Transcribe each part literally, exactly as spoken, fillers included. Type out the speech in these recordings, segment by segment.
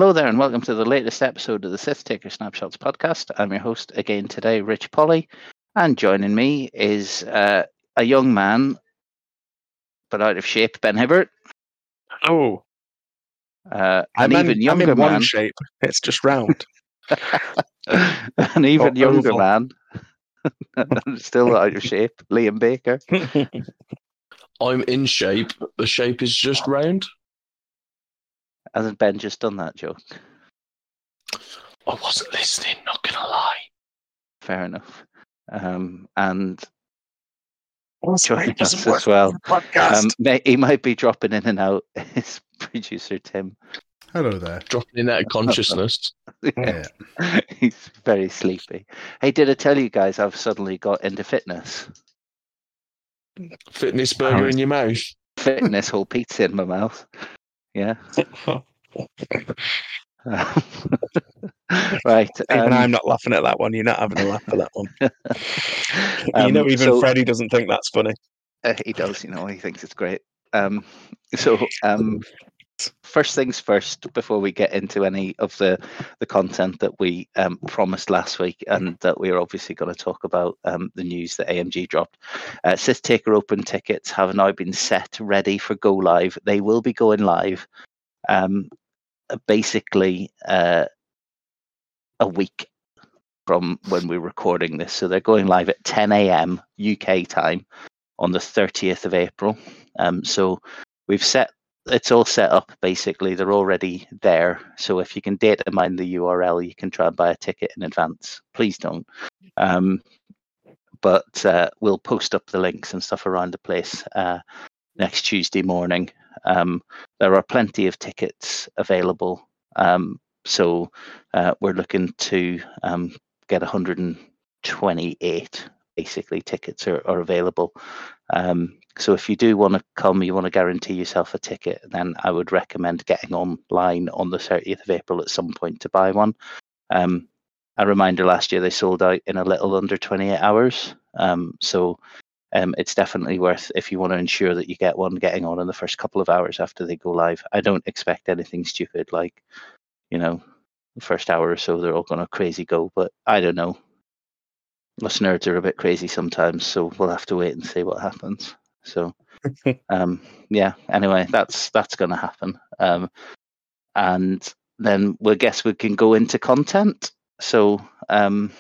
Hello there, and welcome to the latest episode of the Sith Taker Snapshots podcast. I'm your host again today, Rich Polly, and joining me is uh, a young man, but out of shape, Ben Hibbert. Oh, uh, I'm an in, even younger I'm in one man. shape. It's just round. An even Or younger oval. man, still out of shape, Liam Baker. I'm in shape, but the shape is just round. Hasn't Ben just done that joke? I wasn't listening, not gonna lie. Fair enough. Um, and Well, joining it doesn't us work as well, on the podcast. um, may, he might be dropping in and out, is producer Tim. Hello there. Dropping in out of consciousness. Yeah. He's very sleepy. Hey, did I tell you guys I've suddenly got into fitness? Fitness burger Oh. in your mouth. Fitness whole pizza in my mouth. Yeah. Right. Even um, I'm not laughing at that one. You're not having a laugh at that one. you um, know, even so- Freddie doesn't think that's funny. Uh, he does, you know, he thinks it's great. Um, so, um, first things first, before we get into any of the, the content that we um, promised last week and that we're obviously going to talk about, um, the news that A M G dropped. Uh, Sith Taker Open tickets have now been set, ready for go live. They will be going live um, basically uh, a week from when we're recording this. So they're going live at ten a.m. U K time on the thirtieth of April. Um, so we've set, it's all set up basically. They're already there. So if you can data mine the U R L, you can try and buy a ticket in advance. Please don't. Um, but uh, we'll post up the links and stuff around the place uh, next Tuesday morning. Um, there are plenty of tickets available. Um, so uh, we're looking to um, get one hundred twenty-eight basically tickets are, are available. Um, so if you do want to come, you want to guarantee yourself a ticket, then I would recommend getting online on the thirtieth of April at some point to buy one. Um, a reminder, last year they sold out in a little under twenty-eight hours. Um, so um, it's definitely worth, if you want to ensure that you get one, getting on in the first couple of hours after they go live. I don't expect anything stupid like, you know, the first hour or so they're all going to crazy go, but I don't know. Us nerds are a bit crazy sometimes, so we'll have to wait and see what happens. So, um, yeah. Anyway, that's that's going to happen, um, and then we guess we can go into content. So, um,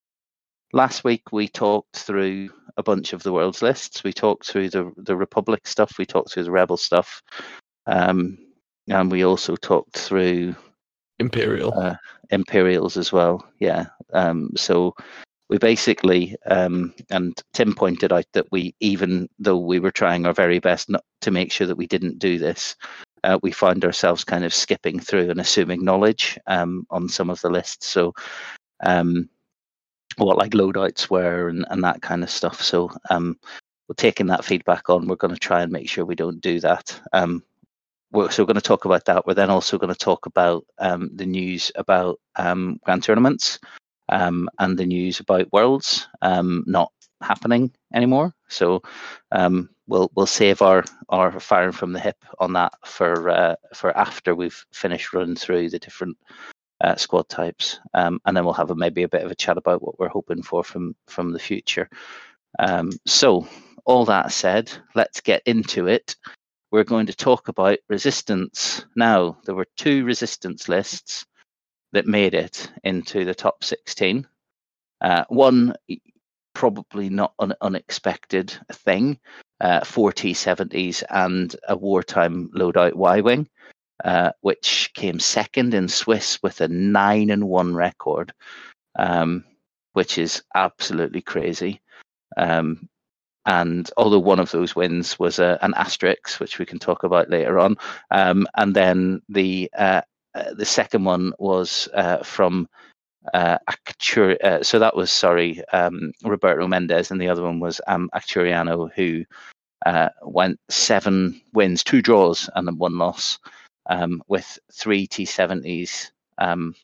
last week we talked through a bunch of the world's lists. We talked through the the Republic stuff. We talked through the Rebel stuff, um, and we also talked through Imperial. uh, Imperials as well. Yeah. Um, so. We basically, um, and Tim pointed out that we, even though we were trying our very best not to make sure that we didn't do this, uh, we found ourselves kind of skipping through and assuming knowledge um, on some of the lists. So, um, what like loadouts were and, and that kind of stuff. So, um, we're taking that feedback on. We're going to try and make sure we don't do that. Um, we're, so we're going to talk about that. We're then also going to talk about um, the news about um, Grand Tournaments. Um, and the news about Worlds um, not happening anymore. So um, we'll we'll save our, our firing from the hip on that for uh, for after we've finished running through the different uh, squad types, um, and then we'll have a, maybe a bit of a chat about what we're hoping for from from the future. Um, so all that said, let's get into it. We're going to talk about Resistance. Now, there were two Resistance lists that made it into the top sixteen. Uh, one probably not an unexpected thing, uh, four T seventies and a wartime loadout Y-Wing, uh, which came second in Swiss with a nine and one record, um, which is absolutely crazy. Um, and although one of those wins was a, an asterisk, which we can talk about later on, um, and then the uh, Uh, the second one was uh, from uh, Actur- uh, so that was, sorry, um, Roberto Mendez, and the other one was um, Acturiano, who uh, went seven wins, two draws, and then one loss, um, with three T seventies, um,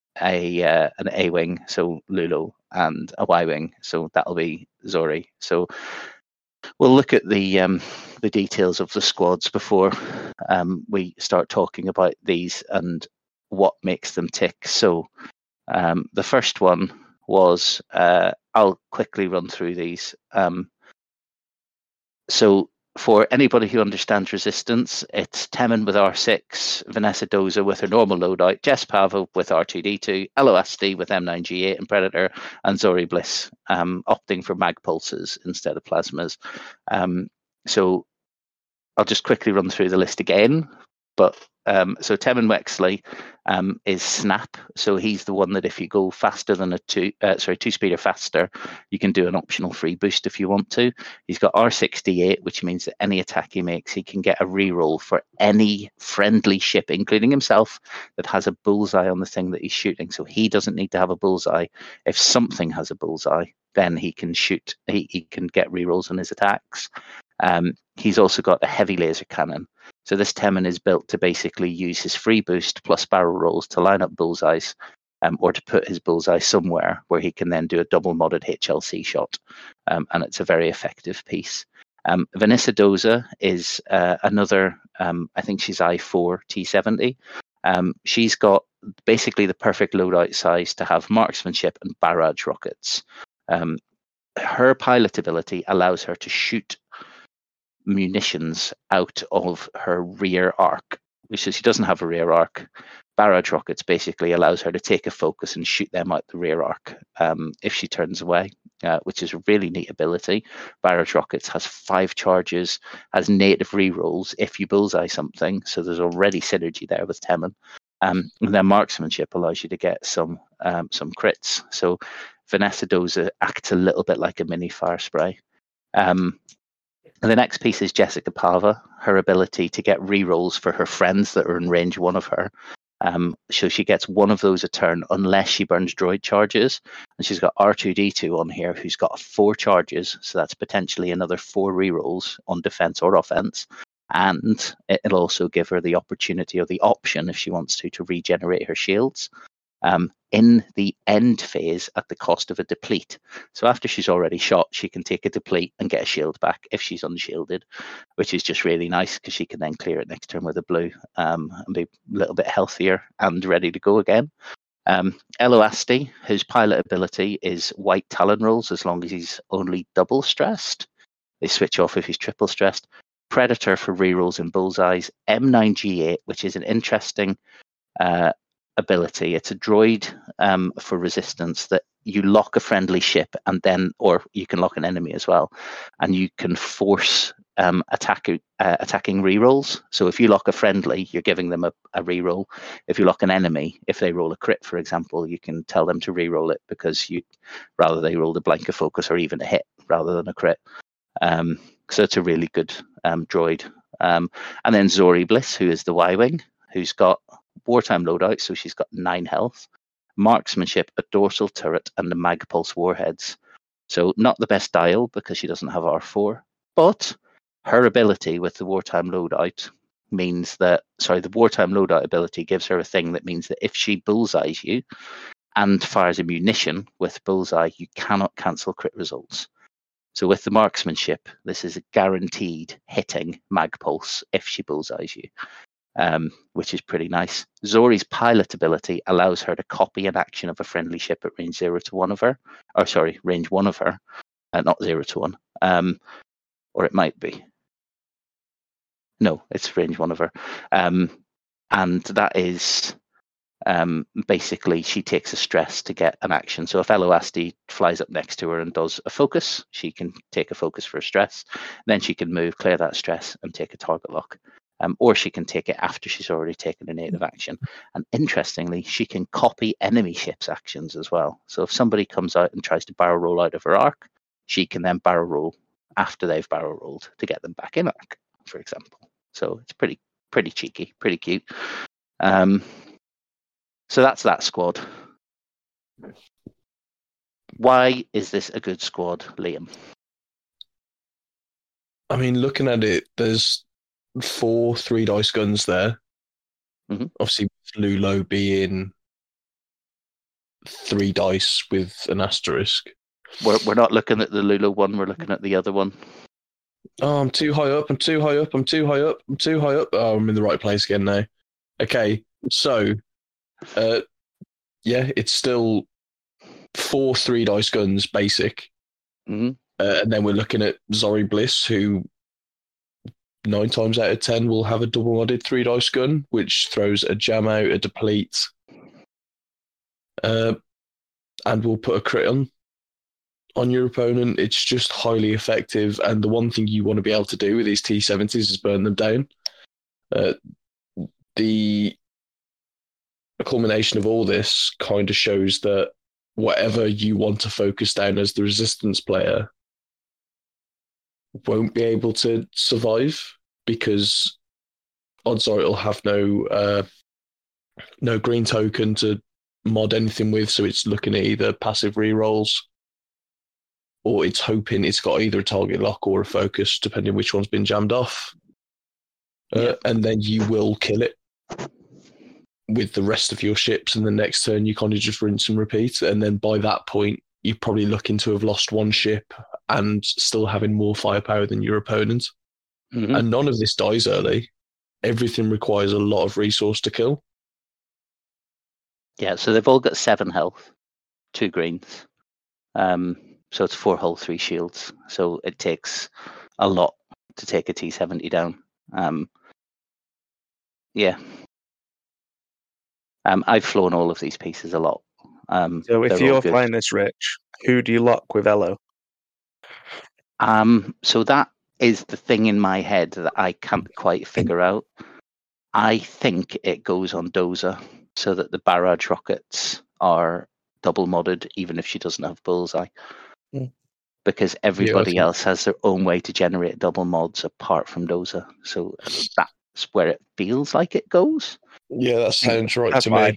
a uh, an A-wing, so Lulo, and a Y-wing, so that'll be Zori. So we'll look at the um, the details of the squads before um, we start talking about these, and what makes them tick. So um, the first one was, uh, I'll quickly run through these. Um, so for anybody who understands resistance, it's Temin with R six, Vanessa Doza with her normal loadout, Jess Pavo with R two D two, Eloasti with M nine G eight and Predator, and Zori Bliss um, opting for mag pulses instead of plasmas. Um, so I'll just quickly run through the list again. But um, so Temin Wexley um, is Snap. So he's the one that if you go faster than a two, uh, sorry, two speed or faster, you can do an optional free boost if you want to. He's got R sixty-eight, which means that any attack he makes, he can get a reroll for any friendly ship, including himself, that has a bullseye on the thing that he's shooting. So he doesn't need to have a bullseye. If something has a bullseye, then he can shoot. He, he can get rerolls on his attacks. Um, he's also got a heavy laser cannon. So this Temin is built to basically use his free boost plus barrel rolls to line up bullseyes, um, or to put his bullseye somewhere where he can then do a double modded H L C shot. Um, and it's a very effective piece. Um, Vanessa Doza is uh, another, um, I think she's I four T seventy. Um, she's got basically the perfect loadout size to have marksmanship and barrage rockets. Um, her pilot ability allows her to shoot munitions out of her rear arc, which is she doesn't have a rear arc. Barrage rockets basically allows her to take a focus and shoot them out the rear arc um, if she turns away, uh, which is a really neat ability. Barrage rockets has five charges, has native rerolls if you bullseye something, so there's already synergy there with Temin. Um, and then marksmanship allows you to get some um, some crits. So Vanessa Doza acts a little bit like a mini fire spray. Um, And the next piece is Jessica Pava, her ability to get rerolls for her friends that are in range one of her. Um, so she gets one of those a turn unless she burns droid charges. And she's got R two D two on here, who's got four charges. So that's potentially another four rerolls on defense or offense. And it'll also give her the opportunity or the option, if she wants to, to regenerate her shields. Um, in the end phase at the cost of a deplete. So after she's already shot, she can take a deplete and get a shield back if she's unshielded, which is just really nice because she can then clear it next turn with a blue um, and be a little bit healthier and ready to go again. Um, Eloasti, whose pilot ability is white Talon rolls as long as he's only double stressed. They switch off if he's triple stressed. Predator for rerolls and bullseyes. M nine G eight, which is an interesting uh, ability. It's a droid um, for resistance that you lock a friendly ship and then, or you can lock an enemy as well, and you can force um, attack, uh, attacking rerolls. So if you lock a friendly, you're giving them a, a reroll. If you lock an enemy, if they roll a crit, for example, you can tell them to reroll it because you rather they roll the blank of focus or even a hit rather than a crit. Um, so it's a really good um, droid. Um, and then Zori Bliss, who is the Y-Wing, who's got wartime loadout, so she's got nine health, marksmanship, a dorsal turret, and the mag pulse warheads. So not the best dial because she doesn't have R four, but her ability with the wartime loadout means that, sorry, the wartime loadout ability gives her a thing that means that if she bullseyes you and fires a munition with bullseye, you cannot cancel crit results. So with the marksmanship, this is a guaranteed hitting mag pulse if she bullseyes you. Um, which is pretty nice. Zori's pilot ability allows her to copy an action of a friendly ship at range zero to one of her, or sorry, range one of her, uh, not zero to one, um, or it might be. No, it's range one of her, um, and that is um, basically she takes a stress to get an action. So if Eloasti flies up next to her and does a focus, she can take a focus for a stress. Then she can move, clear that stress, and take a target lock. Um, or she can take it after she's already taken a native action. And interestingly, she can copy enemy ships' actions as well. So if somebody comes out and tries to barrel roll out of her arc, she can then barrel roll after they've barrel rolled to get them back in arc, for example. So it's pretty pretty cheeky, pretty cute. Um, so that's that squad. Why is this a good squad, Liam? I mean, looking at it, there's four three dice guns there. Mm-hmm. Obviously, Lulo being three dice with an asterisk. We're we're not looking at the Lulo one. We're looking at the other one. Oh, I'm too high up. I'm too high up. I'm too high up. I'm too high up. Oh, I'm in the right place again now. Okay, so Uh, yeah, it's still four three dice guns basic, Mhm. uh, and then we're looking at Zori Bliss, who nine times out of ten will have a double modded three dice gun, which throws a jam out, a deplete, uh, and will put a crit on on your opponent. It's just highly effective, and the one thing you want to be able to do with these T seventies is burn them down. Uh, the culmination of all this kind of shows that whatever you want to focus down as the resistance player won't be able to survive, because odds are it'll have no uh, no green token to mod anything with, so it's looking at either passive rerolls or it's hoping it's got either a target lock or a focus, depending which one's been jammed off. Uh, yeah. And then you will kill it with the rest of your ships, and the next turn you kind of just rinse and repeat. And then by that point, you're probably looking to have lost one ship and still having more firepower than your opponent. Mm-hmm. And none of this dies early. Everything requires a lot of resource to kill. Yeah, so they've all got seven health, two greens. Um, so it's four hull, three shields. So it takes a lot to take a T seventy down. Um, yeah. Um, I've flown all of these pieces a lot. Um, so if you're flying this rich, who do you lock with Elo? Um, so that is the thing in my head that I can't quite figure out. I think it goes on Doza, so that the barrage rockets are double modded, even if she doesn't have bullseye. Mm. Because everybody yeah, else has their own way to generate double mods apart from Doza. So that's where it feels like it goes. Yeah, that sounds right that's to me. I,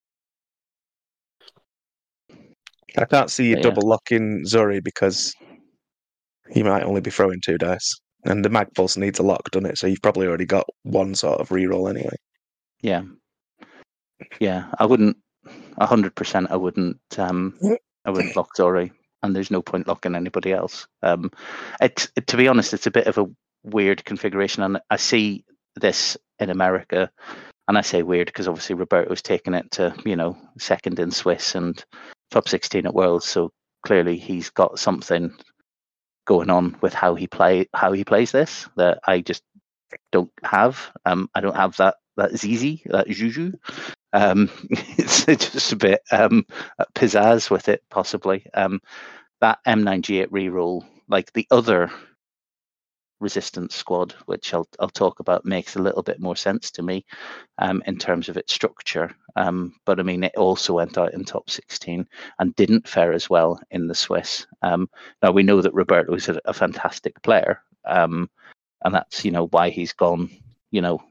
I can't see you yeah. double locking Zuri because he might only be throwing two dice. And the Mag Pulse needs a lock, doesn't it? So you've probably already got one sort of reroll anyway. Yeah. Yeah, I wouldn't, one hundred percent I wouldn't, um, I wouldn't lock Zori. And there's no point locking anybody else. Um, it, it, to be honest, it's a bit of a weird configuration, and I see this in America, and I say weird because obviously Roberto's taken it to, you know, second in Swiss and top sixteen at Worlds, so clearly he's got something going on with how he play how he plays this that I just don't have. Um, I don't have that that Zizi, that Juju. Um, it's just a bit um, pizzazz with it, possibly. Um, that M nine G eight reroll, like the other resistance squad, which I'll I'll talk about, makes a little bit more sense to me um, in terms of its structure. Um, but I mean, it also went out in top sixteen and didn't fare as well in the Swiss. Um, now we know that Roberto is a, a fantastic player, um, and that's you know why he's gone. You know,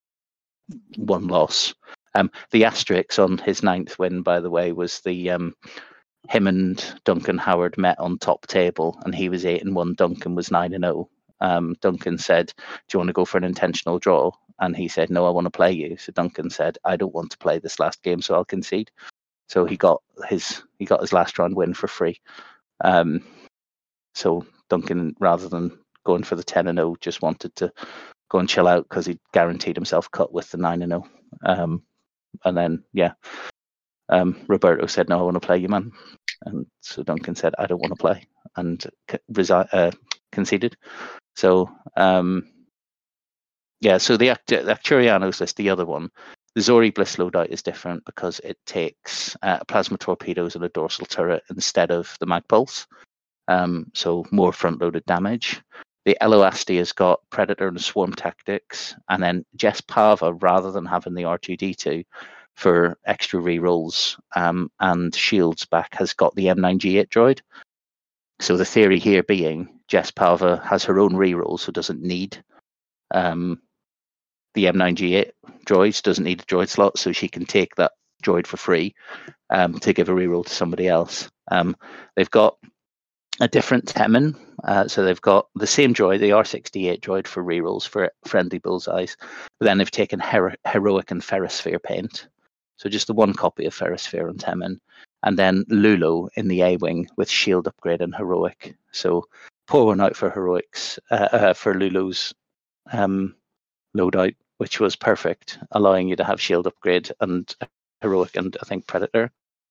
one loss. Um, the asterisk on his ninth win, by the way, was the um, him and Duncan Howard met on top table, and he was eight and one. Duncan was nine and zero. Um, Duncan said, "Do you want to go for an intentional draw?" And he said, "No, I want to play you." So Duncan said, "I don't want to play this last game, so I'll concede." So he got his he got his last round win for free. Um, so Duncan, rather than going for the ten and zero, just wanted to go and chill out because he guaranteed himself cut with the nine and zero. Um, And then, yeah, um, Roberto said, "No, I want to play you, man." And so Duncan said, "I don't want to play," and resi- uh, conceded. So, um, yeah, so the, Act- the Acturianos list, the other one, the Zori Bliss loadout is different because it takes uh, plasma torpedoes and a dorsal turret instead of the Mag Pulse. Um, so more front-loaded damage. The Eloasti has got Predator and Swarm tactics, and then Jess Pava, rather than having the R two D two for extra rerolls um, and shields back, has got the M nine G eight droid. So the theory here being Jess Pava has her own rerolls, so doesn't need um, the M nine G eight droids, doesn't need a droid slot, so she can take that droid for free um, to give a reroll to somebody else. Um, they've got a different Temin, uh, so they've got the same droid, the R sixty-eight droid for rerolls for friendly bullseyes, but then they've taken Hero- Heroic and Ferrosphere paint, so just the one copy of Ferrosphere on Temin, and then Lulo in the A-Wing with shield upgrade and Heroic, so pour one out for Heroics, uh, uh, for Lulo's um, loadout, which was perfect, allowing you to have shield upgrade and heroic and I think predator,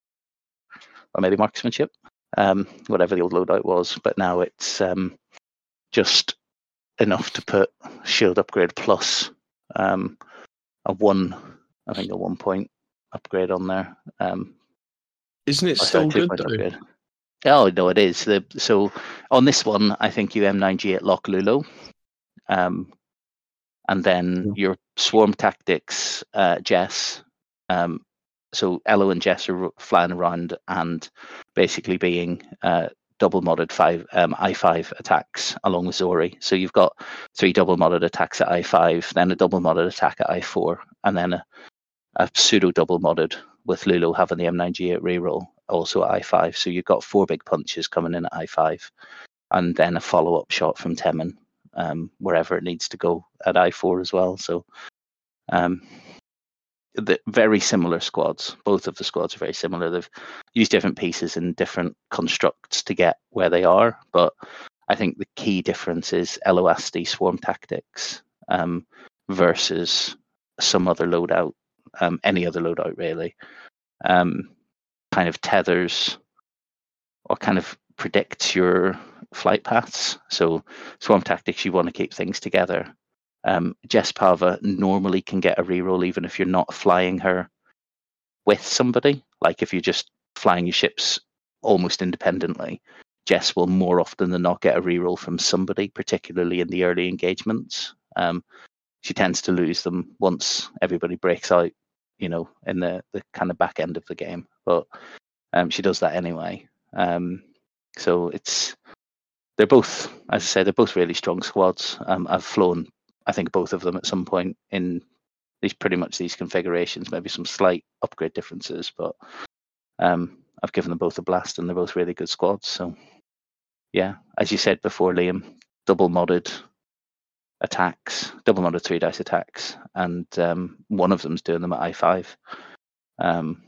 or maybe marksmanship, um, whatever the old loadout was. But now it's um, just enough to put shield upgrade plus um, a one, I think a one point upgrade on there. Um, Isn't it oh, still sorry, two good point though? upgrade. Oh no, it is. The, so on this one, I think you M nine G eight lock Lulo, um, and then Mm. your swarm tactics, uh, Jess. Um, so Elo and Jess are flying around and basically being uh, double modded five um, I five attacks along with Zori. So you've got three double modded attacks at I five, then a double modded attack at I four, and then a, a pseudo double modded with Lulo having the M nine G eight reroll also at I five. So you've got four big punches coming in at I five, and then a follow up shot from Temin um, wherever it needs to go at I four as well. So um, the very similar squads. Both of the squads are very similar. They've used different pieces and different constructs to get where they are, but I think the key difference is Eloasti swarm tactics um, versus some other loadout, um, any other loadout really. Um, kind of tethers or kind of predicts your flight paths. So swarm tactics, you want to keep things together. Um, Jess Pava normally can get a reroll even if you're not flying her with somebody. Like if you're just flying your ships almost independently, Jess will more often than not get a reroll from somebody, particularly in the early engagements. Um, she tends to lose them once everybody breaks out, you know, in the, the kind of back end of the game. But um, she does that anyway. Um, so it's they're both, as I say, they're both really strong squads. Um, I've flown, I think, both of them at some point in these pretty much these configurations. Maybe some slight upgrade differences, but um, I've given them both a blast, and they're both really good squads. So yeah, as you said before, Liam, double modded attacks, double modded three dice attacks, and um, one of them's doing them at I five. Um,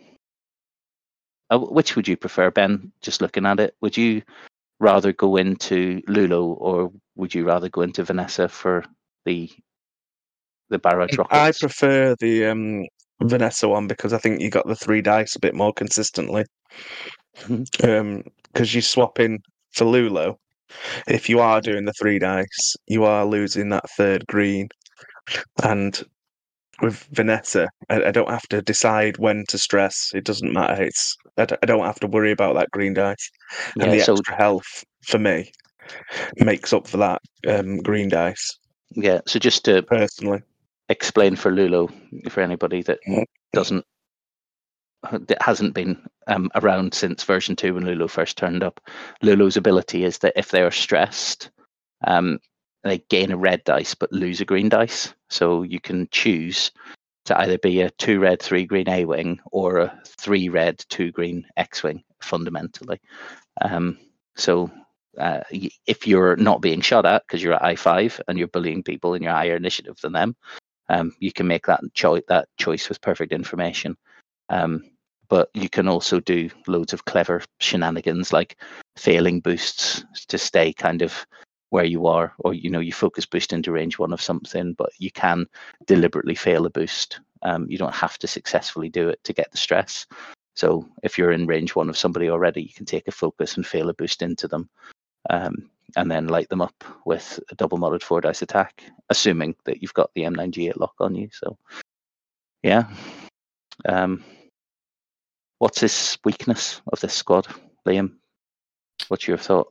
uh, which would you prefer, Ben? Just looking at it, would you rather go into Lulo or would you rather go into Vanessa for the the barrage rockets? I prefer the um, Vanessa one because I think you got the three dice a bit more consistently. Mm-hmm. Um, because you swap in for Lulo. If you are doing the three dice, you are losing that third green. And with Vanessa, I, I don't have to decide when to stress. It doesn't matter. It's I, d- I don't have to worry about that green dice. And Yeah, the so extra health for me makes up for that um, green dice. yeah, so just to Personally, explain for Lulo, for anybody that doesn't that hasn't been um, around since version two when Lulo first turned up, Lulo's ability is that if they are stressed, um, they gain a red dice but lose a green dice. So you can choose to either be a two red, three green A wing or a three red, two green X wing. Fundamentally, um, so uh, if you're not being shot at because you're at I five and you're bullying people and you're higher initiative than them, um, you can make that choice that choice with perfect information. Um, but you can also do loads of clever shenanigans like failing boosts to stay kind of where you are, or you know you focus boost into range one of something, but you can deliberately fail a boost. Um, you don't have to successfully do it to get the stress. So if you're in range one of somebody already, you can take a focus and fail a boost into them, um, and then light them up with a double modded four dice attack, assuming that you've got the M nine G eight lock on you. So yeah. Um, what's his weakness of this squad, Liam? What's your thought?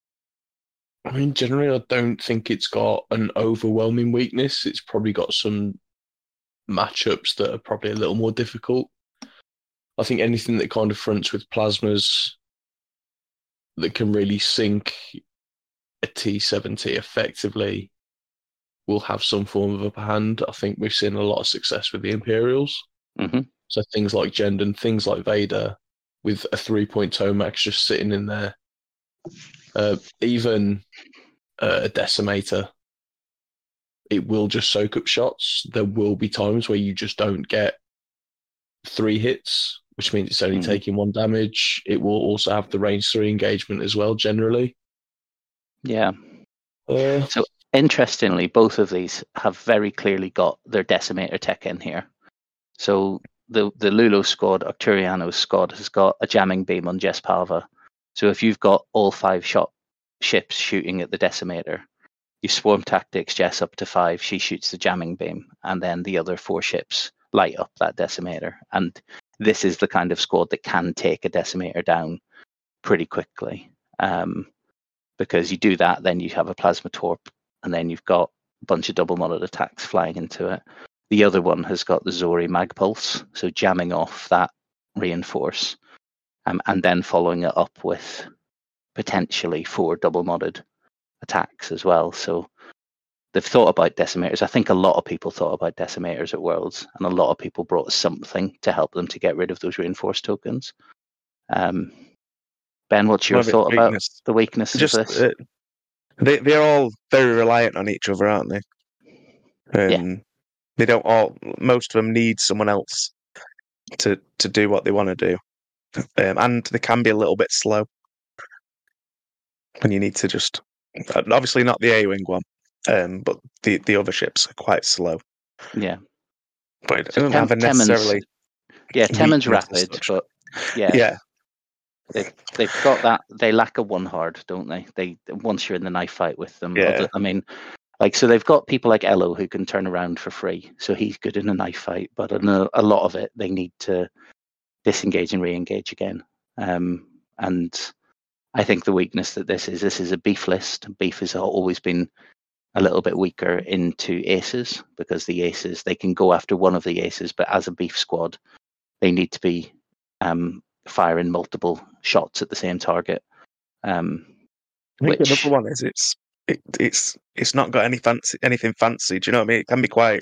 I mean, generally, I don't think it's got an overwhelming weakness. It's probably got some matchups that are probably a little more difficult. I think anything that kind of fronts with plasmas that can really sink a T seventy effectively will have some form of upper hand. I think we've seen a lot of success with the Imperials. Mm-hmm. So things like Jendon, things like Vader, with a three-point Tomax just sitting in there. Uh, even uh, a Decimator, it will just soak up shots. There will be times where you just don't get three hits, which means it's only mm-hmm. taking one damage. It will also have the range three engagement as well, generally. Yeah. Uh, so interestingly, both of these have very clearly got their Decimator tech in here. So the the Lulo squad, Arcturiano's squad, has got a jamming beam on Jess Palva. So if you've got all five shot ships shooting at the Decimator, you swarm tactics Jess up to five, she shoots the jamming beam, and then the other four ships light up that Decimator. And this is the kind of squad that can take a Decimator down pretty quickly. Um, because you do that, then you have a Plasma Torp, and then you've got a bunch of double modded attacks flying into it. The other one has got the Zori Mag Pulse, so jamming off that reinforce, um, and then following it up with potentially four double modded attacks as well. So they've thought about Decimators. I think a lot of people thought about Decimators at Worlds, and a lot of people brought something to help them to get rid of those reinforced tokens. Um, Ben, what's your thought about the weaknesses Just, of this? Uh, they, they're all very reliant on each other, aren't they? Um, Yeah. They don't all, most of them need someone else to, to do what they want to do. Um, and they can be a little bit slow. And you need to just, obviously not the A-Wing one, um, but the, the other ships are quite slow. Yeah. But it So doesn't Tem- have a necessarily. Yeah, Temen's weakness as rapid, such. but yeah, Yeah. They've, they've got that. They lack a one hard, don't they? They once you're in the knife fight with them. Yeah. Other, I mean, like so they've got people like Elo who can turn around for free, so he's good in a knife fight. But I know a lot of it they need to disengage and re-engage again. Um, and I think the weakness that this is, this is a beef list. Beef has always been a little bit weaker into aces because the aces they can go after one of the aces, but as a beef squad, they need to be um, firing multiple shots at the same target. Um, I think which another one is it's it, it's it's not got any fancy anything fancy. Do you know what I mean? It can be quite.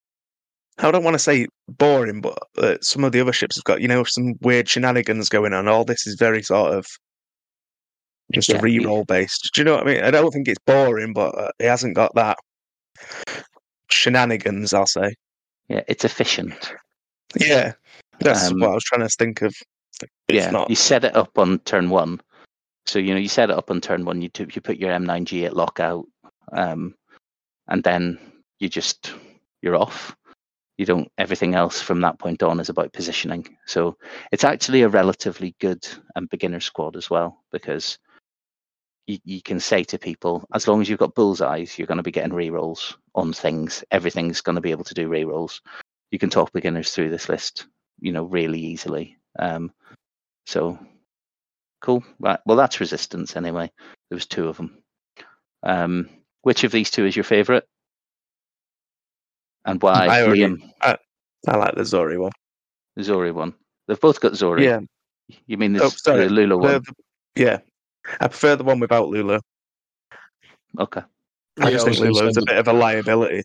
I don't want to say boring, but uh, some of the other ships have got you know some weird shenanigans going on. All this is very sort of just Yeah, a re-roll based. Do you know what I mean? I don't think it's boring, but uh, it hasn't got that shenanigans. I'll say. yeah, it's efficient. Yeah, that's Um, what I was trying to think of. It's yeah, not. you set it up on turn one. So you know you set it up on turn one. You t- you put your M nine G at lockout, um, and then you just you're off. You don't. Everything else from that point on is about positioning. So it's actually a relatively good um, beginner squad as well because you, you can say to people, as long as you've got bullseyes, you're going to be getting rerolls on things. Everything's going to be able to do rerolls. You can talk beginners through this list, you know, really easily. Um, so cool. Right. Well, that's resistance anyway. There was two of them. Um, which of these two is your favourite? And why? I already. Liam, I, I like the Zori one. the Zori one. They've both got Zori. Yeah. You mean Oh, this, sorry. the Lula one? The- the- yeah, I prefer the one without Lulu. Okay. I Yeah, just I think was gonna Lulu's say a bit of a liability.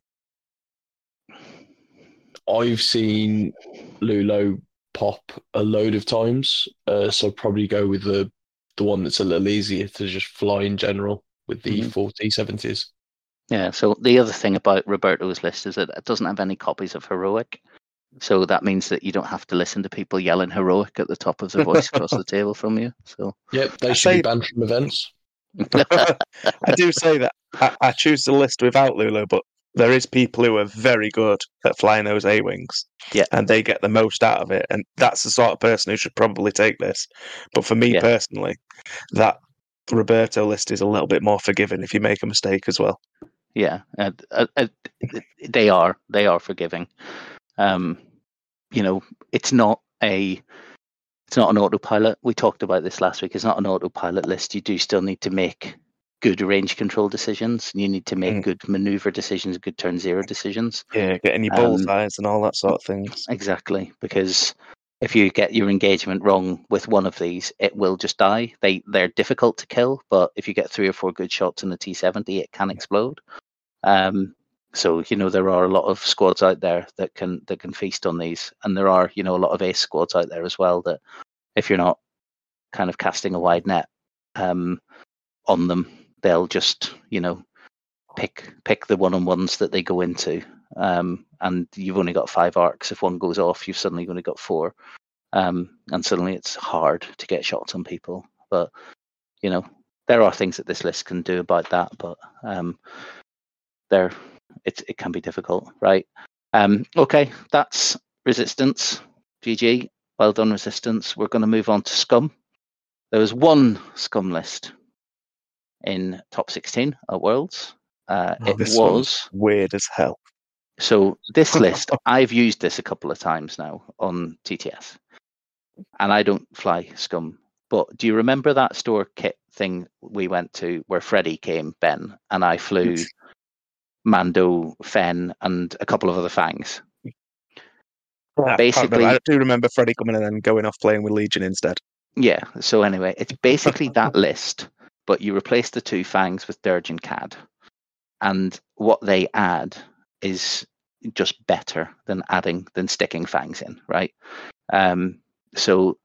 I've seen Lulo pop a load of times, uh, so I'd probably go with the the one that's a little easier to just fly in general with the Mhm. forty seventies. Yeah. So the other thing about Roberto's list is that it doesn't have any copies of Heroic. So that means that you don't have to listen to people yelling Heroic at the top of their voice across the table from you. So Yep, they I should say- be banned from events. I do say that I, I choose the list without Lulu, but there is people who are very good at flying those A-wings. Yeah. And they get the most out of it. And that's the sort of person who should probably take this. But for me Yeah. personally, that Roberto list is a little bit more forgiving if you make a mistake as well. yeah, uh, uh, uh, they are they are forgiving. Um, you know, it's not a it's not an autopilot. We talked about this last week. It's not an autopilot list. You do still need to make good range control decisions. You need to make Mm. good maneuver decisions, good turn zero decisions. Yeah, getting your Um, bullseyes and all that sort of things. Exactly, because if you get your engagement wrong with one of these, it will just die. They they're difficult to kill, but if you get three or four good shots in a T seventy, it can explode. Um, so you know there are a lot of squads out there that can that can feast on these, and there are you know a lot of ace squads out there as well that if you're not kind of casting a wide net um, on them, they'll just you know pick pick the one on ones that they go into. Um, and you've only got five arcs. If one goes off, you've suddenly only got four, um, and suddenly it's hard to get shots on people. But you know, there are things that this list can do about that, but um, there, it it can be difficult, right? Um, okay, that's resistance. G G. Well done, Resistance. We're going to move on to Scum. There was one Scum list in top sixteen at Worlds. Uh, Oh, it this was one's weird as hell. So this list, I've used this a couple of times now on T T S, and I don't fly Scum. But do you remember that store kit thing we went to where Freddie came, Ben, and I flew Mando, Fen, and a couple of other Fangs? I Basically, I do remember Freddie coming in and going off playing with Legion instead. Yeah. So anyway, it's basically that list, but you replace the two Fangs with Dirge and Cad, and what they add is just better than adding than sticking Fangs in, right? Um, so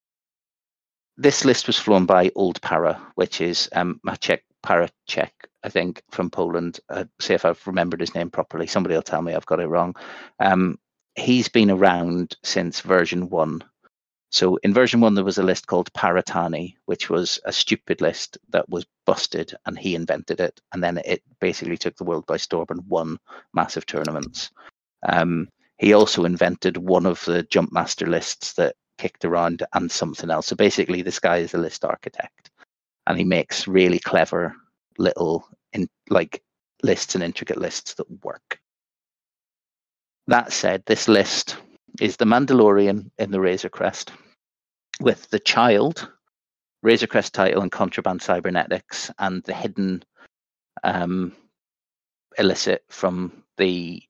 this list was flown by Old Para, which is um, Maciek Paracek, I think, from Poland. Uh, see if I've remembered his name properly. Somebody will tell me I've got it wrong. Um, he's been around since version one. So in version one, there was a list called Paratani, which was a stupid list that was busted, and he invented it. And then it basically took the world by storm and won massive tournaments. Um, he also invented one of the Jumpmaster lists that kicked around and something else. So basically, this guy is a list architect, and he makes really clever little in, like lists and intricate lists that work. That said, this list is the Mandalorian in the Razor Crest with the Child, Razor Crest title and Contraband Cybernetics, and the hidden um, illicit from the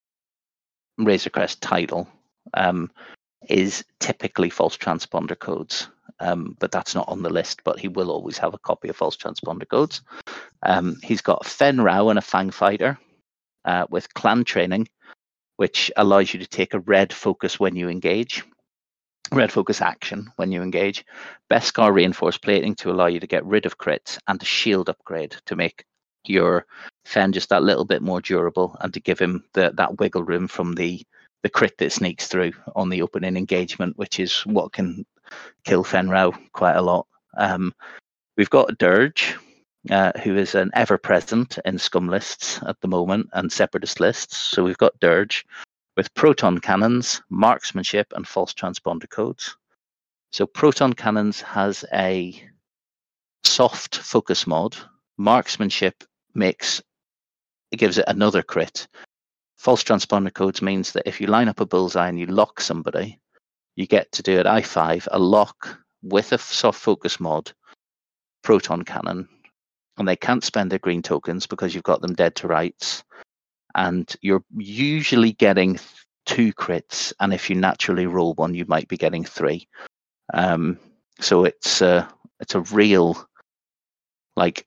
Razor Crest title um, is typically false transponder codes, um, but that's not on the list, but he will always have a copy of false transponder codes. Um, he's got Fen Rao and a Fang Fighter uh, with clan training, which allows you to take a red focus when you engage, red focus action when you engage, Beskar reinforced plating to allow you to get rid of crits, and a shield upgrade to make your Fen just that little bit more durable and to give him the, that wiggle room from the, the crit that sneaks through on the opening engagement, which is what can kill Fen Rao quite a lot. Um, we've got Dirge, Uh, who is an ever-present in Scum lists at the moment and Separatist lists. So we've got Dirge with proton cannons, marksmanship, and false transponder codes. So proton cannons has a soft focus mod. Marksmanship makes it gives it another crit. False transponder codes means that if you line up a bullseye and you lock somebody, you get to do at I five a lock with a soft focus mod, proton cannon. And they can't spend their green tokens because you've got them dead to rights. And you're usually getting two crits. And if you naturally roll one, you might be getting three. Um, so it's a, it's a real, like,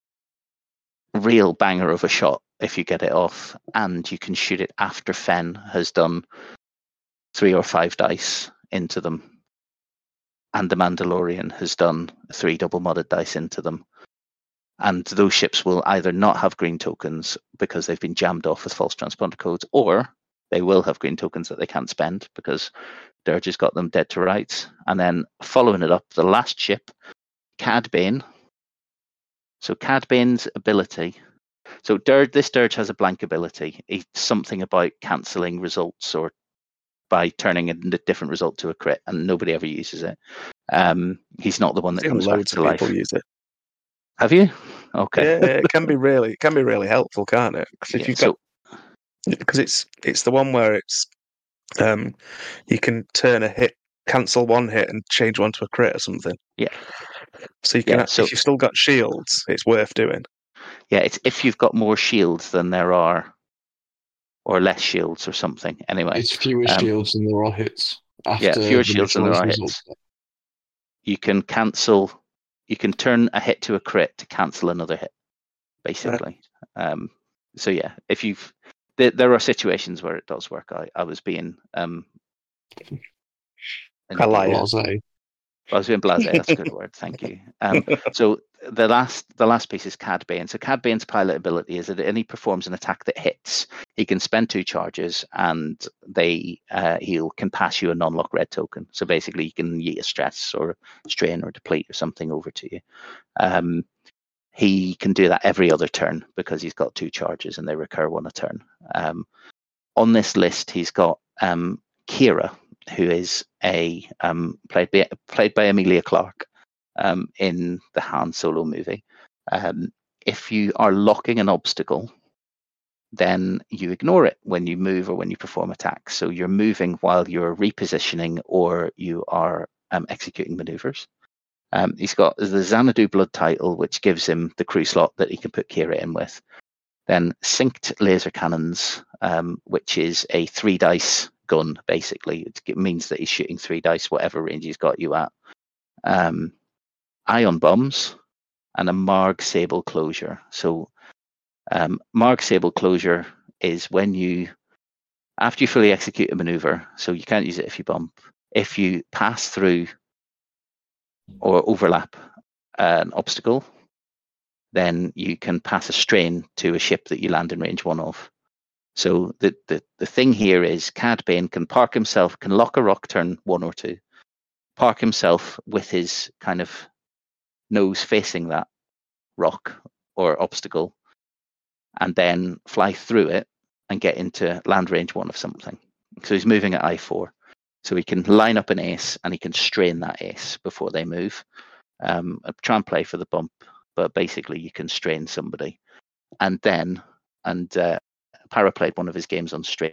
real banger of a shot if you get it off. And you can shoot it after Fen has done three or five dice into them. And the Mandalorian has done three double modded dice into them. And those ships will either not have green tokens because they've been jammed off with false transponder codes, or they will have green tokens that they can't spend because Dirge has got them dead to rights. And then following it up, the last ship, Cad Bane. So Cad Bane's ability. So Dirge, this Dirge has a blank ability. It's something about cancelling results or by turning a different result to a crit, and nobody ever uses it. Um, he's not the one that comes back to life. People use it. Have you? Okay. Yeah, it can be really, it can be really helpful, can't it? Because if yeah, you've so, got, because it's it's the one where it's, um, you can turn a hit, cancel one hit, and change one to a crit or something. Yeah. So you can, yeah, so, if you've still got shields, it's worth doing. Yeah, it's if you've got more shields than there are, or less shields or something. Anyway, it's fewer um, shields than there are hits. After yeah, fewer shields than there are results. hits. You can cancel. You can turn a hit to a crit to cancel another hit, basically. Yeah. Um, so yeah, if you've, there, there are situations where it does work. I, I was being, um, I like blasé. I was being blasé. That's a good word. Thank you. Um, so the last, the last piece is Cad Bane. So Cad Bane's pilot ability is that any performs an attack that hits, he can spend two charges, and they uh, he can pass you a non-lock red token. So basically, you can yeet a stress or strain or deplete or something over to you. Um, he can do that every other turn because he's got two charges and they recur one a turn. Um, on this list, he's got um, Kira, who is a um, played by played by Emilia Clarke um, in the Han Solo movie. Um, if you are locking an obstacle, then you ignore it when you move or when you perform attacks. So you're moving while you're repositioning or you are um, executing maneuvers. Um, he's got the Xanadu Blood title, which gives him the crew slot that he can put Kira in with. Then synced laser cannons, um, which is a three dice gun, basically. It means that he's shooting three dice, whatever range he's got you at. Um, ion bombs and a Marg Sable closure. So um, Marg Sable closure is when you, after you fully execute a maneuver, so you can't use it if you bump, if you pass through or overlap an obstacle, then you can pass a strain to a ship that you land in range one of. So the, the, the thing here is Cad Bane can park himself, can lock a rock turn one or two, park himself with his kind of nose facing that rock or obstacle, and then fly through it and get into land range one of something. So he's moving at I four. So he can line up an ace and he can strain that ace before they move. Um, try and play for the bump, but basically you can strain somebody. And then, and uh, Para played one of his games on strain.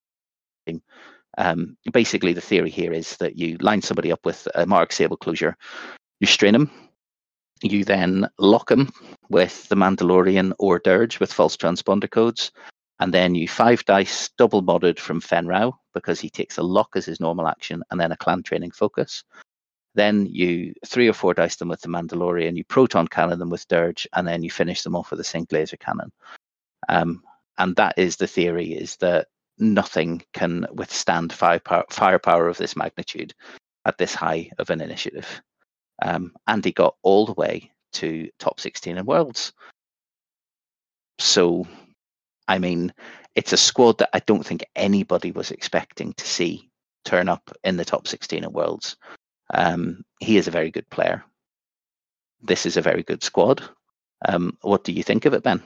Um, basically, the theory here is that you line somebody up with a Marg Sable closure, you strain them, you then lock them with the Mandalorian or Dirge with false transponder codes, and then you five dice double modded from Fen Rao because he takes a lock as his normal action and then a clan training focus. Then you three or four dice them with the Mandalorian, you proton cannon them with Dirge, and then you finish them off with a sync laser cannon. Um, and that is the theory, is that nothing can withstand firepower, firepower of this magnitude at this high of an initiative. Um, and he got all the way to top sixteen in Worlds. So, I mean, it's a squad that I don't think anybody was expecting to see turn up in the top sixteen in Worlds. Um, he is a very good player. This is a very good squad. Um, what do you think of it, Ben?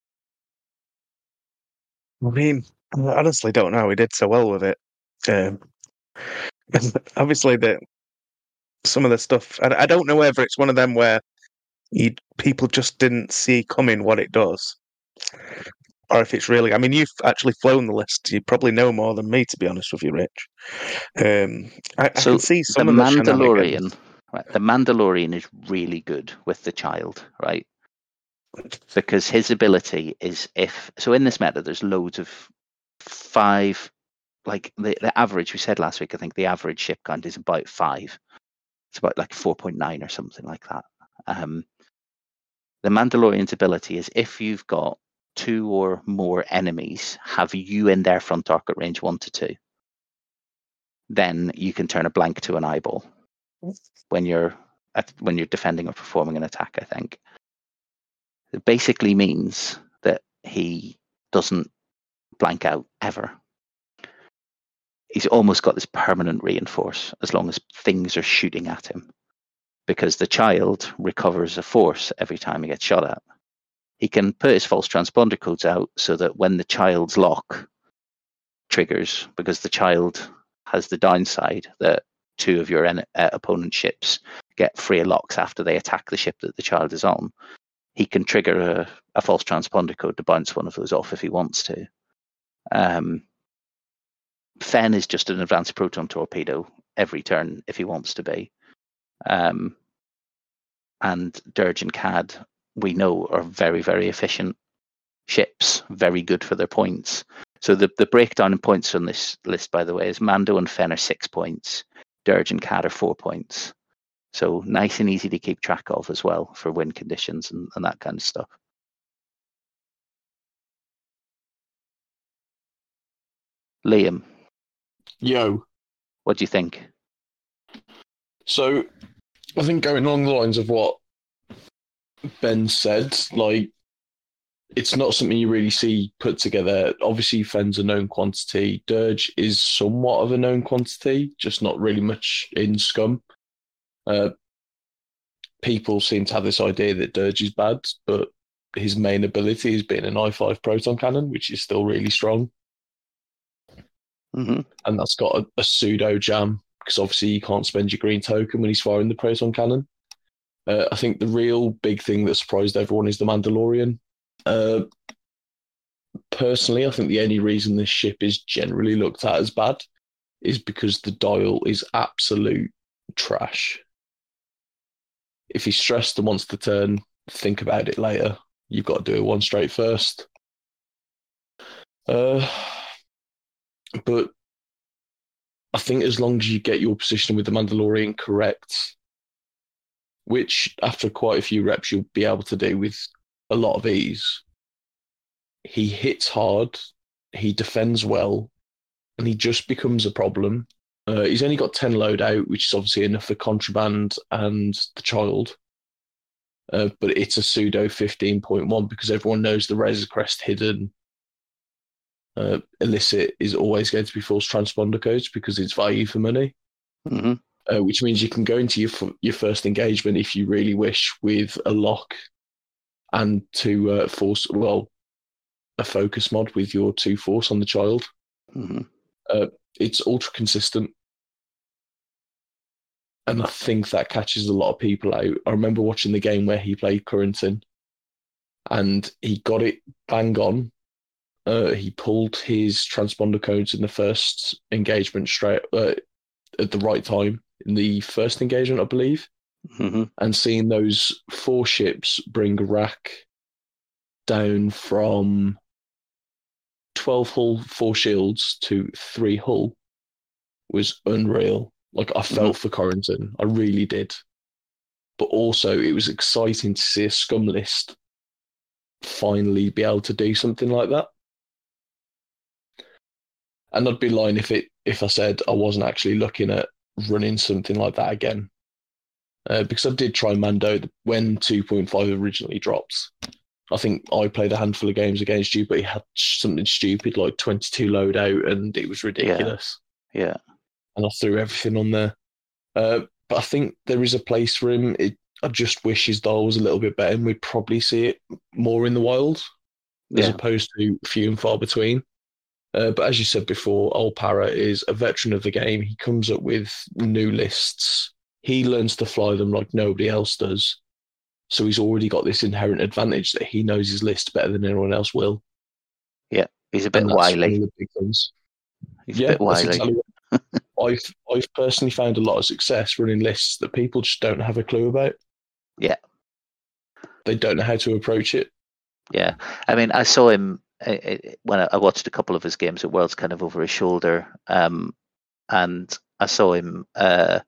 I mean, I honestly don't know. He did so well with it. Um, obviously, the some of the stuff, I, I don't know whether it's one of them where you, people just didn't see coming what it does, or if it's really. I mean, you've actually flown the list. You probably know more than me, to be honest with you, Rich. Um, I, so I can see some the of the Mandalorian. Right, the Mandalorian is really good with the child, right? Because his ability is if so in this meta, there's loads of five. Like the, the average we said last week, I think the average ship count is about five. It's about like four point nine or something like that. Um, the Mandalorian's ability is if you've got two or more enemies have you in their front arc at range one to two, then you can turn a blank to an eyeball when you're at, when you're defending or performing an attack. I think it basically means that he doesn't blank out ever. He's almost got this permanent reinforce as long as things are shooting at him, because the child recovers a force every time he gets shot at. He can put his false transponder codes out so that when the child's lock triggers, because the child has the downside that two of your en- uh, opponent ships get free locks after they attack the ship that the child is on, he can trigger a, a false transponder code to bounce one of those off if he wants to. Um, Fen is just an advanced proton torpedo every turn if he wants to be. Um, and Dirge and Cad, we know, are very, very efficient ships, very good for their points. So the, the breakdown in points on this list, by the way, is Mando and Fen are six points, Dirge and Cad are four points. So nice and easy to keep track of as well for win conditions and, and that kind of stuff. Liam. Yo. What do you think? So, I think going along the lines of what Ben said, like, it's not something you really see put together. Obviously, Fen's a known quantity. Dirge is somewhat of a known quantity, just not really much in Scum. Uh, people seem to have this idea that Dirge is bad, but his main ability is being an I five proton cannon, which is still really strong. Mm-hmm. and that's got a, a pseudo jam because obviously you can't spend your green token when he's firing the proton cannon. Uh, I think the real big thing that surprised everyone is the Mandalorian. Uh, personally, I think the only reason this ship is generally looked at as bad is because the dial is absolute trash. If he's stressed and wants to turn, think about it later. You've got to do it one straight first. Uh, but I think as long as you get your position with the Mandalorian correct, which after quite a few reps you'll be able to do with a lot of ease, he hits hard, he defends well, and he just becomes a problem. Uh, he's only got ten loadout, which is obviously enough for Contraband and the Child. Uh, but it's a pseudo fifteen point one because everyone knows the Razor Crest hidden uh, illicit is always going to be false transponder codes because it's value for money. Mm-hmm. Uh, which means you can go into your f- your first engagement if you really wish with a lock and to uh, force, well, a focus mod with your two force on the Child. Mm-hmm. Uh, it's ultra consistent. And I think that catches a lot of people out. I remember watching the game where he played Currington and he got it bang on. Uh, he pulled his transponder codes in the first engagement straight uh, at the right time, in the first engagement, I believe. Mm-hmm. And seeing those four ships bring rack down from twelve hull, four shields to three hull was unreal. Like, I felt mm-hmm. for Corrington. I really did. But also, it was exciting to see a scum list finally be able to do something like that. And I'd be lying if it if I said I wasn't actually looking at running something like that again. Uh, because I did try Mando when two point five originally dropped. I think I played a handful of games against you, but he had something stupid like twenty-two loadout, and it was ridiculous. Yeah. yeah. And I threw everything on there. Uh, but I think there is a place for him. It, I just wish his dial was a little bit better, and we'd probably see it more in the wild, as yeah. opposed to few and far between. Uh, but as you said before, Old Para is a veteran of the game. He comes up with new lists. He learns to fly them like nobody else does. So he's already got this inherent advantage that he knows his list better than anyone else will. Yeah, he's a bit wily. One of the big things. He's yeah, a bit wily. Exactly I've I've personally found a lot of success running lists that people just don't have a clue about. Yeah, they don't know how to approach it. Yeah, I mean, I saw him uh, when I watched a couple of his games at Worlds, kind of over his shoulder, um, and I saw him. Uh,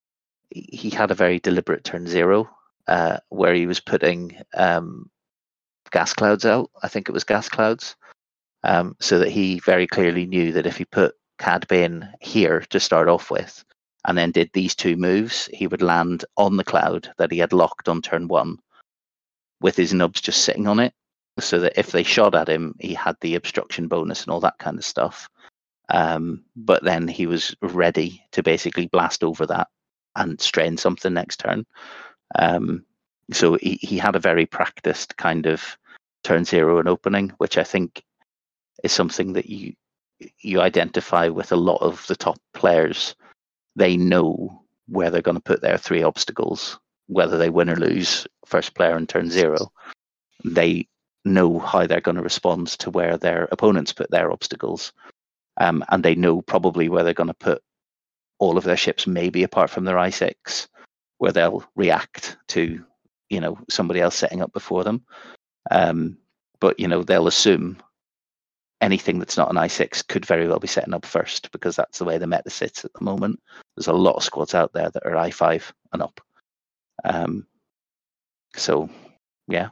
he had a very deliberate turn zero. Uh, where he was putting um, gas clouds out. I think it was gas clouds. Um, so that he very clearly knew that if he put Cad Bane here to start off with, and then did these two moves, he would land on the cloud that he had locked on turn one, with his nubs just sitting on it, so that if they shot at him, he had the obstruction bonus and all that kind of stuff. Um, but then he was ready to basically blast over that and strain something next turn. Um, so he, he had a very practiced kind of turn zero and opening, which I think is something that you you identify with a lot of the top players. They know where they're going to put their three obstacles, whether they win or lose first player in turn zero. They know how they're going to respond to where their opponents put their obstacles. Um, and they know probably where they're going to put all of their ships, maybe apart from their I six, where they'll react to, you know, somebody else setting up before them. Um, but, you know, they'll assume anything that's not an I six could very well be setting up first, because that's the way the meta sits at the moment. There's a lot of squads out there that are I five and up. Um, so, yeah.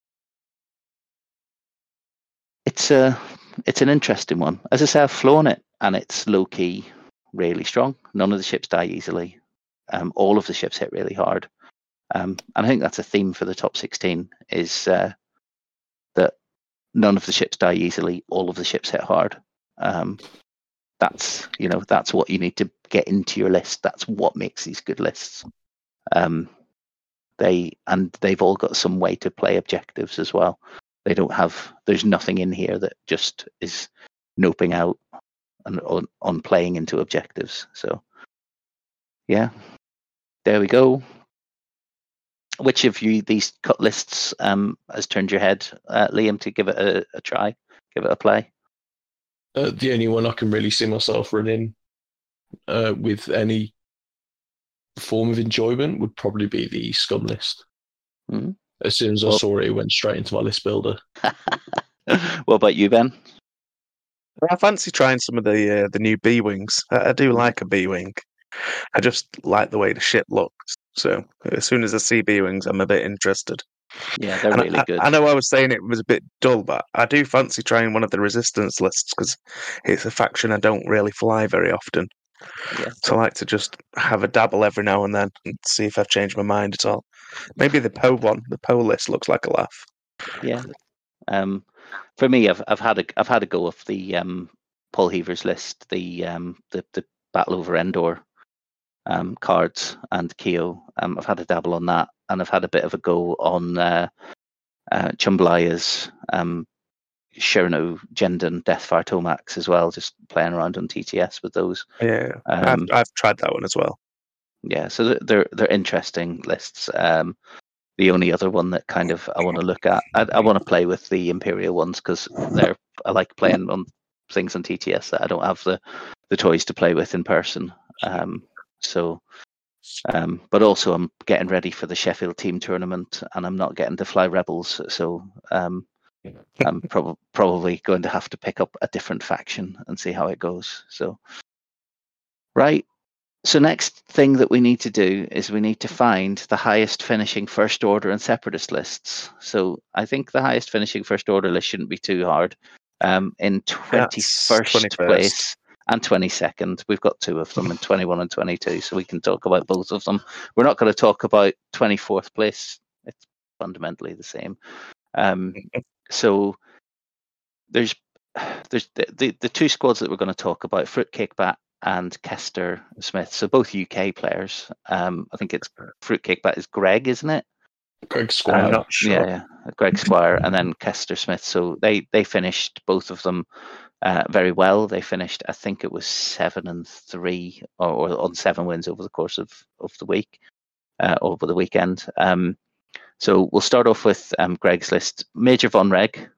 It's a, it's an interesting one. As I say, I've flown it, and it's low-key really strong. None of the ships die easily. Um, all of the ships hit really hard. Um, and I think that's a theme for the top sixteen, is uh, that none of the ships die easily. All of the ships hit hard. Um, that's, you know, that's what you need to get into your list. That's what makes these good lists. Um, they and they've all got some way to play objectives as well. They don't have, there's nothing in here that just is noping out and on, on playing into objectives. So, yeah, there we go. Which of you these cut lists um, has turned your head, uh, Liam, to give it a, a try, give it a play? Uh, the only one I can really see myself running uh, with any form of enjoyment would probably be the Scum list. Mm-hmm. As soon as I well, saw it, it went straight into my list builder. What about you, Ben? I fancy trying some of the uh, the new B wings. I, I do like a B wing. I just like the way the ship looks. So as soon as I see B wings, I'm a bit interested. Yeah, they're and really I, good. I know I was saying it was a bit dull, but I do fancy trying one of the resistance lists because it's a faction I don't really fly very often. Yeah. So I like to just have a dabble every now and then and see if I've changed my mind at all. Maybe the Poe one, the Poe list looks like a laugh. Yeah. Um, for me, I've I've had a I've had a go of the um, Paul Heavers list, the um, the the Battle over Endor um, cards and Keo. Um, I've had a dabble on that, and I've had a bit of a go on uh, uh, Chumblaya's um, Cherno Jendon Deathfire Tomax as well. Just playing around on T T S with those. Yeah, Um, I've I've tried that one as well. Yeah, so they're they're, they're interesting lists. Um, the only other one that kind of I want to look at, I, I want to play with the Imperial ones because they're I like playing on things on T T S that I don't have the, the toys to play with in person. Um, so, um, but also I'm getting ready for the Sheffield team tournament, and I'm not getting to fly Rebels, so um, I'm prob- probably going to have to pick up a different faction and see how it goes. So, right. So next thing that we need to do is we need to find the highest finishing First Order and Separatist lists. So I think the highest finishing First Order list shouldn't be too hard. Um, in twenty-first place and twenty-second, we've got two of them in twenty-one and twenty-two, so we can talk about both of them. We're not going to talk about twenty-fourth place. It's fundamentally the same. Um, so there's there's the, the, the two squads that we're going to talk about, Fruitcake Bat and Kester Smith, so both U K players. Um, I think it's Fruitcake Bat is Greg, isn't it? Greg Squire. I'm not sure. Yeah, yeah, Greg Squire, and then Kester Smith. So they they finished both of them uh, very well. They finished, I think it was seven and three, or, or on seven wins over the course of of the week, uh, over the weekend. Um, so we'll start off with um, Greg's list: Major Von Reg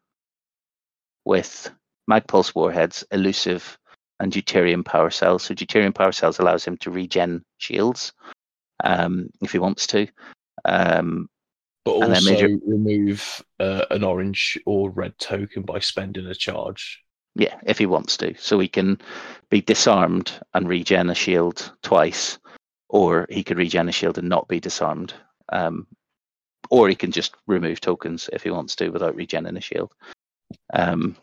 with Magpulse Warheads, Elusive, and Deuterium Power Cells. So Deuterium Power Cells allows him to regen shields um, if he wants to. Um, but and also then major... remove uh, an orange or red token by spending a charge. Yeah, if he wants to. So he can be disarmed and regen a shield twice, or he could regen a shield and not be disarmed. Um, or he can just remove tokens if he wants to without regenning a shield. Um,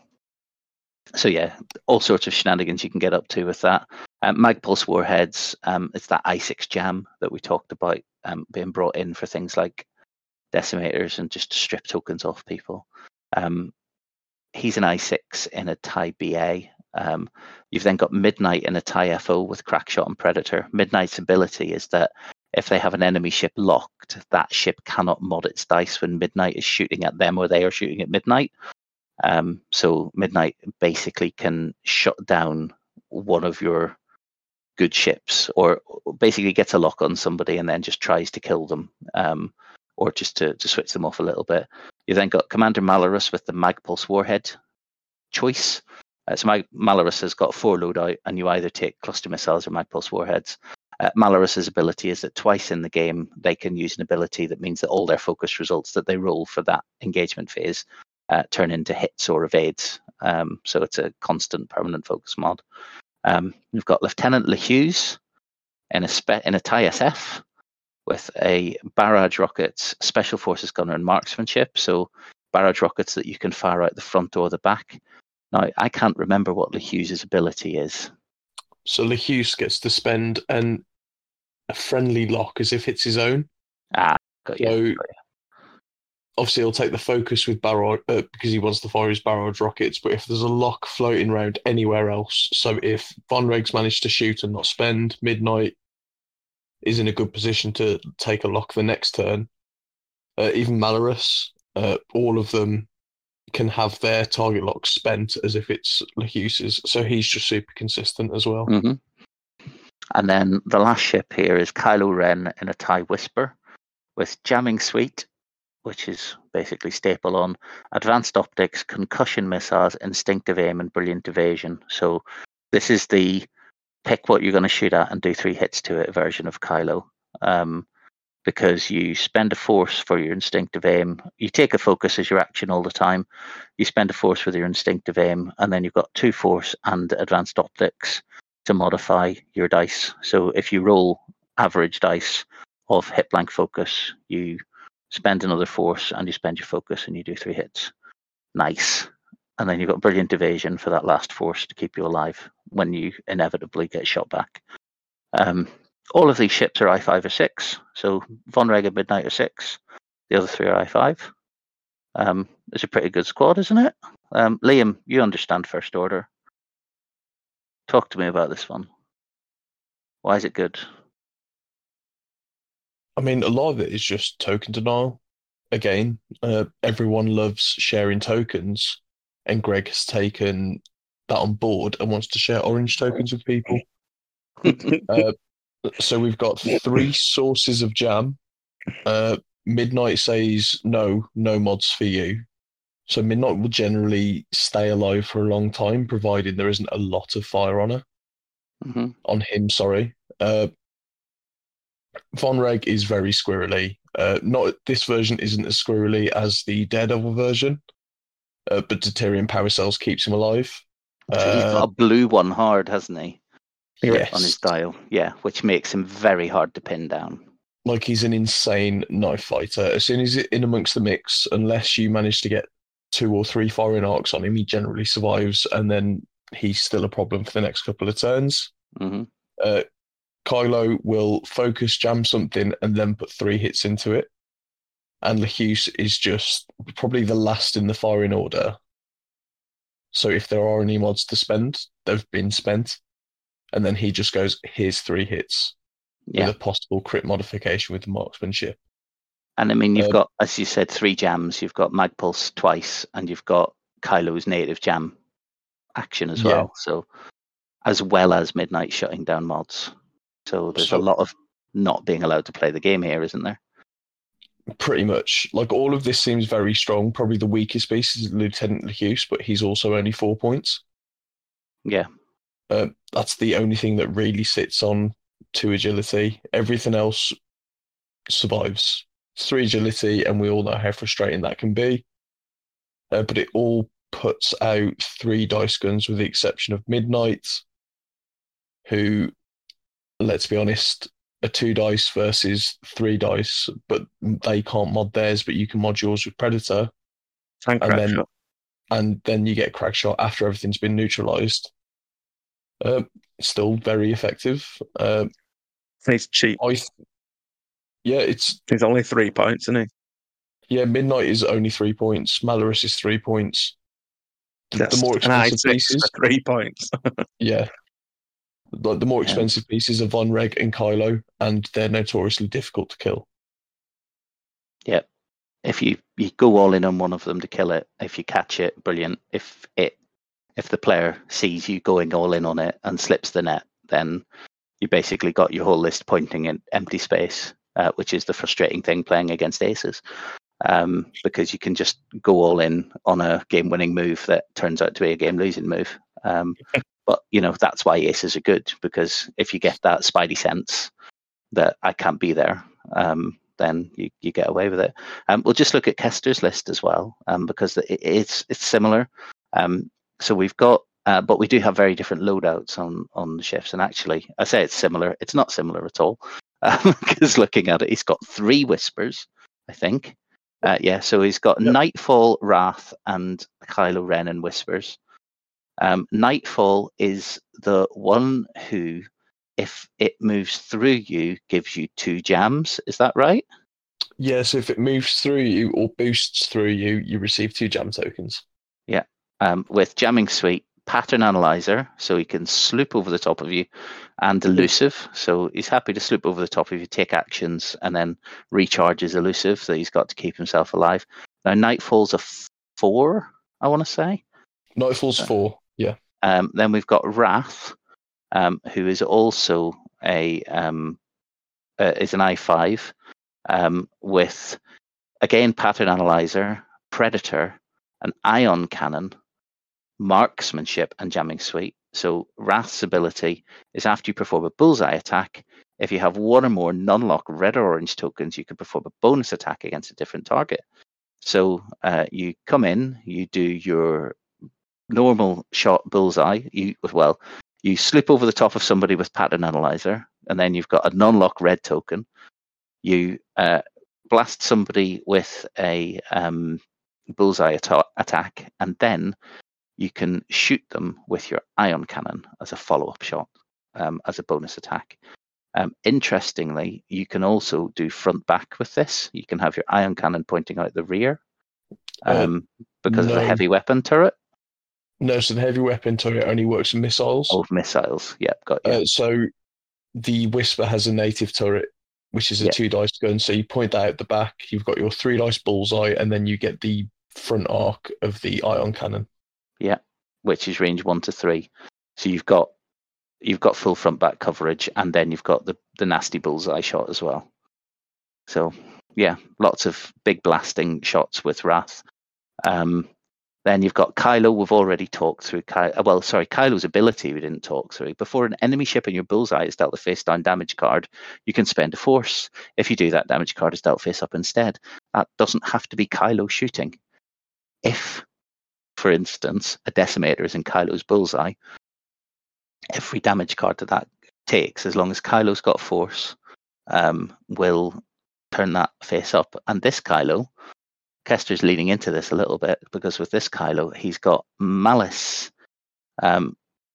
So yeah, all sorts of shenanigans you can get up to with that. Um, Magpulse Warheads, um, it's that I six jam that we talked about um, being brought in for things like decimators and just to strip tokens off people. Um, he's an I six in a TIE B A. Um, you've then got Midnight in a TIE F O with Crackshot and Predator. Midnight's ability is that if they have an enemy ship locked, that ship cannot mod its dice when Midnight is shooting at them or they are shooting at Midnight. Um, so Midnight basically can shut down one of your good ships, or basically gets a lock on somebody and then just tries to kill them, um, or just to, to switch them off a little bit. You then got Commander Malorus with the Magpulse Warhead choice. Uh, so Mag- Malorus has got four loadout, and you either take cluster missiles or Magpulse Warheads. Uh, Malorus's ability is that twice in the game they can use an ability that means that all their focus results that they roll for that engagement phase Uh, turn into hits or evades. Um, so it's a constant permanent focus mod. Um, we've got Lieutenant LeHughes in a spe- in a TIE S F with a barrage rockets, special forces gunner, and marksmanship. So barrage rockets that you can fire out the front or the back. Now I can't remember what LeHughes' ability is. So LeHughes gets to spend an a friendly lock as if it's his own. Ah, got you. So, got you. Obviously, he'll take the focus with barrage uh, because he wants to fire his barrage rockets. But if there's a lock floating around anywhere else, so if Von Reg's managed to shoot and not spend, Midnight is in a good position to take a lock the next turn. Uh, even Malorus, uh, all of them can have their target lock spent as if it's Lahuse's, so he's just super consistent as well. Mm-hmm. And then the last ship here is Kylo Ren in a TIE Whisper with Jamming Suite, which is basically staple on, advanced optics, concussion missiles, instinctive aim, and brilliant evasion. So this is the pick what you're going to shoot at and do three hits to it version of Kylo. Um, because you spend a force for your instinctive aim. You take a focus as your action all the time. You spend a force with your instinctive aim, and then you've got two force and advanced optics to modify your dice. So if you roll average dice of hit blank focus, you spend another force and you spend your focus and you do three hits. Nice. And then you've got brilliant evasion for that last force to keep you alive when you inevitably get shot back. Um, all of these ships are I five or six. So Von Reg and Midnight are six. The other three are I five. Um, it's a pretty good squad, isn't it? Um, Liam, you understand First Order. Talk to me about this one. Why is it good? I mean, a lot of it is just token denial. Again, uh, everyone loves sharing tokens, and Greg has taken that on board and wants to share orange tokens with people. uh, so we've got three sources of jam. Uh, Midnight says, no, no mods for you. So Midnight will generally stay alive for a long time, provided there isn't a lot of fire on her. Mm-hmm. On him, sorry. Uh, Von Reg is very squirrely. Uh, not this version isn't as squirrely as the Daredevil version, uh, but Deuterium Power Cells keeps him alive. So he's got Uh, a blue one hard, hasn't he? yes. On his dial. Yeah, which makes him very hard to pin down. Like he's an insane knife fighter. As soon as he's in amongst the mix, unless you manage to get two or three firing arcs on him, he generally survives, and then he's still a problem for the next couple of turns. Mm-hmm. Uh, Kylo will focus jam something and then put three hits into it. And Lahuse is just probably the last in the firing order. So if there are any mods to spend, they've been spent. And then he just goes, here's three hits. Yeah. With a possible crit modification with the marksmanship. And I mean, you've Um, got, as you said, three jams. You've got Magpulse twice, and you've got Kylo's native jam action as Yeah. well. So, as well as Midnight shutting down mods. So there's So- a lot of not being allowed to play the game here, isn't there? Pretty much. Like, all of this seems very strong. Probably the weakest piece is Lieutenant Lahuse, but he's also only four points. Yeah. Uh, that's the only thing that really sits on two agility. Everything else survives. Three agility, and we all know how frustrating that can be. Uh, but it all puts out three dice guns, with the exception of Midnight, who, let's be honest, are two dice versus three dice, but they can't mod theirs, but you can mod yours with Predator. And And then, Crackshot. and then you get Crackshot after everything's been neutralized. Uh, still very effective. Uh, He's cheap. I, th- yeah, it's He's only three points, isn't he? yeah. Midnight is only three points. Malorus is three points. The, the Yes. more An I expensive six pieces, for three points. yeah, like the more Yeah. expensive pieces are Von Reg and Kylo, and they're notoriously difficult to kill. If you, you go all in on one of them to kill it, if you catch it, brilliant. If it if the player sees you going all in on it and slips the net, then you basically got your whole list pointing in empty space, uh, which is the frustrating thing playing against aces. Um, because you can just go all in on a game-winning move that turns out to be a game-losing move. Um, but, you know, that's why aces are good, because if you get that spidey sense that I can't be there, um, then you, you get away with it. Um, we'll just look at Kester's list as well, um, because it, it's it's similar. Um, so we've got, uh, but we do have very different loadouts on on the ships. And actually, I say it's similar. It's not similar at all, because looking at it, he's got three Whispers, I think. Uh, yeah, so he's got Yep. Nightfall, Wrath, and Kylo Ren and Whispers. Um, Nightfall is the one who, if it moves through you, gives you two jams. Is that right? Yeah, so if it moves through you or boosts through you, you receive two jam tokens. Um, with Jamming Suite, Pattern Analyzer, so he can sloop over the top of you, and Elusive, so he's happy to sloop over the top of you, take actions, and then recharges Elusive, so he's got to keep himself alive. Now, Nightfall's a f- four, I want to say. Nightfall's four, yeah. Um, then we've got Wrath, um, who is also a um, uh, is an I five um, with, again, pattern analyzer, predator, an ion cannon, marksmanship, and jamming suite. So Wrath's ability is after you perform a bullseye attack, if you have one or more non-lock red or orange tokens, you can perform a bonus attack against a different target. So uh, you come in, you do your normal shot bullseye. You well, you slip over the top of somebody with pattern analyzer, and then you've got a non-lock red token. You uh, blast somebody with a um, bullseye atta- attack, and then you can shoot them with your ion cannon as a follow-up shot, um, as a bonus attack. Um, interestingly, you can also do front back with this. You can have your ion cannon pointing out the rear um, uh, because no. of the heavy weapon turret. No, so the heavy weapon turret only works with missiles. Oh, missiles. Yep, got you. Uh, so the Whisper has a native turret, which is a yep. two dice gun. So you point that at the back. You've got your three dice bullseye, and then you get the front arc of the ion cannon. Yeah, which is range one to three. So you've got you've got full front back coverage, and then you've got the the nasty bullseye shot as well. So yeah, lots of big blasting shots with Wrath. Um, Then you've got Kylo. We've already talked through Kylo. Well, sorry, Kylo's ability we didn't talk through. Before an enemy ship in your bullseye is dealt a face-down damage card, you can spend a force. If you do, that damage card is dealt face-up instead. That doesn't have to be Kylo shooting. If, for instance, a Decimator is in Kylo's bullseye, every damage card that that takes, as long as Kylo's got force, um, will turn that face-up. And this Kylo... Kester's leaning into this a little bit because with this Kylo, he's got Malice. Um,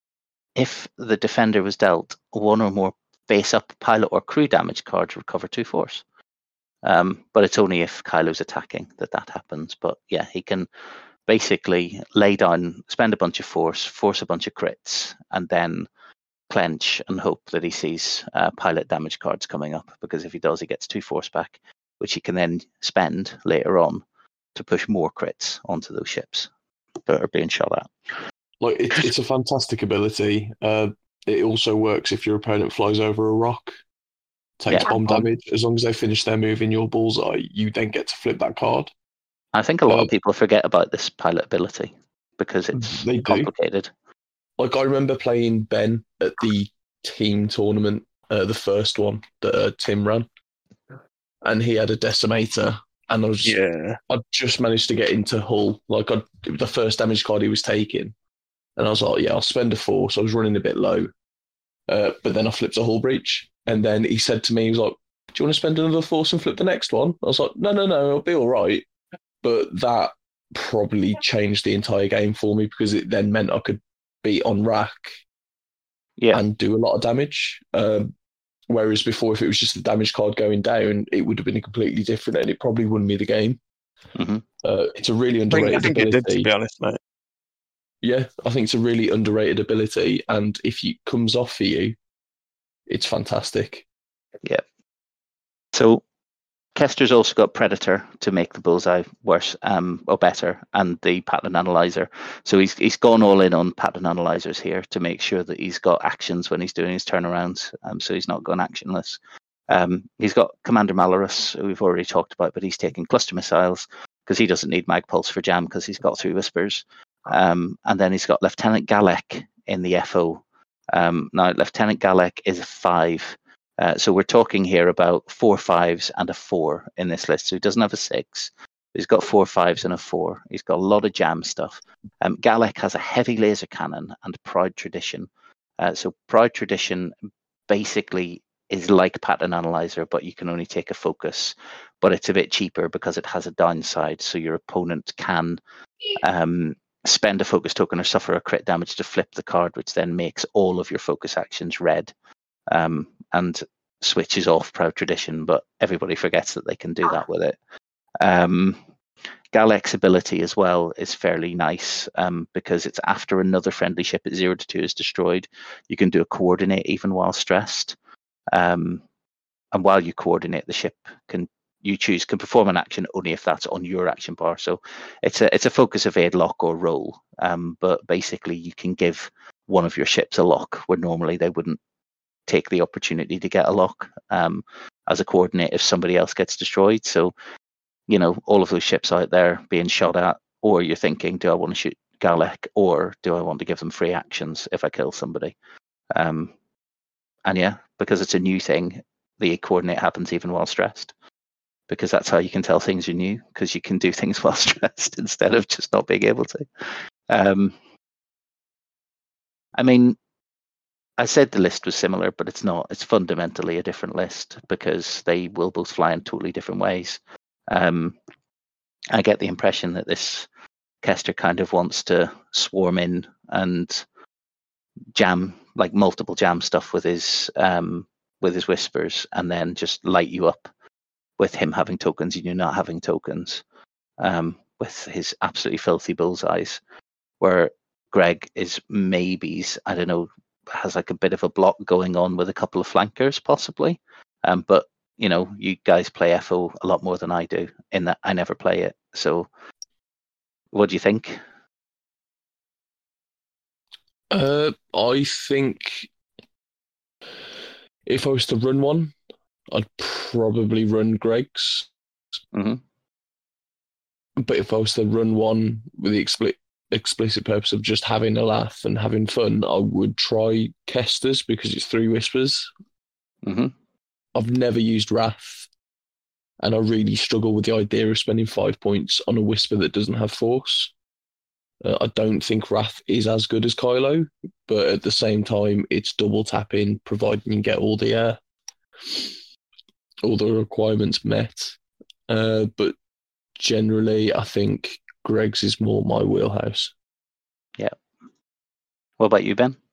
if the defender was dealt one or more face-up pilot or crew damage cards, recover two force. Um, but it's only if Kylo's attacking that that happens. But yeah, he can basically lay down, spend a bunch of force, force a bunch of crits, and then clench and hope that he sees uh, pilot damage cards coming up. Because if he does, he gets two force back, which he can then spend later on to push more crits onto those ships that are being shot at. Like it, it's a fantastic ability. Uh, it also works if your opponent flies over a rock, takes yeah. bomb damage. As long as they finish their move in your bullseye, you then get to flip that card. I think a lot uh, of people forget about this pilot ability because it's they complicated. Do. Like I remember playing Ben at the team tournament, uh, the first one that uh, Tim ran, and he had a Decimator. And I was, yeah. I just managed to get into Hull. Like I, the first damage card he was taking, and I was like, "Yeah, I'll spend a force." I was running a bit low, uh, but then I flipped a Hull breach, and then he said to me, "He was like, do you want to spend another force and flip the next one?" I was like, "No, no, no, it'll be all right." But that probably changed the entire game for me because it then meant I could be on rack, yeah, and do a lot of damage. Um, Whereas before, if it was just a damage card going down, it would have been completely different, and it probably wouldn't be the game. Mm-hmm. Uh, it's a really underrated I think, I think ability. It did, to be honest, mate. Yeah, I think it's a really underrated ability, and if it comes off for you, it's fantastic. Yeah. So Kester's also got Predator to make the bullseye worse um, or better, and the pattern analyzer. So he's he's gone all in on pattern analyzers here to make sure that he's got actions when he's doing his turnarounds. Um, so he's not gone actionless. Um, he's got Commander Malorus, who we've already talked about, but he's taking cluster missiles because he doesn't need Mag Pulse for jam because he's got three Whispers. Um, and then he's got Lieutenant Galek in the F O. Um, now Lieutenant Galek is a five. Uh, so we're talking here about four fives and a four in this list. So he doesn't have a six. He's got four fives and a four. He's got a lot of jam stuff. Um, Galek has a heavy laser cannon and Proud Tradition. Uh, so Proud Tradition basically is like Pattern Analyzer, but you can only take a focus. But it's a bit cheaper because it has a downside. So your opponent can um, spend a focus token or suffer a crit damage to flip the card, which then makes all of your focus actions red. Um, and switches off Proud Tradition, but everybody forgets that they can do that with it. Um, Galek's ability as well is fairly nice um, because it's after another friendly ship at zero to two is destroyed. You can do a coordinate even while stressed. Um, and while you coordinate, the ship can you choose can perform an action only if that's on your action bar. So it's a it's a focus, evade, lock, or roll. Um, but basically, you can give one of your ships a lock where normally they wouldn't take the opportunity to get a lock um, as a coordinate if somebody else gets destroyed. So, you know, all of those ships out there being shot at, or you're thinking, do I want to shoot Galek, or do I want to give them free actions if I kill somebody? Um, and yeah, because it's a new thing, the coordinate happens even while stressed, because that's how you can tell things are new, because you can do things while stressed instead of just not being able to. Um, I mean, I said the list was similar, but it's not. It's fundamentally a different list because they will both fly in totally different ways. Um, I get the impression that this Kester kind of wants to swarm in and jam, like multiple jam stuff with his um, with his whispers, and then just light you up with him having tokens and you not having tokens, um, with his absolutely filthy bullseyes. Where Greg is maybes, I don't know, has like a bit of a block going on with a couple of flankers possibly, um, but you know, you guys play F O a lot more than I do, in that I never play it. So what do you think? Uh, I think if I was to run one, I'd probably run Greg's. Mm-hmm. But if I was to run one with the expli- explicit purpose of just having a laugh and having fun, I would try Kester's because it's three whispers. Mm-hmm. I've never used Wrath, and I really struggle with the idea of spending five points on a whisper that doesn't have force. Uh, I don't think Wrath is as good as Kylo, but at the same time, it's double tapping, providing you get all the uh, all the requirements met. Uh, but generally, I think Greg's is more my wheelhouse. Yeah. What about you, Ben?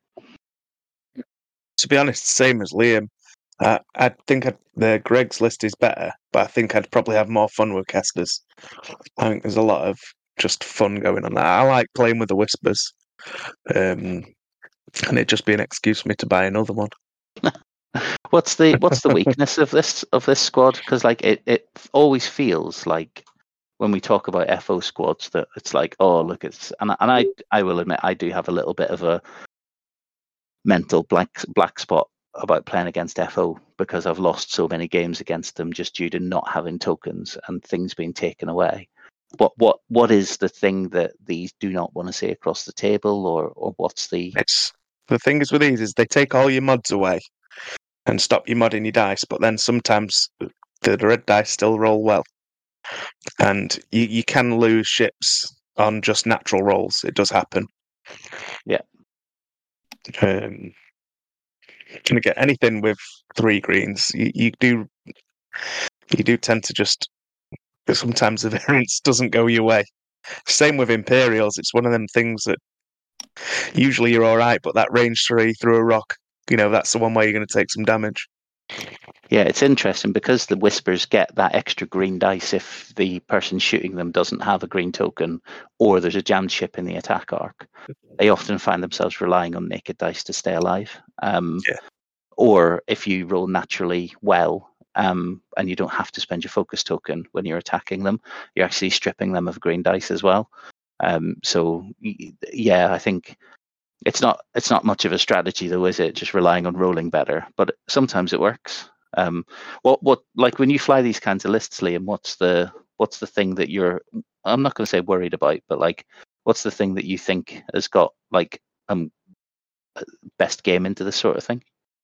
To be honest, same as Liam. Uh, I think I'd, the Greg's list is better, but I think I'd probably have more fun with Kester's. I think there's a lot of just fun going on there. I like playing with the whispers, um, and it'd just be an excuse for me to buy another one. What's the what's the weakness of this of this squad? Because like it, it always feels like when we talk about F O squads that it's like, oh look, it's and and I I will admit I do have a little bit of a mental black black spot about playing against F O because I've lost so many games against them just due to not having tokens and things being taken away. What what what is the thing that these do not want to see across the table, or or what's the? It's the thing is with these is they take all your mods away and stop you modding your dice, but then sometimes the red dice still roll well, and you you can lose ships on just natural rolls. It does happen. Yeah. Um, gonna get anything with three greens. You, you do you do tend to just sometimes the variance doesn't go your way. Same with Imperials. It's one of them things that usually you're all right, but that range three through a rock, you know, that's the one where you're going to take some damage. Yeah, it's interesting because the whispers get that extra green dice if the person shooting them doesn't have a green token or there's a jammed ship in the attack arc. They often find themselves relying on naked dice to stay alive. Um, yeah. Or if you roll naturally well, um, and you don't have to spend your focus token when you're attacking them, you're actually stripping them of green dice as well. Um, so yeah, I think it's not it's not much of a strategy though, is it? Just relying on rolling better, but sometimes it works. Um, what what like when you fly these kinds of lists, Liam? What's the what's the thing that you're? I'm not going to say worried about, but like, what's the thing that you think has got like um best game into this sort of thing?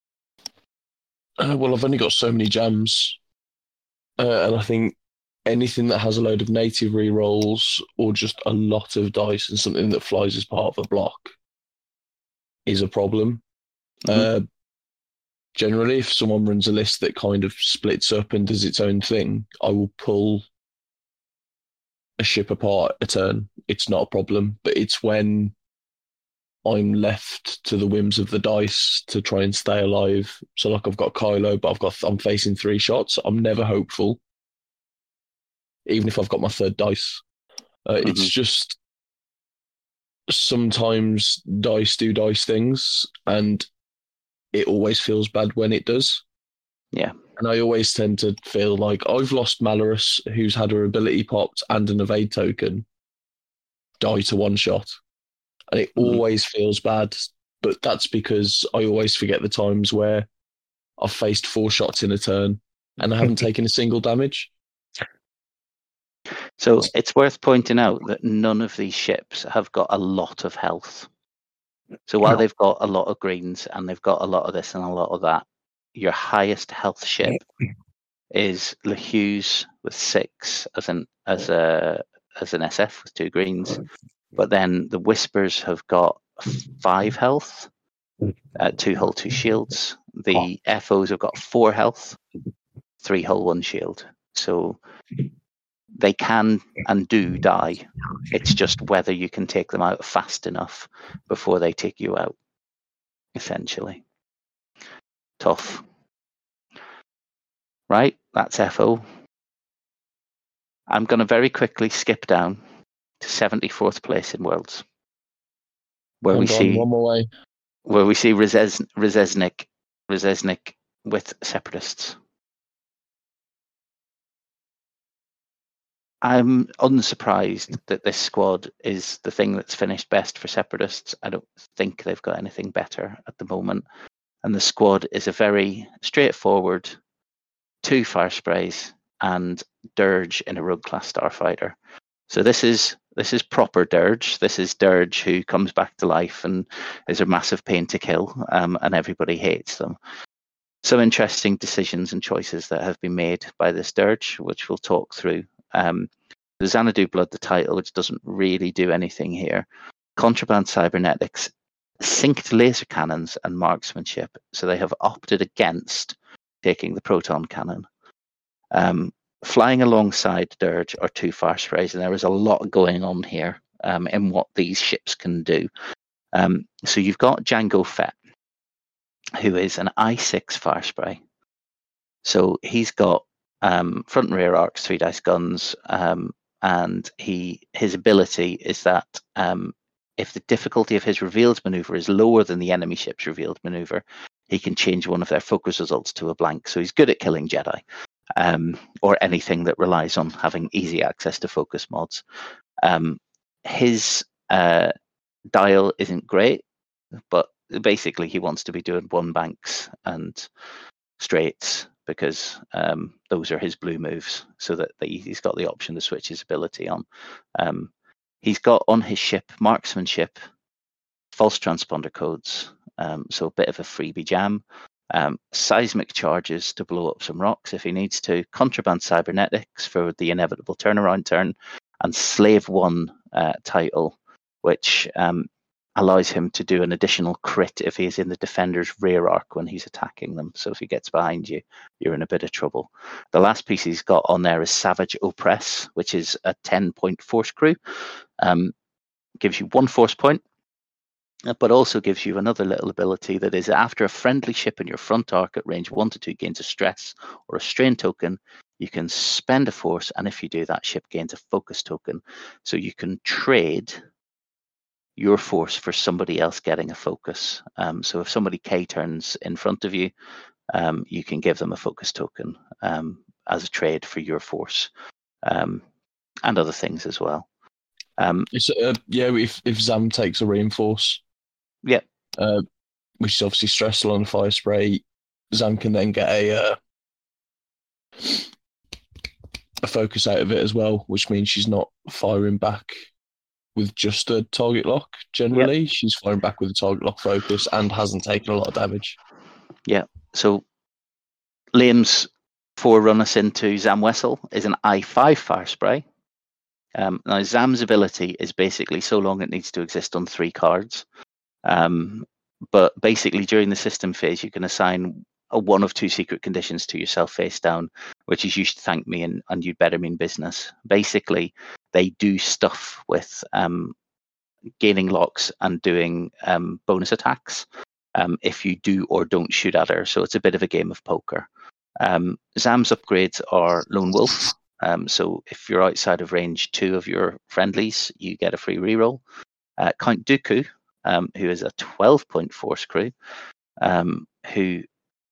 Uh, well, I've only got so many jams, uh, and I think anything that has a load of native rerolls or just a lot of dice and something that flies as part of a block is a problem. Mm-hmm. Uh, generally, if someone runs a list that kind of splits up and does its own thing, I will pull a ship apart a turn. It's not a problem, but it's when I'm left to the whims of the dice to try and stay alive. So, like, I've got Kylo, but I've got I'm facing three shots. I'm never hopeful, even if I've got my third dice. Uh, mm-hmm. It's just sometimes dice do dice things, and it always feels bad when it does. Yeah. And I always tend to feel like I've lost Malorus, who's had her ability popped and an evade token, die to one shot. And it Mhm. always feels bad. But that's because I always forget the times where I've faced four shots in a turn and I haven't taken a single damage. So it's worth pointing out that none of these ships have got a lot of health. So while No. they've got a lot of greens and they've got a lot of this and a lot of that, your highest health ship is LeHughes with six as an as a as an S F with two greens, but then the Whispers have got five health, uh, two hull, two shields. The F Os have got four health, three hull, one shield. So they can and do die. It's just whether you can take them out fast enough before they take you out, essentially. Tough. Right, that's F O. I'm going to very quickly skip down to seventy-fourth place in Worlds, where I'm we gone see one more way. where we see Rezes, Rezesnik, Rezesnik with Separatists. I'm unsurprised that this squad is the thing that's finished best for Separatists. I don't think they've got anything better at the moment. And the squad is a very straightforward two fire sprays and Dirge in a rogue class starfighter. So this is this is proper Dirge. This is Dirge who comes back to life and is a massive pain to kill, um, and everybody hates them. Some interesting decisions and choices that have been made by this Dirge, which we'll talk through. Um, the Xanadu Blood, the title, which doesn't really do anything here. Contraband cybernetics, synced laser cannons, and marksmanship. So they have opted against taking the proton cannon. Um, flying alongside Dirge are two fire sprays, and there is a lot going on here um, in what these ships can do. Um, so you've got Django Fett, who is an I six fire spray. So he's got um, front and rear arcs, three dice guns, um, and he his ability is that um, if the difficulty of his revealed maneuver is lower than the enemy ship's revealed maneuver, he can change one of their focus results to a blank. So he's good at killing Jedi, um, or anything that relies on having easy access to focus mods. Um, his uh, dial isn't great, but basically he wants to be doing one banks and straights because um, those are his blue moves, so that they, he's got the option to switch his ability on. Um, he's got on his ship marksmanship, false transponder codes, um, so a bit of a freebie jam. Um, seismic charges to blow up some rocks if he needs to, contraband cybernetics for the inevitable turnaround turn, and slave one uh, title, which um, allows him to do an additional crit if he is in the defender's rear arc when he's attacking them. So if he gets behind you, you're in a bit of trouble. The last piece he's got on there is Savage Oppress, which is a ten point force crew. Um, gives you one force point, but also gives you another little ability that is after a friendly ship in your front arc at range one to two gains a stress or a strain token, you can spend a force, and if you do, that ship gains a focus token. So you can trade your force for somebody else getting a focus. Um, so if somebody K turns in front of you, um, you can give them a focus token um, as a trade for your force, um, and other things as well. Um, It's, uh, yeah, if, if Zam takes a reinforce, yeah, uh, which is obviously stressful on a fire spray, Zam can then get a uh, a focus out of it as well, which means she's not firing back with just a target lock. Generally, yep. She's firing back with a target lock focus and hasn't taken a lot of damage. Yeah. So Liam's forerun us into Zam Wessel is an I five fire spray. Um, now Zam's ability is basically so long it needs to exist on three cards. Um, but basically during the system phase, you can assign a one of two secret conditions to yourself face down, which is you should thank me and, and you'd better mean business. Basically, they do stuff with um, gaining locks and doing um, bonus attacks um, if you do or don't shoot at her. So it's a bit of a game of poker. Um, Zam's upgrades are Lone Wolf. Um, so if you're outside of range two of your friendlies, you get a free reroll. Uh, Count Dooku, um, who is a twelve point force crew, um, who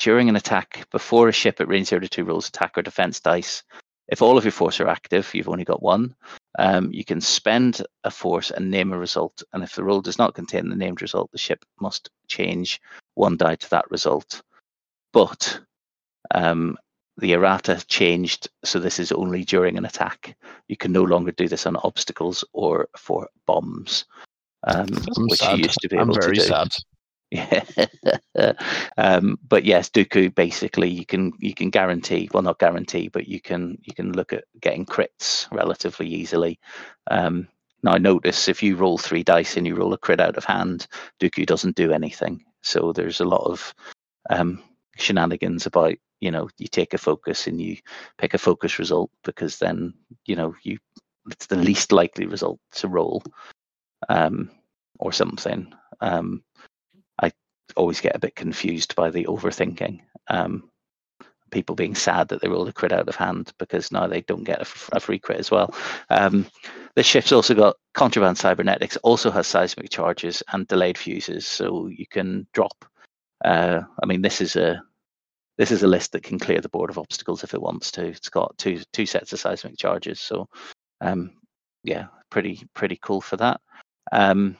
during an attack, before a ship at range zero to two rolls attack or defense dice, if all of your force are active, you've only got one. Um, you can spend a force and name a result, and if the roll does not contain the named result, the ship must change one die to that result. But um, the errata changed, so this is only during an attack. You can no longer do this on obstacles or for bombs, um, which sad. you used to be I'm able very to do. sad. Yeah, um, but yes, Dooku basically you can you can guarantee, well not guarantee, but you can you can look at getting crits relatively easily. Um, now I notice if you roll three dice and you roll a crit out of hand, Dooku doesn't do anything. So there's a lot of um, shenanigans about, you know, you take a focus and you pick a focus result because then, you know, you it's the least likely result to roll um, or something. Um, I always get a bit confused by the overthinking. Um, people being sad that they rolled a crit out of hand because now they don't get a, f- a free crit as well. Um, the ship's also got contraband cybernetics, also has seismic charges and delayed fuses, so you can drop. Uh, I mean, this is a this is a list that can clear the board of obstacles if it wants to. It's got two two sets of seismic charges, so um, yeah, pretty pretty cool for that. Um,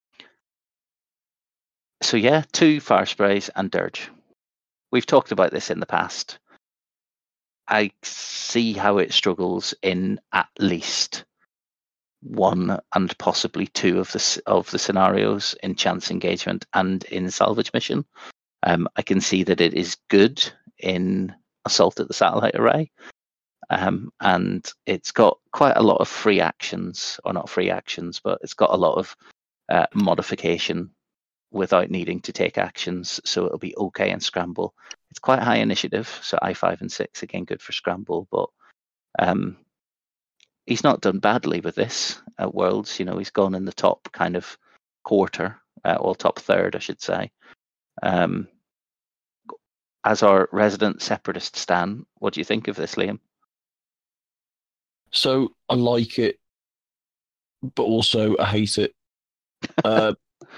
so yeah, two fire sprays and dirge. We've talked about this in the past. I see how it struggles in at least one and possibly two of the of the scenarios in chance engagement and in salvage mission. Um, I can see that it is good in assault at the satellite array, um, and it's got quite a lot of free actions, or not free actions, but it's got a lot of uh, modification without needing to take actions, so it'll be okay in scramble. It's quite high initiative, so I five and six, again, good for scramble, but um, he's not done badly with this at Worlds. You know, he's gone in the top kind of quarter, uh, or top third, I should say. Um, as our resident separatist Stan, what do you think of this, Liam? So I like it, but also I hate it. Uh,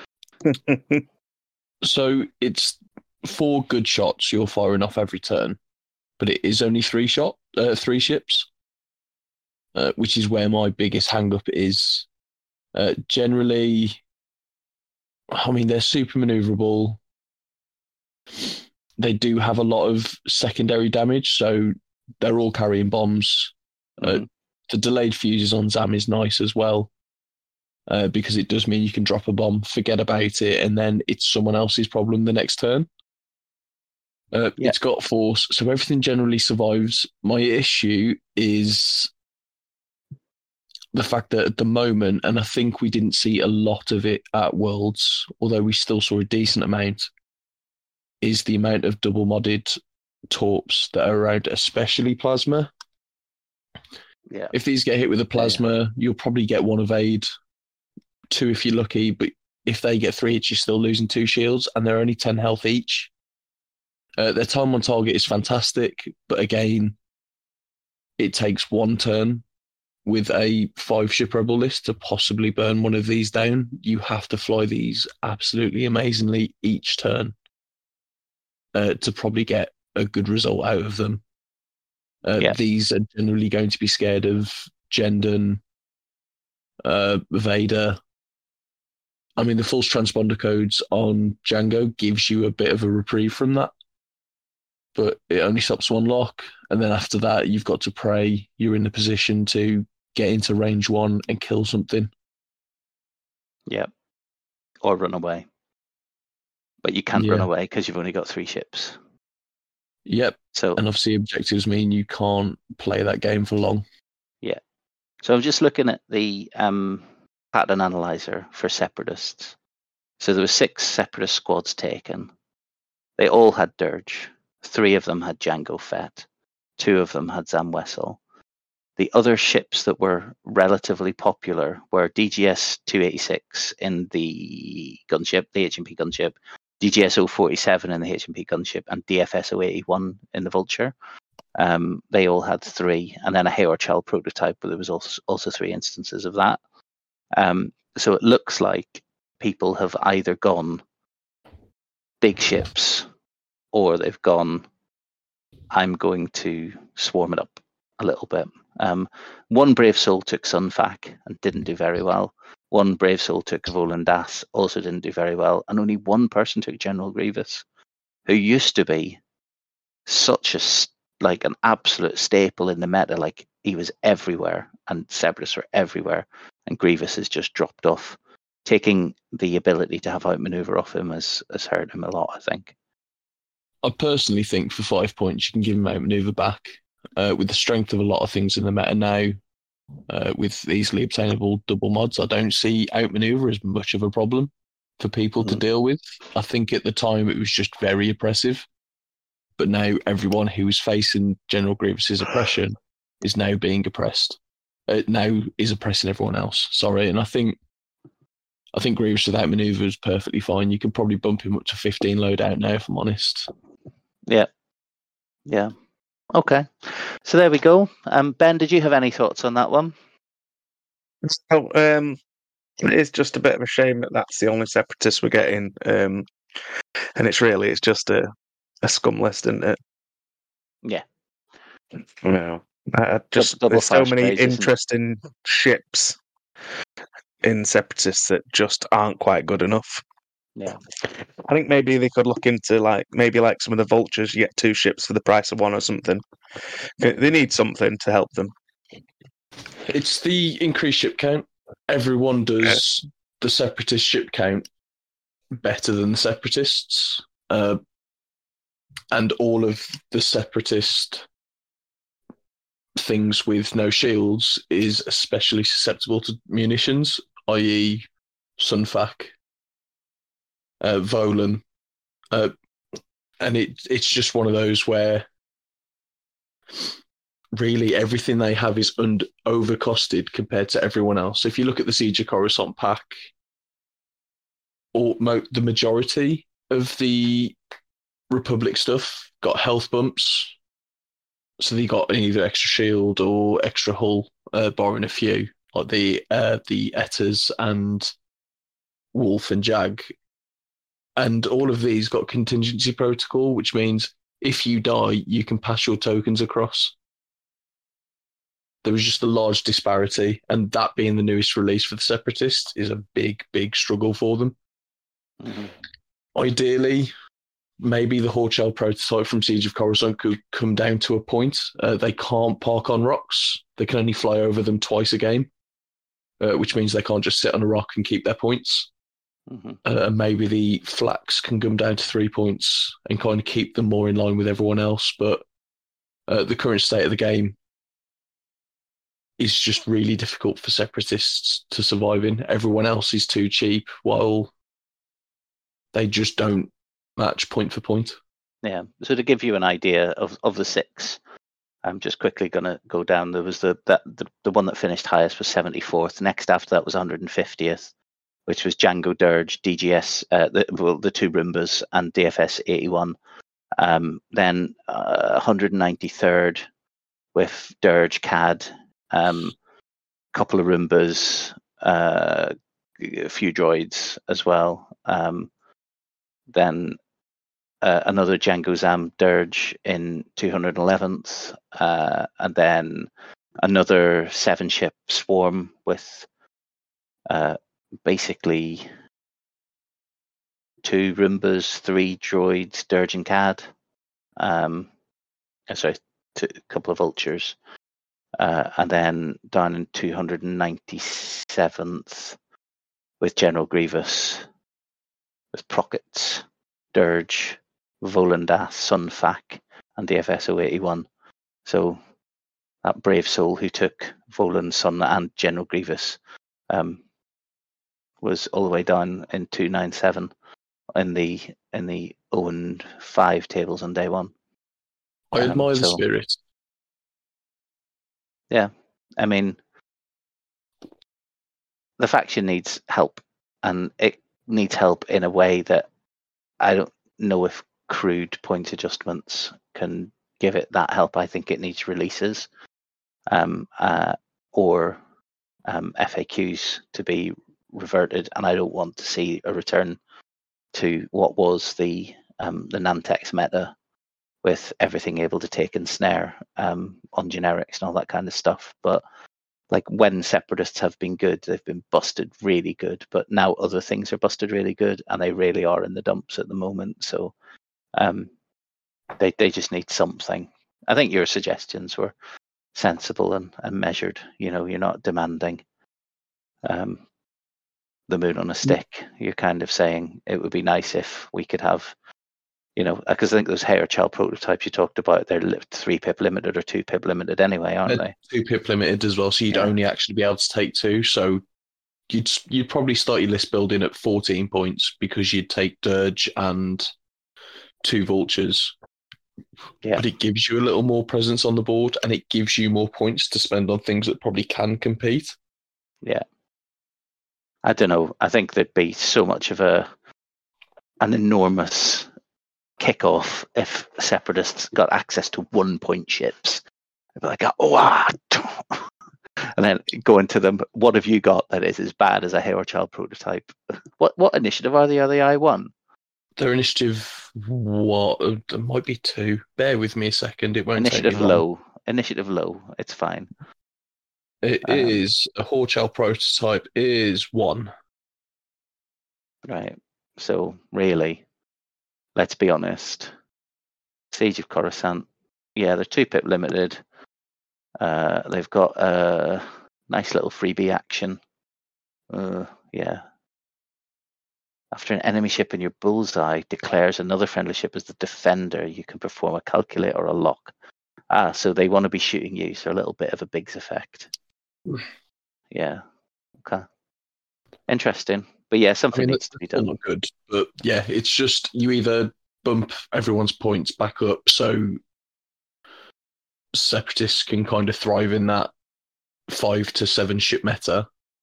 so it's four good shots you're firing off every turn, but it is only three shot, uh, three ships, uh, which is where my biggest hang-up is. Uh, generally, I mean, they're super maneuverable. They do have a lot of secondary damage, so they're all carrying bombs. Mm-hmm. Uh, the delayed fuses on Zam is nice as well, uh, because it does mean you can drop a bomb, forget about it, and then it's someone else's problem the next turn. Uh, yeah. It's got force, so everything generally survives. My issue is the fact that at the moment, and I think we didn't see a lot of it at Worlds, although we still saw a decent amount, is the amount of double modded torps that are around, especially plasma. Yeah. If these get hit with a plasma, yeah, yeah. you'll probably get one evade, two if you're lucky, but if they get three hits, you're still losing two shields, and they're only ten health each. Uh, their time on target is fantastic, but again, it takes one turn with a five ship rebel list to possibly burn one of these down. You have to fly these absolutely amazingly each turn uh, to probably get a good result out of them. Uh, yeah. These are generally going to be scared of Jendon, uh, Vader. I mean, the false transponder codes on Django gives you a bit of a reprieve from that, but it only stops one lock, and then after that, you've got to pray you're in the position to get into range one and kill something. Yeah, or run away. But you can't yeah. run away because you've only got three ships. Yep. So, and obviously objectives mean you can't play that game for long. Yeah. So I'm just looking at the um, pattern analyzer for separatists. So there were six separatist squads taken. They all had Dirge. Three of them had Django Fett. Two of them had Zam Wesell. The other ships that were relatively popular were D G S two eighty-six in the gunship, the H M P gunship, D G S zero forty-seven in the H M P gunship, and D F S zero eighty-one in the Vulture. Um, they all had three, and then a Hayward Child prototype, but there was also, also three instances of that. Um, so it looks like people have either gone big ships or they've gone, I'm going to swarm it up a little bit. Um, one Brave Soul took Sunfac and didn't do very well. One Brave Soul took Volan Das, also didn't do very well. And only one person took General Grievous, who used to be such a, like an absolute staple in the meta. Like he was everywhere and Separatists were everywhere. And Grievous has just dropped off. Taking the ability to have outmaneuver off him has, has hurt him a lot, I think. I personally think for five points you can give him outmaneuver back. Uh, with the strength of a lot of things in the meta now, uh, with easily obtainable double mods, I don't see outmaneuver as much of a problem for people mm. to deal with. I think at the time it was just very oppressive, but now everyone who is facing General Grievous's oppression is now being oppressed. Uh, now is oppressing everyone else. Sorry, and I think I think Grievous without maneuver is perfectly fine. You can probably bump him up to fifteen loadout now, if I'm honest. Yeah, yeah. Okay, so there we go. Um, Ben, did you have any thoughts on that one? So, um, it is just a bit of a shame that that's the only Separatist we're getting, um, and it's really it's just a, a scum list, isn't it? Yeah. No, I just Double there's so many praise, interesting ships in Separatists that just aren't quite good enough. Yeah. I think maybe they could look into like maybe like some of the vultures. You get two ships for the price of one or something. They need something to help them. It's the increased ship count. Everyone does yeah. the Separatist ship count better than the Separatists, uh, and all of the Separatist things with no shields is especially susceptible to munitions, that is, Sunfac. Uh, Volan, uh, and it it's just one of those where really everything they have is under overcosted compared to everyone else. If you look at the Siege of Coruscant pack, or mo- the majority of the Republic stuff got health bumps, so they got either extra shield or extra hull, uh, barring a few, like the uh, the Etters and Wolf and Jag. And all of these got contingency protocol, which means if you die, you can pass your tokens across. There was just a large disparity, and that being the newest release for the Separatists is a big, big struggle for them. Mm-hmm. Ideally, maybe the Horde Shell prototype from Siege of Coruscant could come down to a point. Uh, they can't park on rocks. They can only fly over them twice a game, uh, which means they can't just sit on a rock and keep their points. Mm-hmm. Uh, and maybe the flax can come down to three points and kind of keep them more in line with everyone else. But uh, the current state of the game is just really difficult for Separatists to survive in. Everyone else is too cheap, while they just don't match point for point. Yeah. So to give you an idea of, of the six, I'm just quickly going to go down. There was the, that the the one that finished highest was seventy-fourth. Next after that was one hundred fiftieth. Which was Django Dirge, D G S, uh, the, well, the two Roombas, and D F S eighty-one. Um, then uh, one hundred ninety-third with Dirge, C A D, a um, couple of Roombas, uh, a few droids as well. Um, then uh, another Django Zam Dirge in two hundred eleventh, uh, and then another seven ship swarm with uh, basically two Roombas, three droids, Dirge and C A D. Um, sorry, two, a couple of vultures. Uh, and then down in two hundred ninety-seventh with General Grievous, with Prockets, Dirge, Volan Das, Sunfac, and D F S zero eighty-one. So that brave soul who took Volan, Sun, and General Grievous um, was all the way down in two ninety-seven in the in the zero and five tables on day one. I Um, admire the so, spirit. Yeah, I mean, the faction needs help, and it needs help in a way that I don't know if crude point adjustments can give it that help. I think it needs releases, um, uh, or um, F A Qs to be reverted, and I don't want to see a return to what was the um, the Nantex meta with everything able to take and snare um, on generics and all that kind of stuff. But like when separatists have been good, they've been busted really good. But now other things are busted really good, and they really are in the dumps at the moment. So um, they they just need something. I think your suggestions were sensible and, and measured. You know, you're not demanding um, the moon on a stick. You're kind of saying it would be nice if we could have, you know, because I think those Hair Child prototypes you talked about, they're three pip limited or two pip limited anyway, aren't They're they? Two pip limited as well, so you'd Yeah. only actually be able to take two. So you'd you'd probably start your list building at fourteen points because you'd take Dirge and two Vultures. Yeah. But it gives you a little more presence on the board, and it gives you more points to spend on things that probably can compete. Yeah. I don't know. I think there'd be so much of a an enormous kickoff if separatists got access to one point ships. They'd be like, oh, ah, and then go into them. What have you got that is as bad as a Hair Child prototype? What what initiative are they? Are they I one? Their initiative, what? There might be two. Bear with me a second. It won't Initiative take me long. low. Initiative low. It's fine. It Um, is a Horchel prototype. Is one. Right. So really, let's be honest. Siege of Coruscant. Yeah, they're two pip limited. Uh, they've got a nice little freebie action. Uh, yeah. After an enemy ship in your bullseye declares another friendly ship as the defender, you can perform a calculate or a lock. Ah, so they want to be shooting you, so a little bit of a Biggs effect. Yeah. Okay. Interesting. But yeah, I something mean, needs that's to be still done. not good. But yeah, it's just you either bump everyone's points back up so separatists can kind of thrive in that five to seven ship meta,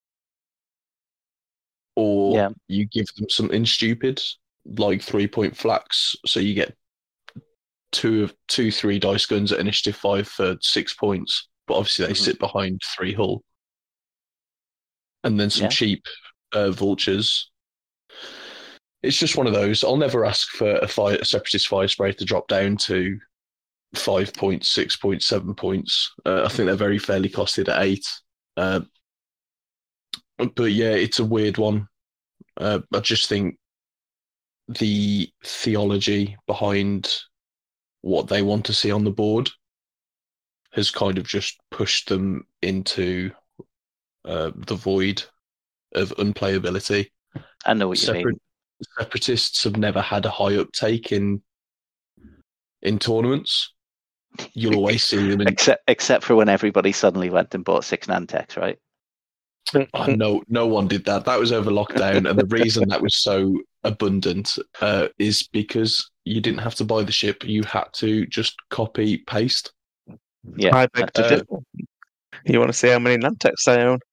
or Yeah. you give them something stupid like three point flax, so you get two of two three dice guns at initiative five for six points, but obviously they Mhm. sit behind three hull, and then some Yeah. cheap uh, vultures. It's just one of those. I'll never ask for a, fire, a separatist fire spray to drop down to five points, six points, seven points. Uh, I think they're very fairly costed at eight. Uh, but yeah, it's a weird one. Uh, I just think the theology behind what they want to see on the board has kind of just pushed them into uh, the void of unplayability. I know what you Separate, mean. Separatists have never had a high uptake in in tournaments. You'll always see them in. Except except for when everybody suddenly went and bought six Nantex, right? Oh, no, no one did that. That was over lockdown, and the reason that was so abundant uh, is because you didn't have to buy the ship; you had to just copy paste. Yeah. I beg to Uh, differ. You want to see how many Nantex I own?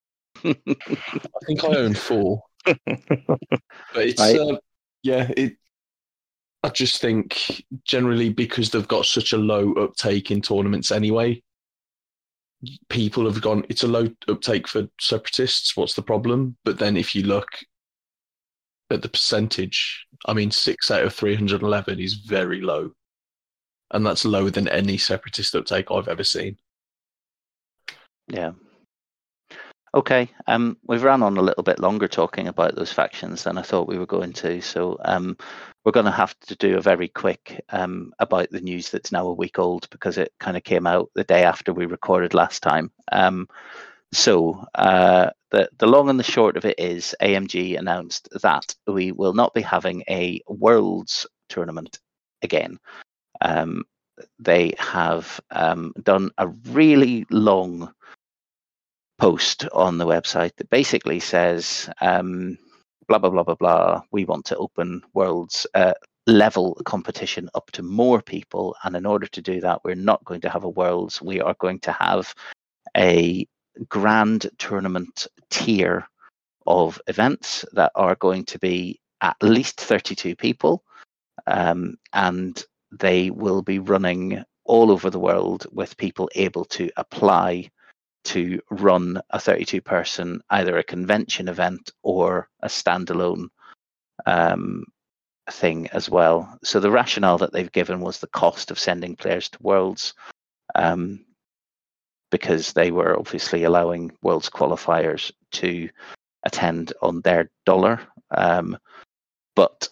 I think I own four, but it's Right. uh, yeah. It. I just think generally because they've got such a low uptake in tournaments anyway, people have gone, it's a low uptake for separatists. What's the problem? But then if you look at the percentage, I mean, six out of three hundred eleven is very low. And that's lower than any separatist uptake I've ever seen. Yeah. Okay. Um, we've ran on a little bit longer talking about those factions than I thought we were going to. So um, we're going to have to do a very quick um, about the news that's now a week old because it kind of came out the day after we recorded last time. Um, so uh, the, the long and the short of it is A M G announced that we will not be having a Worlds tournament again. Um, they have um, done a really long post on the website that basically says um, blah blah blah blah blah. We want to open Worlds uh, level competition up to more people, and in order to do that, we're not going to have a Worlds. We are going to have a grand tournament tier of events that are going to be at least thirty-two people, um, and they will be running all over the world with people able to apply to run a thirty-two person, either a convention event or a standalone um, thing as well. So the rationale that they've given was the cost of sending players to Worlds, um, because they were obviously allowing Worlds qualifiers to attend on their dollar. Um, but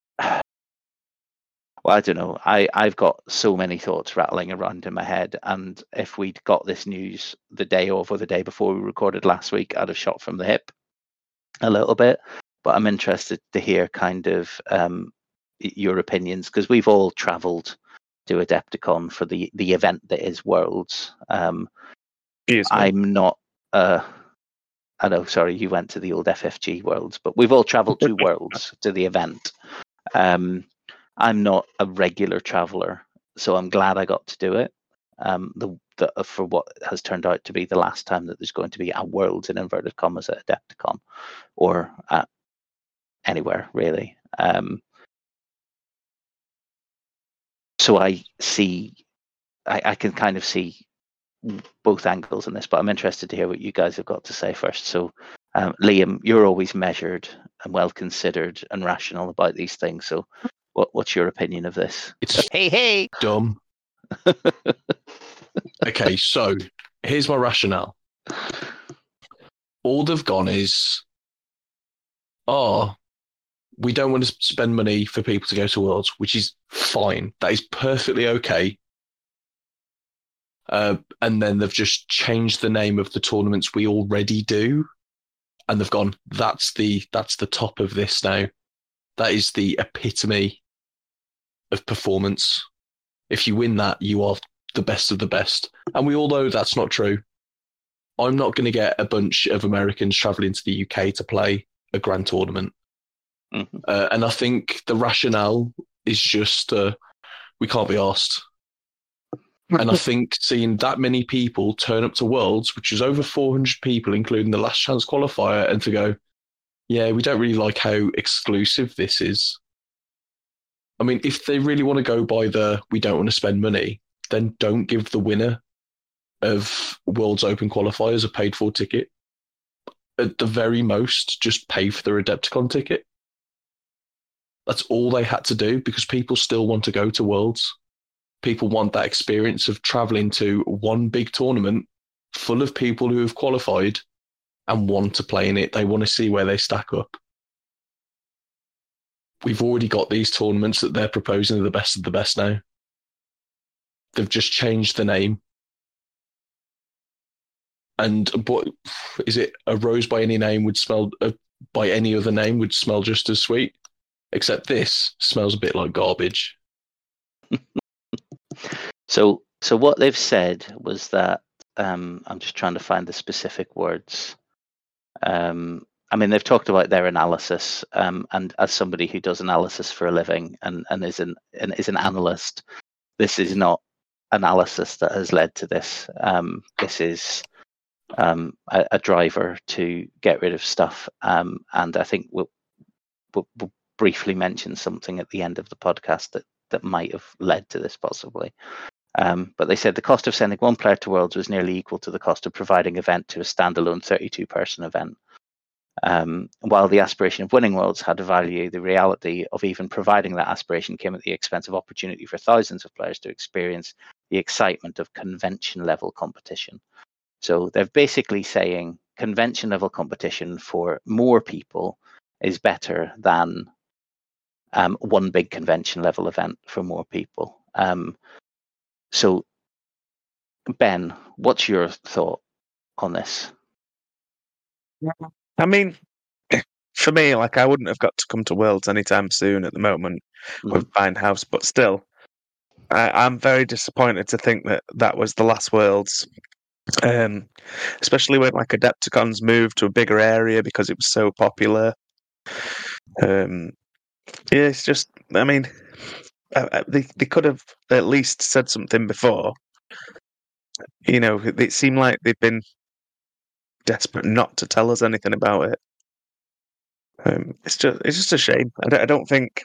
well, I don't know. I, I've got so many thoughts rattling around in my head. And if we'd got this news the day of or the day before we recorded last week, I'd have shot from the hip a little bit. But I'm interested to hear kind of um, your opinions, because we've all travelled to Adepticon for the, the event that is Worlds. Um, I'm not... Uh, I know, sorry, you went to the old F F G Worlds, but we've all travelled to Worlds, to the event. Um, I'm not a regular traveller, so I'm glad I got to do it. Um, the, the for what has turned out to be the last time that there's going to be a Worlds in inverted commas at Adepticon, or at anywhere really. Um, so I see, I, I can kind of see both angles in this, but I'm interested to hear what you guys have got to say first. So, um, Liam, you're always measured and well considered and rational about these things. So, what what's your opinion of this? It's hey hey dumb. Okay, so here's my rationale. All they've gone is, oh, we don't want to spend money for people to go to Worlds, which is fine. That is perfectly okay. Uh, and then they've just changed the name of the tournaments we already do, and they've gone, that's the that's the top of this now. That is the epitome of performance. If you win that, you are the best of the best. And we all know that's not true. I'm not going to get a bunch of Americans travelling to the U K to play a grand tournament. Mm-hmm. Uh, and I think the rationale is just, uh, we can't be arsed. And I think seeing that many people turn up to Worlds, which is over four hundred people, including the last chance qualifier, and to go, yeah, we don't really like how exclusive this is. I mean, if they really want to go by the, we don't want to spend money, then don't give the winner of Worlds Open qualifiers a paid for ticket. At the very most, just pay for their Adepticon ticket. That's all they had to do, because people still want to go to Worlds. People want that experience of travelling to one big tournament full of people who have qualified and want to play in it. They want to see where they stack up. We've already got these tournaments that they're proposing are the best of the best now. They've just changed the name. And what is it? A rose by any name would smell, uh, by any other name would smell just as sweet. Except this smells a bit like garbage. So, so what they've said was that, um, I'm just trying to find the specific words. Um, I mean, they've talked about their analysis, um, and as somebody who does analysis for a living and, and is an and is an analyst, this is not analysis that has led to this. Um, this is um, a, a driver to get rid of stuff, um, and I think we'll, we'll, we'll briefly mention something at the end of the podcast that that might have led to this possibly. Um, but they said the cost of sending one player to Worlds was nearly equal to the cost of providing event to a standalone thirty-two person event. Um, while the aspiration of winning Worlds had a value, the reality of even providing that aspiration came at the expense of opportunity for thousands of players to experience the excitement of convention level competition. So they're basically saying convention level competition for more people is better than um, one big convention level event for more people. Um, So, Ben, what's your thought on this? I mean, for me, like, I wouldn't have got to come to Worlds anytime soon at the moment mm. with buying house, but still, I, I'm very disappointed to think that that was the last Worlds, um, especially when, like, Adepticon's moved to a bigger area because it was so popular. Um, yeah, it's just, I mean, uh, they, they could have at least said something before. You know, it seemed like they've been desperate not to tell us anything about it. Um, it's just, it's just a shame. I don't, I don't think,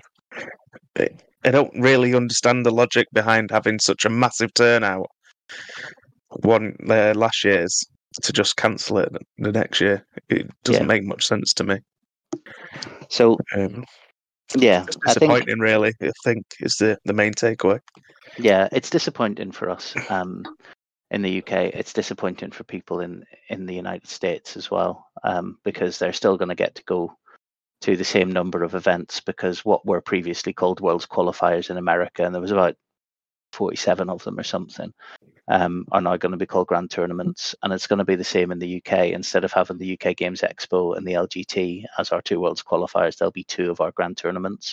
I don't really understand the logic behind having such a massive turnout one uh, last year's to just cancel it the next year. It doesn't yeah. make much sense to me. So, um, Yeah, It's I think disappointing, really. I think is the the main takeaway. yeah, it's disappointing for us um, in the U K. It's disappointing for people in in the United States as well, um, because they're still going to get to go to the same number of events, because what were previously called Worlds qualifiers in America, and there was about forty-seven of them or something, um, are now going to be called Grand Tournaments, and it's going to be the same in the U K. Instead of having the U K Games Expo and the L G T as our two Worlds qualifiers, there'll be two of our Grand Tournaments.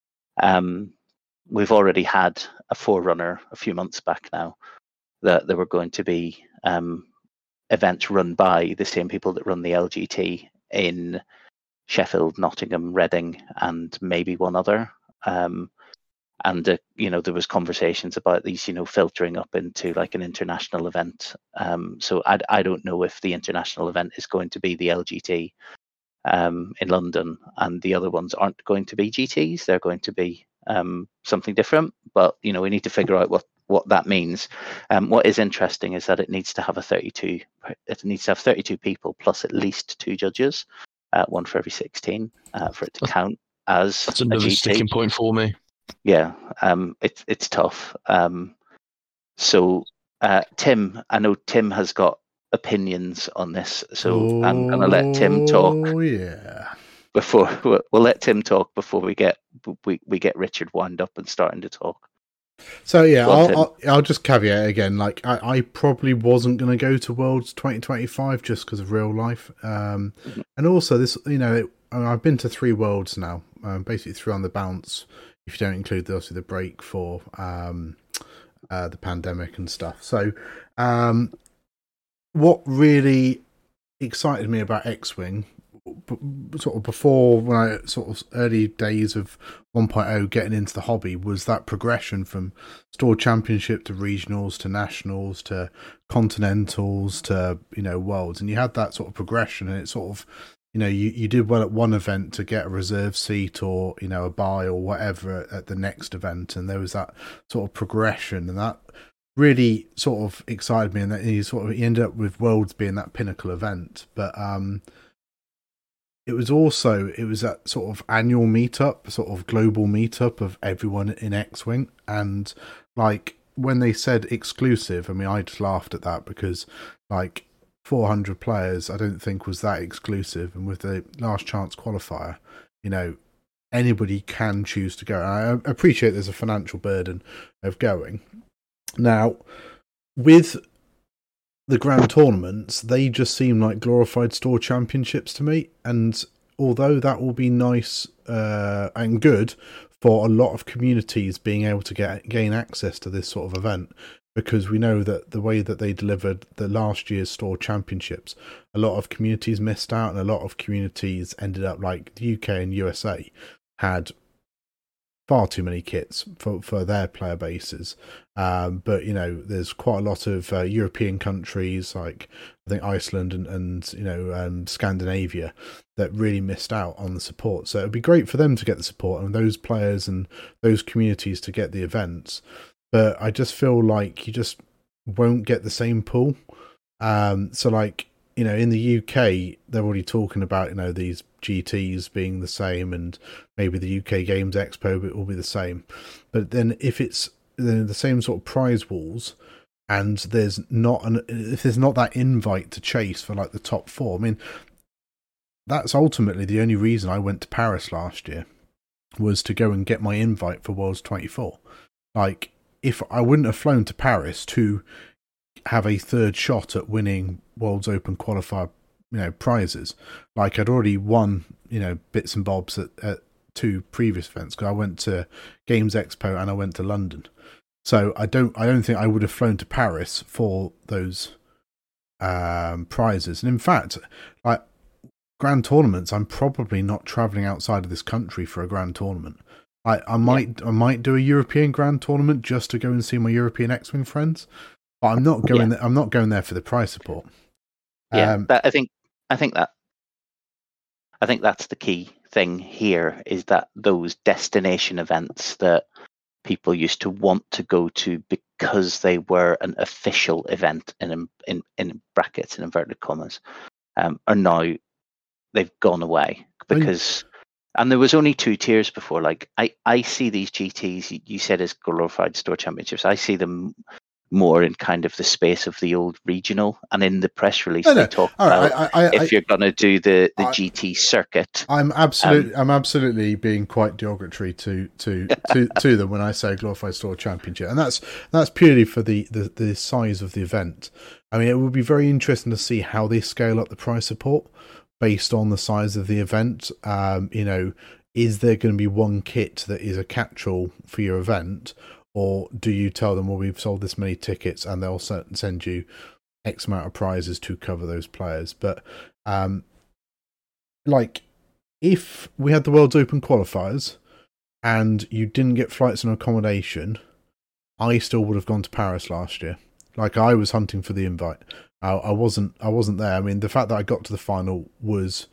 Um, we've already had a forerunner a few months back now that there were going to be um, events run by the same people that run the L G T in Sheffield, Nottingham, Reading, and maybe one other. Um, and uh, you know, there was conversations about these, you know, filtering up into like an international event. Um, so I, I don't know if the international event is going to be the L G T um, in London, and the other ones aren't going to be G Ts. They're going to be um, something different. But you know, we need to figure out what what that means. Um, what is interesting is that it needs to have a thirty-two. It needs to have thirty-two people plus at least two judges. Uh, one for every sixteen, uh, for it to count as That's a another G T. sticking point for me. Yeah, um, it's it's tough. Um, so uh, Tim, I know Tim has got opinions on this, so oh, I'm going to let Tim talk. Oh yeah. Before we'll, we'll let Tim talk before we get we, we get Richard wound up and starting to talk. So yeah, Well, I'll, I'll I'll just caveat again. Like I, I probably wasn't going to go to Worlds twenty twenty-five just because of real life, um, Mhm. and also this. You know, it, I mean, I've been to three Worlds now, um, basically three on the bounce. If you don't include the, obviously the break for um, uh, the pandemic and stuff. So, um, what really excited me about X-Wing, b- sort of before when I sort of early days of one point oh getting into the hobby, was that progression from store championship to regionals to nationals to continentals to, you know, worlds, and you had that sort of progression, and it sort of, you know, you, you did well at one event to get a reserve seat or, you know, a buy or whatever at the next event, and there was that sort of progression, and that really sort of excited me, and that you sort of you ended up with Worlds being that pinnacle event. But um it was also it was that sort of annual meetup, sort of global meetup of everyone in X-Wing, and like when they said exclusive, I mean, I just laughed at that, because like four hundred players I don't think was that exclusive, and with the last chance qualifier, you know, anybody can choose to go. And I appreciate there's a financial burden of going. Now, with the grand tournaments, they just seem like glorified store championships to me. And although that will be nice uh, and good for a lot of communities being able to get gain access to this sort of event, because we know that the way that they delivered the last year's store championships, a lot of communities missed out, and a lot of communities ended up, like the U K and U S A, had far too many kits for, for their player bases. Um, but, you know, there's quite a lot of uh, European countries, like I think Iceland and, and you know, um, Scandinavia, that really missed out on the support. So it would be great for them to get the support, and those players and those communities to get the events. But I just feel like you just won't get the same pool. Um, so, like, you know, in the U K, they're already talking about, you know, these G Ts being the same, and maybe the U K Games Expo will be the same. But then if it's the same sort of prize walls, and there's not an if there's not that invite to chase for like the top four, I mean, that's ultimately the only reason I went to Paris last year, was to go and get my invite for Worlds twenty-four. Like, if I wouldn't have flown to Paris to have a third shot at winning Worlds Open qualifier, you know, prizes, like I'd already won, you know, bits and bobs at, at two previous events, because I went to Games Expo and I went to London. So I don't, I don't think I would have flown to Paris for those um, prizes. And in fact, like grand tournaments, I'm probably not traveling outside of this country for a grand tournament. I, I might, yeah. I might do a European grand tournament just to go and see my European X-Wing friends. But I'm not going. Yeah. There, I'm not going there for the prize support. Yeah, um, that, I think. I think that. I think that's the key thing here, is that those destination events that people used to want to go to because they were an official event in in in brackets, in inverted commas, um, are now they've gone away, because And there was only two tiers before. Like I, I see these G Ts, you said as glorified store championships. I see them more in kind of the space of the old regional. And in the press release, No, no. they talk All right, about I- I- if I- you're going to do the, the I- G T circuit. I'm absolutely, I'm absolutely being quite derogatory to to to, to them when I say glorified store championship, and that's that's purely for the, the the size of the event. I mean, it would be very interesting to see how they scale up the prize support based on the size of the event. Um, you know, is there going to be one kit that is a catch-all for your event, or do you tell them, well, we've sold this many tickets, and they'll send you X amount of prizes to cover those players? But um, like, if we had the World's Open qualifiers and you didn't get flights and accommodation, I still would have gone to Paris last year. Like, I was hunting for the invite. I, I wasn't. I wasn't there. I mean, the fact that I got to the final was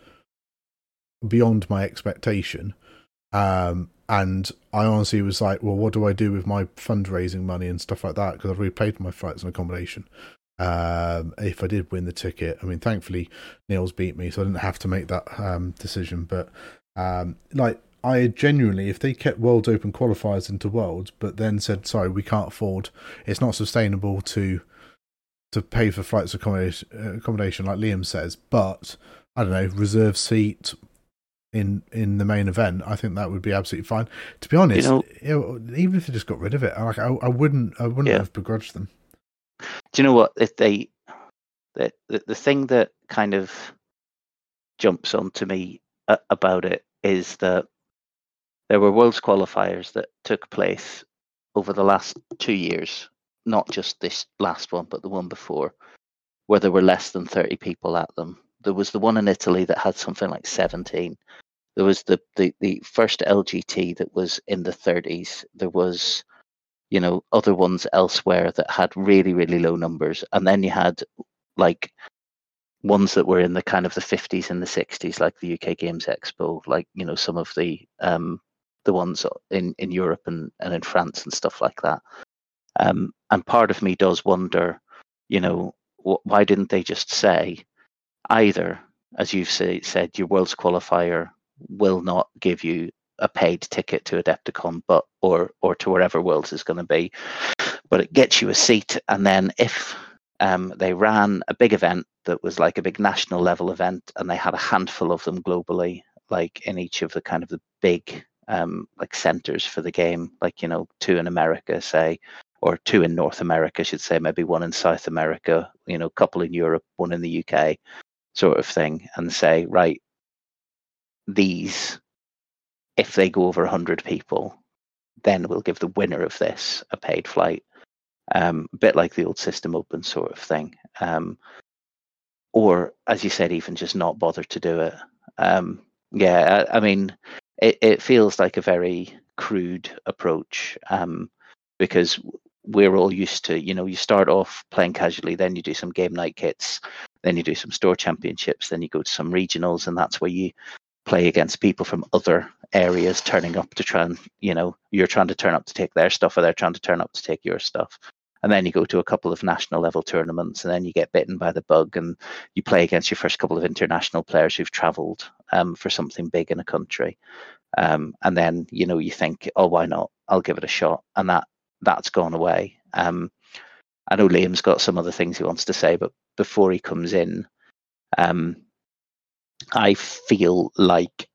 beyond my expectation, um, and I honestly was like, "Well, what do I do with my fundraising money and stuff like that?" Because I've already paid for my flights and accommodation. Um, if I did win the ticket, I mean, thankfully Neil's beat me, so I didn't have to make that um, decision. But um, like, I genuinely, if they kept World Open qualifiers into Worlds, but then said, "Sorry, we can't afford. It's not sustainable to." to pay for flights accommodation, accommodation, like Liam says, but I don't know, reserve seat in in the main event, I think that would be absolutely fine. To be honest, you know, you know, even if they just got rid of it, like I, I wouldn't, I wouldn't yeah. have begrudged them. Do you know what? If they, the, the the thing that kind of jumps onto me about it is that there were Worlds qualifiers that took place over the last two years. Not just this last one, but the one before, where there were less than thirty people at them. There was the one in Italy that had something like seventeen. There was the, the, the first L G T that was in the thirties. There was, you know, other ones elsewhere that had really, really low numbers. And then you had like ones that were in the kind of the fifties and the sixties, like the U K Games Expo, like, you know, some of the um, the ones in, in Europe and, and in France and stuff like that. Um, and part of me does wonder, you know, wh- why didn't they just say either, as you've say, said, your Worlds qualifier will not give you a paid ticket to Adepticon, but or or to wherever Worlds is going to be, but it gets you a seat. And then if um, they ran a big event that was like a big national level event, and they had a handful of them globally, like in each of the kind of the big um, like centers for the game, like, you know, two in America, say. Or two in North America, I should say, maybe one in South America, you know, a couple in Europe, one in the U K, sort of thing, and say, right, these, if they go over one hundred people, then we'll give the winner of this a paid flight, um, a bit like the old System Open sort of thing. Um, or, as you said, even just not bother to do it. Um, yeah, I, I mean, it, it feels like a very crude approach, um, because we're all used to, you know, you start off playing casually, then you do some game night kits, then you do some store championships, then you go to some regionals, and that's where you play against people from other areas turning up to try and, you know, you're trying to turn up to take their stuff, or they're trying to turn up to take your stuff. And then you go to a couple of national level tournaments, and then you get bitten by the bug, and you play against your first couple of international players who've traveled um, for something big in a country. Um, and then, you know, you think, oh, why not? I'll give it a shot. And that that's gone away. Um, I know Liam's got some other things he wants to say, but before he comes in, um, I feel like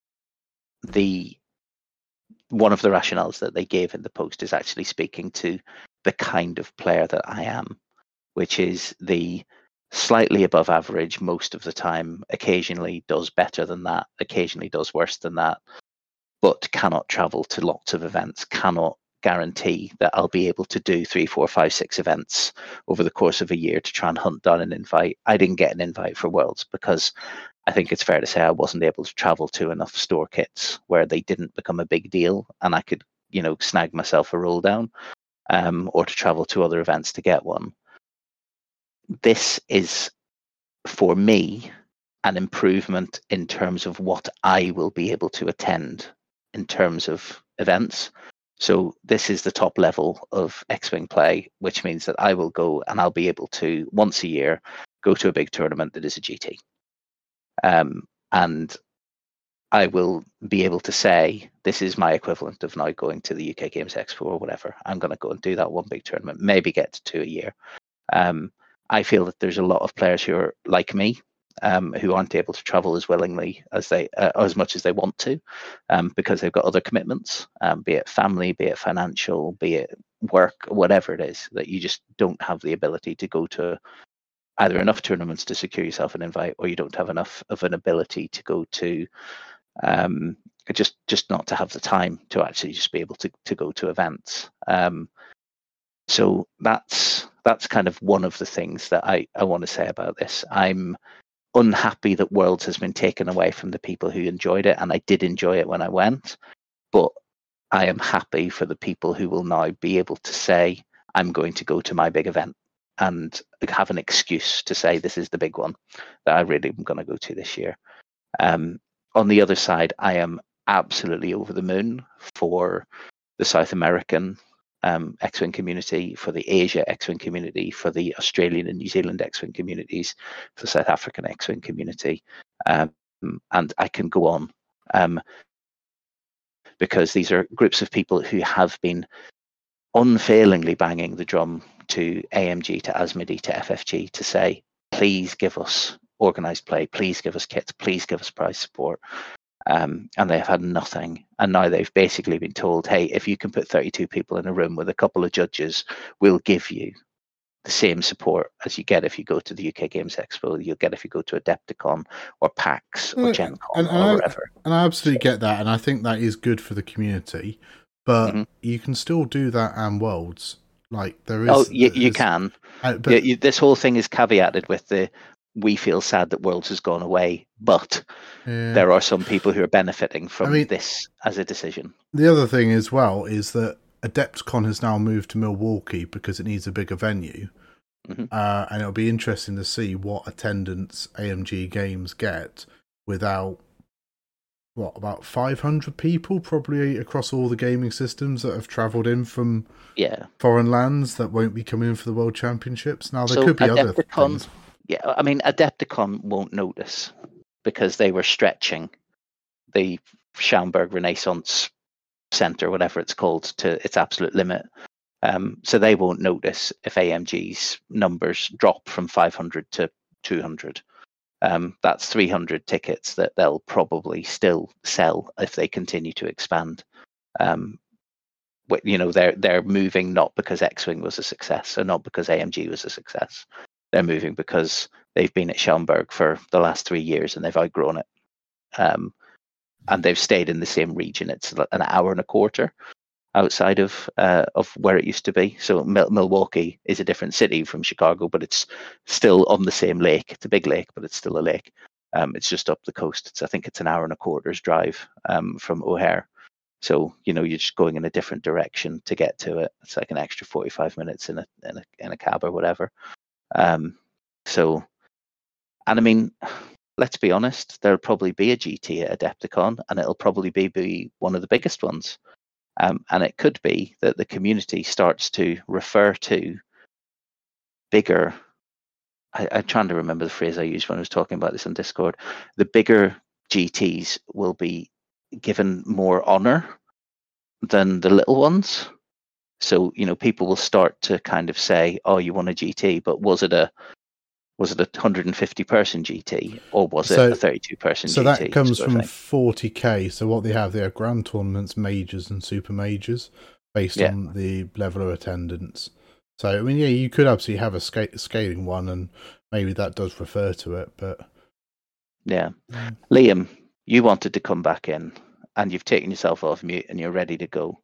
the one of the rationales that they gave in the post is actually speaking to the kind of player that I am, which is the slightly above average most of the time, occasionally does better than that, occasionally does worse than that, but cannot travel to lots of events, cannot guarantee that I'll be able to do three, four, five, six events over the course of a year to try and hunt down an invite. I didn't get an invite for Worlds because I think it's fair to say I wasn't able to travel to enough store kits where they didn't become a big deal and I could, you know, snag myself a roll down, um, or to travel to other events to get one. This is, for me, an improvement in terms of what I will be able to attend in terms of events. So this is the top level of X-Wing play, which means that I will go and I'll be able to, once a year, go to a big tournament that is a G T. Um, and I will be able to say, this is my equivalent of now going to the U K Games Expo or whatever. I'm going to go and do that one big tournament, maybe get to two a year. Um, I feel that there's a lot of players who are like me, um, who aren't able to travel as willingly as they, uh, as much as they want to, um, because they've got other commitments, um, be it family, be it financial, be it work, whatever it is, that you just don't have the ability to go to either enough tournaments to secure yourself an invite, or you don't have enough of an ability to go to, um, just just not to have the time to actually just be able to to go to events. Um, so that's that's kind of one of the things that I, I want to say about this. I'm unhappy that Worlds has been taken away from the people who enjoyed it, and I did enjoy it when I went, but I am happy for the people who will now be able to say, I'm going to go to my big event and have an excuse to say this is the big one that I really am going to go to this year. Um, on the other side, I am absolutely over the moon for the South American um, X-Wing community, for the Asia X-Wing community, for the Australian and New Zealand X-Wing communities, for the South African X-Wing community, um, and I can go on, um, because these are groups of people who have been unfailingly banging the drum to A M G, to Asmodee, to F F G to say, please give us organised play, please give us kits, please give us prize support. Um, and they've had nothing. And now they've basically been told, hey, if you can put thirty-two people in a room with a couple of judges, we'll give you the same support as you get if you go to the U K Games Expo, you'll get if you go to Adepticon or PAX or Gen Con and, and or I, whatever. And I absolutely get that, and I think that is good for the community. But mm-hmm. you can still do that and Worlds. Like there is. Oh, you, you can. Uh, but, you, you, this whole thing is caveated with the, we feel sad that Worlds has gone away, but yeah. there are some people who are benefiting from I mean, this as a decision. The other thing as well is that Adepticon has now moved to Milwaukee because it needs a bigger venue. Mm-hmm. Uh, and it'll be interesting to see what attendance A M G Games get without, what, about five hundred people probably across all the gaming systems that have travelled in from yeah. foreign lands that won't be coming in for the World Championships. Now, there so could be Adepticon, other things. Yeah, I mean, Adepticon won't notice because they were stretching the Schaumburg Renaissance Centre, whatever it's called, to its absolute limit. Um, so they won't notice if A M G's numbers drop from five hundred to two hundred. Um, that's three hundred tickets that they'll probably still sell if they continue to expand. Um, but, you know, they're they're moving not because X-Wing was a success, or not because A M G was a success. They're moving because they've been at Schaumburg for the last three years and they've outgrown it. Um, and they've stayed in the same region. It's an hour and a quarter outside of uh, of where it used to be. So Mil- Milwaukee is a different city from Chicago, but it's still on the same lake. It's a big lake, but it's still a lake. Um, it's just up the coast. It's, I think it's an hour and a quarter's drive um, from O'Hare. So, you know, you're just going in a different direction to get to it. It's like an extra forty-five minutes in a in a, in a cab or whatever. Um, so, and I mean, let's be honest, there'll probably be a G T at Adepticon, and it'll probably be, be one of the biggest ones. Um, and it could be that the community starts to refer to bigger, I, I'm trying to remember the phrase I used when I was talking about this on Discord, the bigger G Ts will be given more honor than the little ones. So, you know, people will start to kind of say, oh, you won a G T, but was it a was it a one hundred fifty person G T or was so, it a thirty-two person so G T? So that comes from forty K. So what they have, they have grand tournaments, majors and super majors based yeah. on the level of attendance. So, I mean, yeah, you could absolutely have a sca- scaling one and maybe that does refer to it, but... Yeah. Mm. Liam, you wanted to come back in and you've taken yourself off mute and you're ready to go.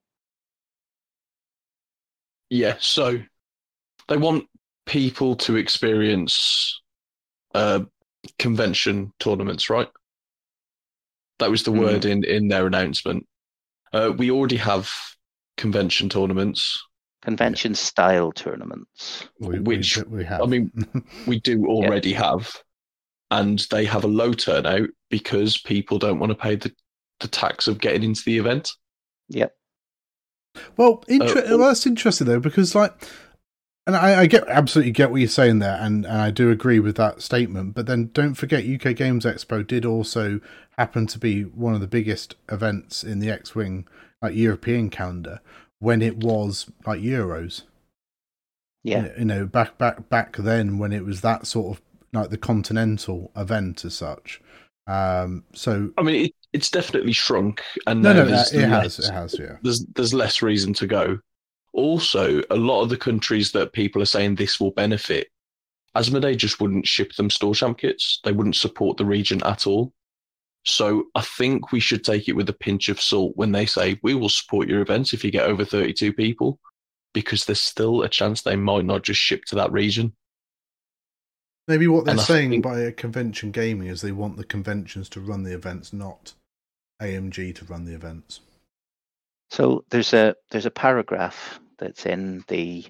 Yeah, so they want people to experience uh, convention tournaments, right? That was the mm. word in, in their announcement. Uh, we already have convention tournaments. Convention style tournaments. We, which, we, we have. I mean, we do already yeah. have. And they have a low turnout because people don't want to pay the, the tax of getting into the event. Yep. Well, inter- uh, well, that's interesting though, because like And I, I get absolutely get what you're saying there, and, and I do agree with that statement. But then don't forget, U K Games Expo did also happen to be one of the biggest events in the X-Wing like European calendar when it was like Euros. Yeah, you know, back back back then when it was that sort of like the continental event as such. Um, so I mean, it, it's definitely shrunk, and no, now no, there's it less, has, it has, yeah. There's there's less reason to go. Also, a lot of the countries that people are saying this will benefit, Asmodee just wouldn't ship them store champ kits. They wouldn't support the region at all. So I think we should take it with a pinch of salt when they say we will support your events if you get over thirty-two people, because there's still a chance they might not just ship to that region. Maybe what they're And I saying think- by a convention gaming is they want the conventions to run the events, not A M G to run the events. So there's a there's a paragraph that's in the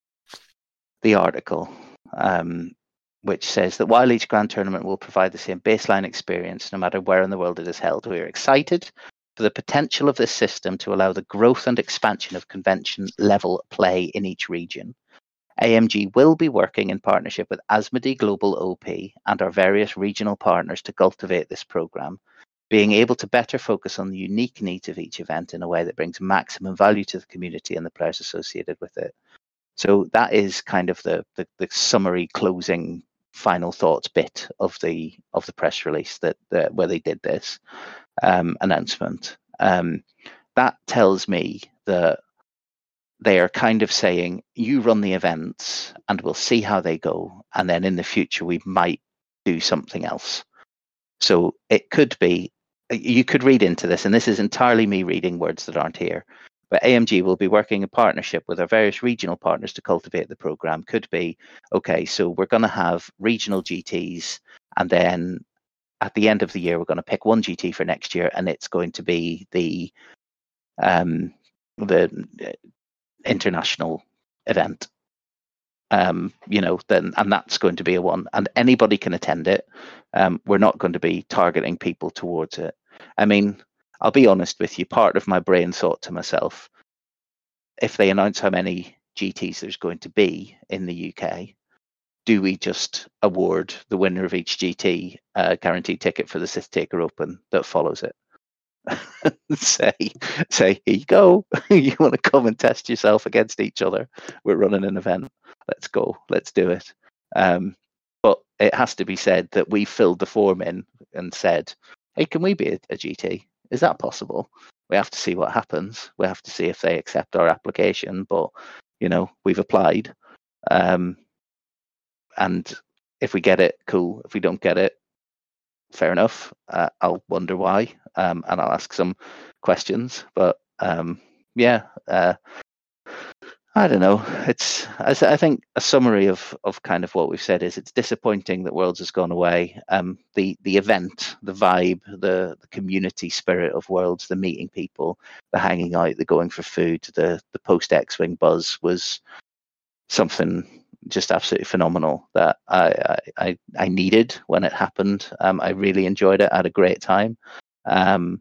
the article, um, which says that while each grand tournament will provide the same baseline experience no matter where in the world it is held, we are excited for the potential of this system to allow the growth and expansion of convention level play in each region. A M G will be working in partnership with Asmodee Global O P and our various regional partners to cultivate this program, being able to better focus on the unique needs of each event in a way that brings maximum value to the community and the players associated with it. So that is kind of the the, the summary closing final thoughts bit of the of the press release that, that where they did this um, announcement. Um, that tells me that they are kind of saying, you run the events and we'll see how they go, and then in the future we might do something else. So it could be, you could read into this, and this is entirely me reading words that aren't here, but A M G will be working in partnership with our various regional partners to cultivate the program. Could be, okay, so we're going to have regional G Ts, and then at the end of the year, we're going to pick one G T for next year, and it's going to be the um, the international event. Um, you know, then and that's going to be a one, and anybody can attend it. Um, we're not going to be targeting people towards it. I mean, I'll be honest with you. Part of my brain thought to myself, if they announce how many G Ts there's going to be in the U K, do we just award the winner of each G T a guaranteed ticket for the Sith Taker Open that follows it? say, say, here you go. You want to come and test yourself against each other? We're running an event. Let's go. Let's do it. Um, but it has to be said that we filled the form in and said, hey, can we be a, a G T? Is that possible? We have to see what happens. We have to see if they accept our application. But, you know, we've applied. Um, and if we get it, cool. If we don't get it, fair enough. Uh, I'll wonder why, um, and I'll ask some questions. But um, yeah, uh, I don't know. It's I, I think a summary of of kind of what we've said is it's disappointing that Worlds has gone away. Um, the the event, the vibe, the, the community spirit of Worlds, the meeting people, the hanging out, the going for food, the the post X-Wing buzz was something just absolutely phenomenal that I, I I needed when it happened. Um, I really enjoyed it. I had a great time. Um,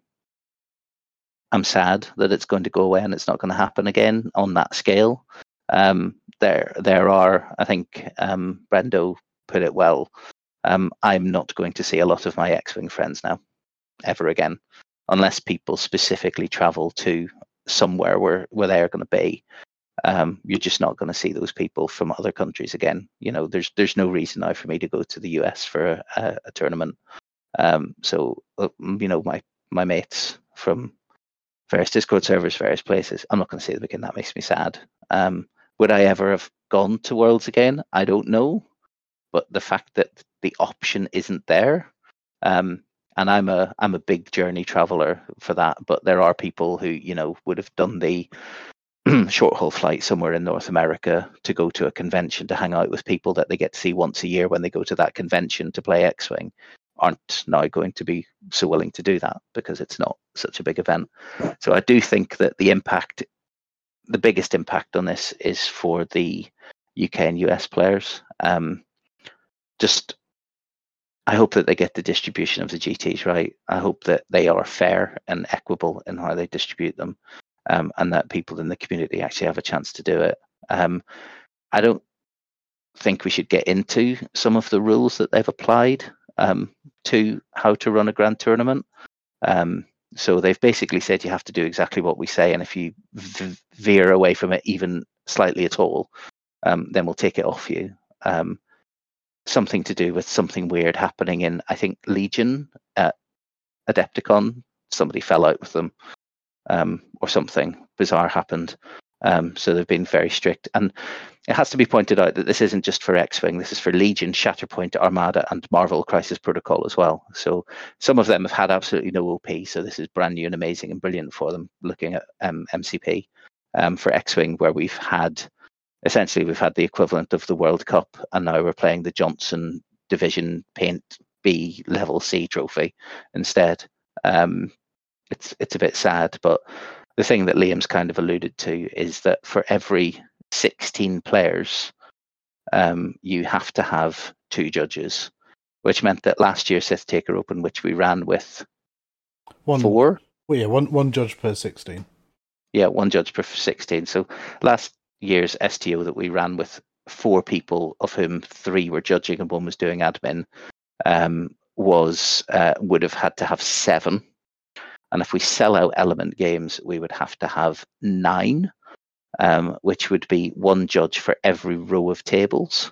I'm sad that it's going to go away and it's not going to happen again on that scale. Um, there there are, I think um, Brendo put it well. Um, I'm not going to see a lot of my X-Wing friends now, ever again, unless people specifically travel to somewhere where, where they're going to be. Um, you're just not going to see those people from other countries again. You know, there's there's no reason now for me to go to the U S for a, a tournament. Um, so uh, you know, my my mates from various Discord servers, various places, I'm not going to see them again. That makes me sad. Um, would I ever have gone to Worlds again? I don't know, but the fact that the option isn't there, um, and I'm a I'm a big journey traveler for that. But there are people who you know would have done the short haul flight somewhere in North America to go to a convention to hang out with people that they get to see once a year when they go to that convention to play X-Wing, aren't now going to be so willing to do that because it's not such a big event. So I do think that the impact, the biggest impact on this is for the U K and U S players. Um, just, I hope that they get the distribution of the G Ts right. I hope that they are fair and equitable in how they distribute them. Um, and that people in the community actually have a chance to do it. Um, I don't think we should get into some of the rules that they've applied um, to how to run a grand tournament. Um, so they've basically said you have to do exactly what we say, and if you v- veer away from it even slightly at all, um, then we'll take it off you. Um, something to do with something weird happening in, I think, Legion at Adepticon. Somebody fell out with them, um, or something bizarre happened. Um, so they've been very strict. And it has to be pointed out that this isn't just for X-Wing. This is for Legion, Shatterpoint, Armada, and Marvel Crisis Protocol as well. So some of them have had absolutely no O P. So this is brand new and amazing and brilliant for them, looking at um, M C P. Um, for X-Wing, where we've had, essentially, we've had the equivalent of the World Cup, and now we're playing the Johnson Division Paint B Level C trophy instead. Um, it's it's a bit sad, but the thing that Liam's kind of alluded to is that for every sixteen players, um, you have to have two judges, which meant that last year's Sith Taker Open, which we ran with one, four. Well, yeah, one one judge per sixteen. Yeah, one judge per sixteen. So last year's S T O that we ran with four people, of whom three were judging and one was doing admin, um, was uh, would have had to have seven. And if we sell out Element Games, we would have to have nine, um, which would be one judge for every row of tables.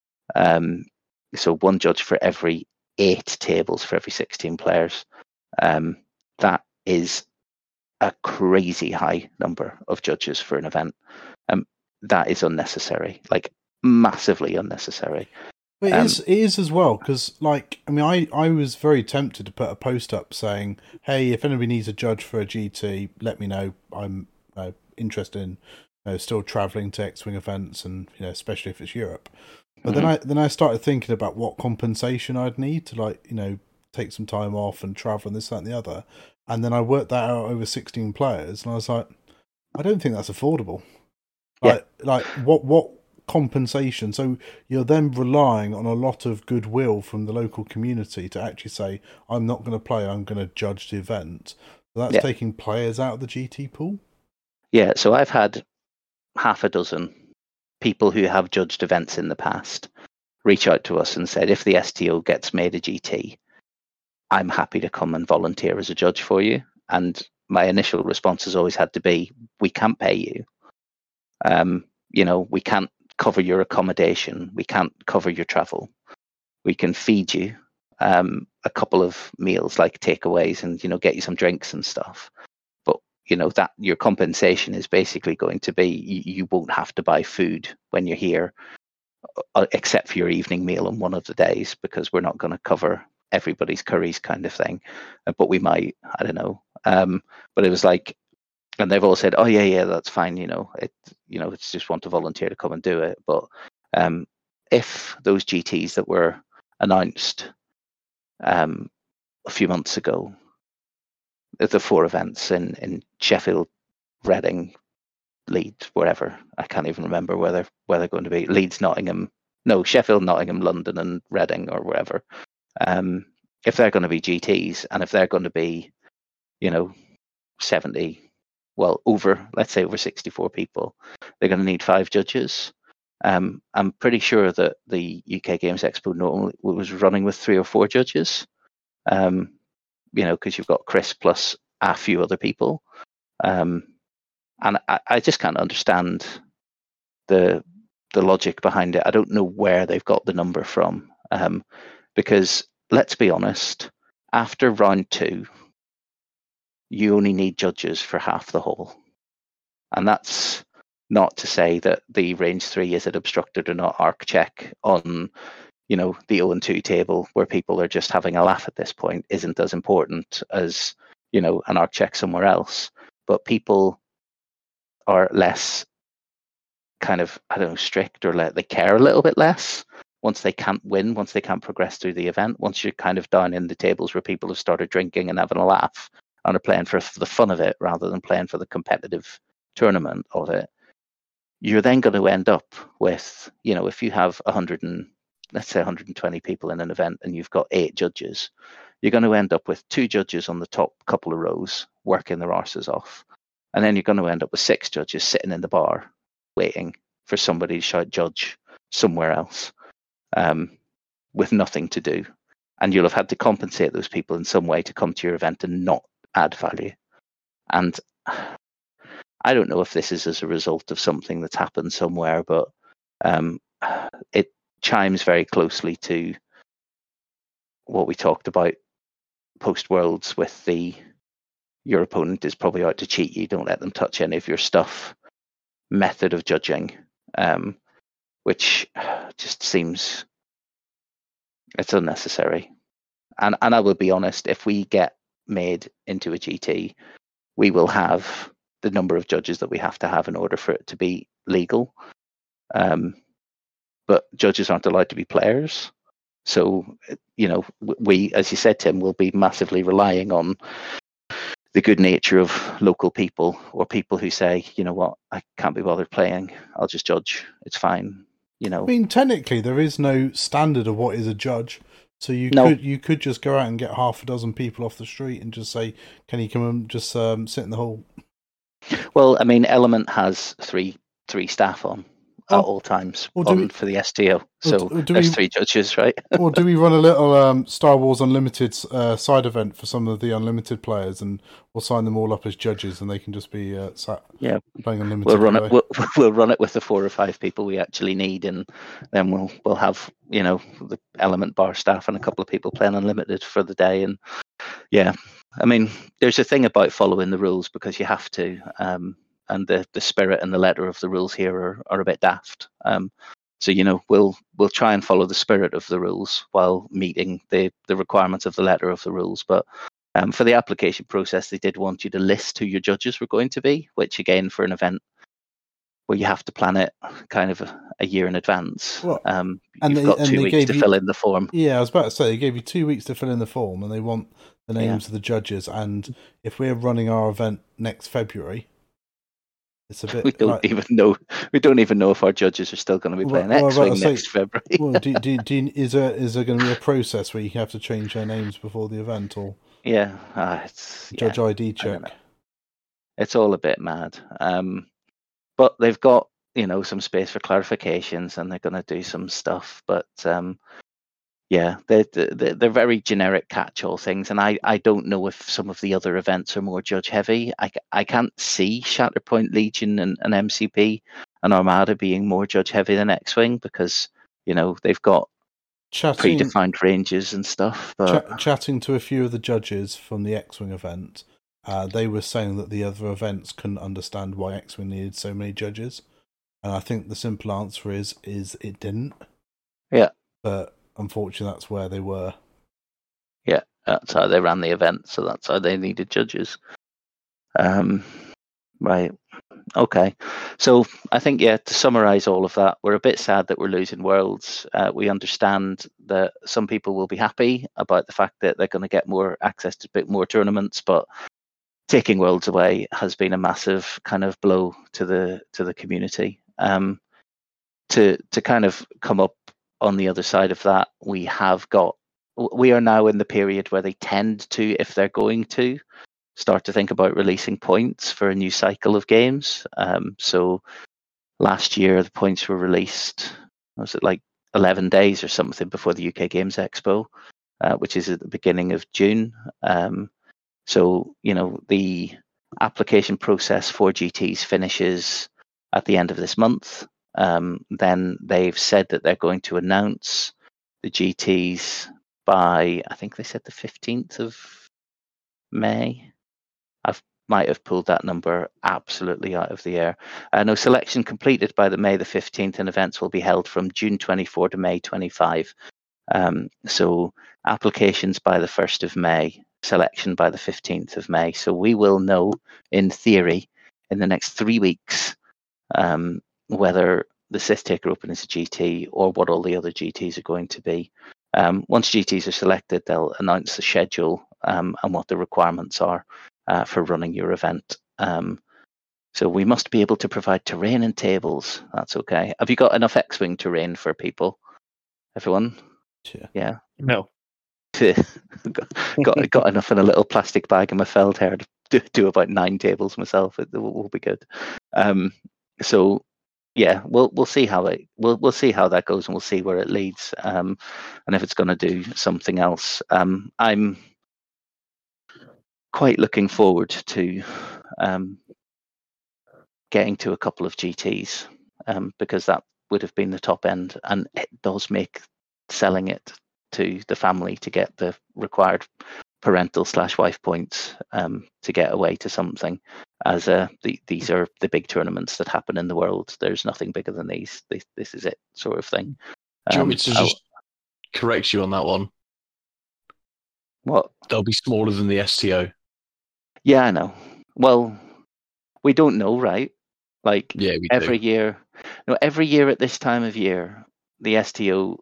Um, so one judge for every eight tables for every sixteen players. Um, that is a crazy high number of judges for an event. Um, that is unnecessary, like massively unnecessary. But it Um, is, it is as well, because, like, I mean, I, I was very tempted to put a post up saying, hey, if anybody needs a judge for a G T, let me know. I'm uh, interested in you know, still travelling to X-Wing events, and you know, especially if it's Europe. But mm-hmm. then I then I started thinking about what compensation I'd need to, like, you know, take some time off and travel and this, that, and the other. And then I worked that out over sixteen players, and I was like, I don't think that's affordable. Like, yeah. like what what compensation? So you're then relying on a lot of goodwill from the local community to actually say, I'm not going to play, I'm going to judge the event. So that's yeah. taking players out of the G T pool? Yeah, so I've had half a dozen people who have judged events in the past reach out to us and said, if the S T O gets made a G T, I'm happy to come and volunteer as a judge for you. And my initial response has always had to be, we can't pay you. Um, you know, we can't cover your accommodation. We can't cover your travel. We can feed you um, a couple of meals, like takeaways, and, you know, get you some drinks and stuff. But, you know, that your compensation is basically going to be, you, you won't have to buy food when you're here, uh, except for your evening meal on one of the days, because we're not going to cover everybody's curries kind of thing. Uh, but we might, I don't know. Um, but it was like, and they've all said, "Oh yeah, yeah, that's fine." You know, it, you know, it's just want to volunteer to come and do it. But um, if those G Ts that were announced um, a few months ago, the four events in in Sheffield, Reading, Leeds, wherever, I can't even remember where they're where they're going to be. Leeds, Nottingham, no, Sheffield, Nottingham, London, and Reading, or wherever. Um, if they're going to be G Ts, and if they're going to be, you know, seventy. Well, over, let's say over sixty-four people, they're going to need five judges. Um, I'm pretty sure that the U K Games Expo normally was running with three or four judges, um, you know, because you've got Chris plus a few other people. Um, and I, I just can't understand the the logic behind it. I don't know where they've got the number from, um, because let's be honest, after round two, you only need judges for half the hall. And that's not to say that the range three, is it obstructed or not, arc check on, you know, the zero and two table where people are just having a laugh at this point isn't as important as, you know, an arc check somewhere else. But people are less kind of, I don't know, strict, or let they care a little bit less once they can't win, once they can't progress through the event, once you're kind of down in the tables where people have started drinking and having a laugh and are playing for the fun of it rather than playing for the competitive tournament of it. You're then going to end up with, you know, if you have one hundred and let's say one hundred twenty people in an event and you've got eight judges, you're going to end up with two judges on the top couple of rows working their arses off. And then you're going to end up with six judges sitting in the bar waiting for somebody to shout judge somewhere else um, with nothing to do. And you'll have had to compensate those people in some way to come to your event and not add value. And I don't know if this is as a result of something that's happened somewhere, but um, it chimes very closely to what we talked about post-Worlds with the your opponent is probably out to cheat you, don't let them touch any of your stuff method of judging, um, which just seems it's unnecessary. And and I will be honest, if we get made into a G T, we will have the number of judges that we have to have in order for it to be legal. Um, but judges aren't allowed to be players. So, you know, we, as you said, Tim, will be massively relying on the good nature of local people or people who say, you know what, I can't be bothered playing. I'll just judge. It's fine. You know, I mean, technically, there is no standard of what is a judge. So you no. could you could just go out and get half a dozen people off the street and just say, "Can you come and just um, sit in the hall?" Well, I mean, Element has three three staff on at Oh. all times Well, do on we- for the S T O. So do- do there's we- three judges, right? Or do we run a little um, Star Wars Unlimited uh, side event for some of the Unlimited players, and we'll sign them all up as judges, and they can just be uh, sat Yeah. playing Unlimited? We'll run all it. day? We'll, we'll run it with the four or five people we actually need, and then we'll we'll have you know the Element bar staff and a couple of people playing Unlimited for the day. And yeah, I mean, there's a thing about following the rules because you have to, um, and the the spirit and the letter of the rules here are, are a bit daft. Um, so you know, we'll we'll try and follow the spirit of the rules while meeting the the requirements of the letter of the rules, but. Um, for the application process, they did want you to list who your judges were going to be, which again, for an event where you have to plan it kind of a, a year in advance, Well, um, and you've they- got and two they weeks gave to you- fill in the form. Yeah, I was about to say they gave you two weeks to fill in the form, and they want the names of the judges. And if we're running our event next February, it's a bit. We don't like, even know. We don't even know if our judges are still going to be Well, playing well, I was about X-wing to say- next February. well, do, do, do, is there is there going to be a process where you have to change their names before the event, or yeah, uh, it's judge yeah, I D I don't check? know. It's all a bit mad. Um, but they've got you know some space for clarifications, and they're going to do some stuff. But um, yeah, they're, they're they're very generic catch-all things, and I, I don't know if some of the other events are more judge-heavy. I, I can't see Shatterpoint Legion and, and M C P and Armada being more judge-heavy than X-Wing because you know they've got Chatting, predefined ranges and stuff. But Ch- chatting to a few of the judges from the X-Wing event, uh, they were saying that the other events couldn't understand why X-Wing needed so many judges, and I think the simple answer is is it didn't. Yeah. But unfortunately, that's where they were. yeah, that's how they ran the event, so that's how they needed judges. Um, right. Okay. So I think, yeah, to summarize all of that, we're a bit sad that we're losing Worlds. Uh, we understand that some people will be happy about the fact that they're going to get more access to a bit more tournaments, but taking Worlds away has been a massive kind of blow to the to the community. Um, to to kind of come up on the other side of that, we have got we are now in the period where they tend to, if they're going to, start to think about releasing points for a new cycle of games. Um, so last year the points were released, was it like eleven days or something before the U K Games Expo, uh, which is at the beginning of June. Um, so, you know, the application process for G Ts finishes at the end of this month. Um, then they've said that they're going to announce the G Ts by, I think they said the fifteenth of May. I might have pulled that number absolutely out of the air. Uh, no, selection completed by the May the fifteenth, and events will be held from June twenty-fourth to May twenty-fifth. Um, so applications by the first of May, selection by the fifteenth of May. So we will know, in theory, in the next three weeks, um, whether the Sith Taker Open is a G T or what all the other G Ts are going to be. Um, once G Ts are selected, they'll announce the schedule um, and what the requirements are uh, for running your event. Um, so we must be able to provide terrain and tables. That's okay. Have you got enough X-Wing terrain for people? Everyone? Yeah. Yeah. No. got, got got enough in a little plastic bag in my felt hair to do, do about nine tables myself. It will, will be good. Um, so yeah, we'll we'll see how it we'll we'll see how that goes, and we'll see where it leads, um, and if it's going to do something else. Um, I'm quite looking forward to um, getting to a couple of G Ts, um, because that would have been the top end, and it does make selling it to the family to get the required parental slash wife points um, to get away to something. As uh, the, these are the big tournaments that happen in the world. There's nothing bigger than these. This, this is it, sort of thing. Do you Um, want me to I'll- just correct you on that one? what? They'll be smaller than the S T O. Yeah, I know. Well, we don't know, right? Like Yeah, we every do. year, no, every year at this time of year, the S T O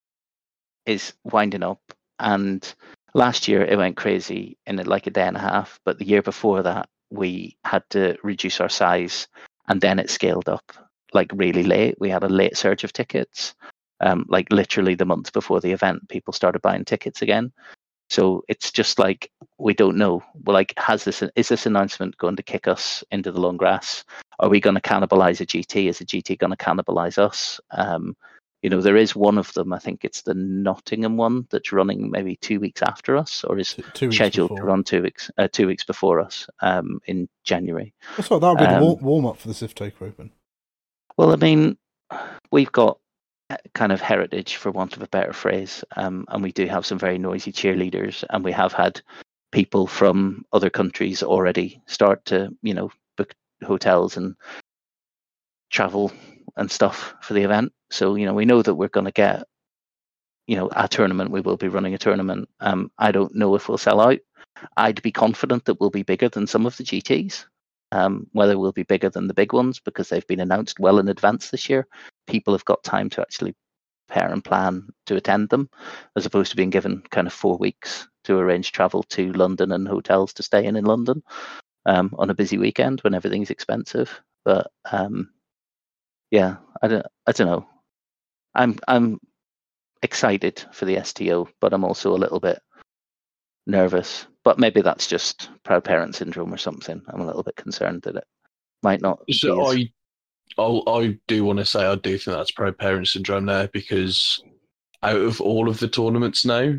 is winding up, and last year it went crazy in like a day and a half. But the year before that, we had to reduce our size, and then it scaled up like really late. We had a late surge of tickets, um, like literally the month before the event, people started buying tickets again. So it's just like we don't know. Well, like, has this is this announcement going to kick us into the long grass? Are we going to cannibalize a G T? Is a G T going to cannibalize us? Um, you know, there is one of them. I think it's the Nottingham one that's running maybe two weeks after us, or is Two, two weeks scheduled before. to run two weeks uh, two weeks before us um, in January. That's what that would be the Um, war- warm up for the Civ Taker Open. Well, I mean, we've got kind of heritage, for want of a better phrase, um, and we do have some very noisy cheerleaders, and we have had people from other countries already start to, you know, book hotels and travel and stuff for the event. So, you know, we know that we're going to get, you know, a tournament. We will be running a tournament. Um, I don't know if we'll sell out. I'd be confident that we'll be bigger than some of the G Ts. Um, whether we'll be bigger than the big ones because they've been announced well in advance this year. People have got time to actually prepare and plan to attend them, as opposed to being given kind of four weeks to arrange travel to London and hotels to stay in in London um, on a busy weekend when everything's expensive. But um, yeah, I don't, I don't know. I'm, I'm excited for the S T O, but I'm also a little bit nervous. But maybe that's just proud parent syndrome or something. I'm a little bit concerned that it might not be So as... I, I'll, I do want to say I do think that's pro parent syndrome there, because out of all of the tournaments now,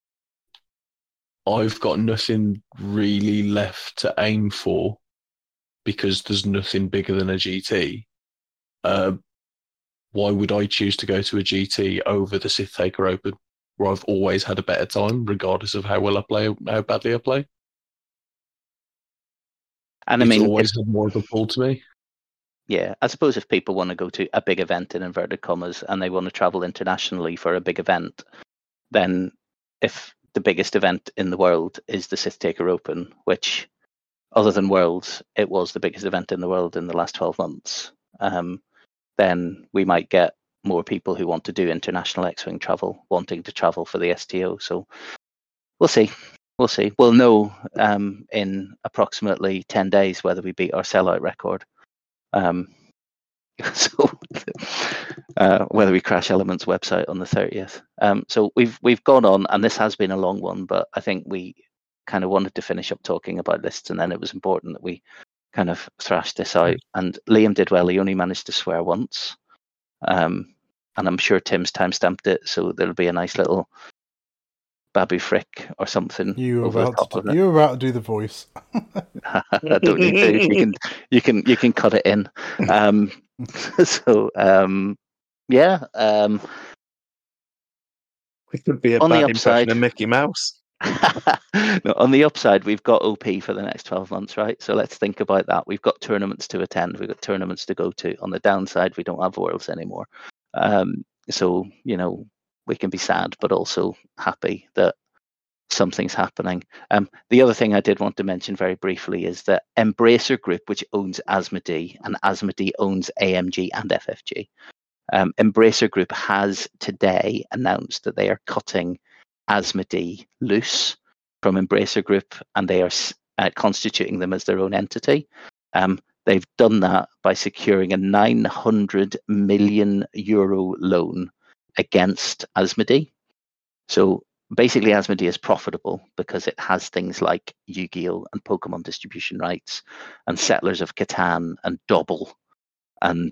I've got nothing really left to aim for because there's nothing bigger than a G T. Uh, why would I choose to go to a G T over the Civ Taker Open, where I've always had a better time, regardless of how well I play, how badly I play? And I It's mean, always if, had more of a pull to me. yeah, I suppose if people want to go to a big event in inverted commas and they want to travel internationally for a big event, then if the biggest event in the world is the Civ Taker Open, which, other than Worlds, it was the biggest event in the world in the last twelve months, um, then we might get more people who want to do international X-Wing travel, wanting to travel for the S T O. So we'll see. We'll see. We'll know um, in approximately ten days whether we beat our sellout record. Um, so uh, whether we crash Element's website on the thirtieth. Um, so we've we've gone on, and this has been a long one, but I think we kind of wanted to finish up talking about lists, and then it was important that we kind of thrashed this out. And Liam did well. He only managed to swear once, um, and I'm sure Tim's timestamped it, so there'll be a nice little Babu Frick or something You were over the about top to of do, it. you were about to do the voice. I don't need to. You can you can you can cut it in. Um, so um, yeah. Um, It could be a on the bad impression upside, of Mickey Mouse. no, on the upside, we've got O P for the next twelve months, right? So let's think about that. We've got tournaments to attend. We've got tournaments to go to. On the downside, we don't have Worlds anymore. Um, so you know, we can be sad, but also happy that something's happening. Um, the other thing I did want to mention very briefly is that Embracer Group, which owns Asmodee, and Asmodee owns A M G and F F G. Um, Embracer Group has today announced that they are cutting Asmodee loose from Embracer Group, and they are uh, constituting them as their own entity. Um, they've done that by securing a nine hundred million euro loan against Asmodee. So basically, Asmodee is profitable because it has things like Yu-Gi-Oh! And Pokemon distribution rights, and Settlers of Catan and Dobble, and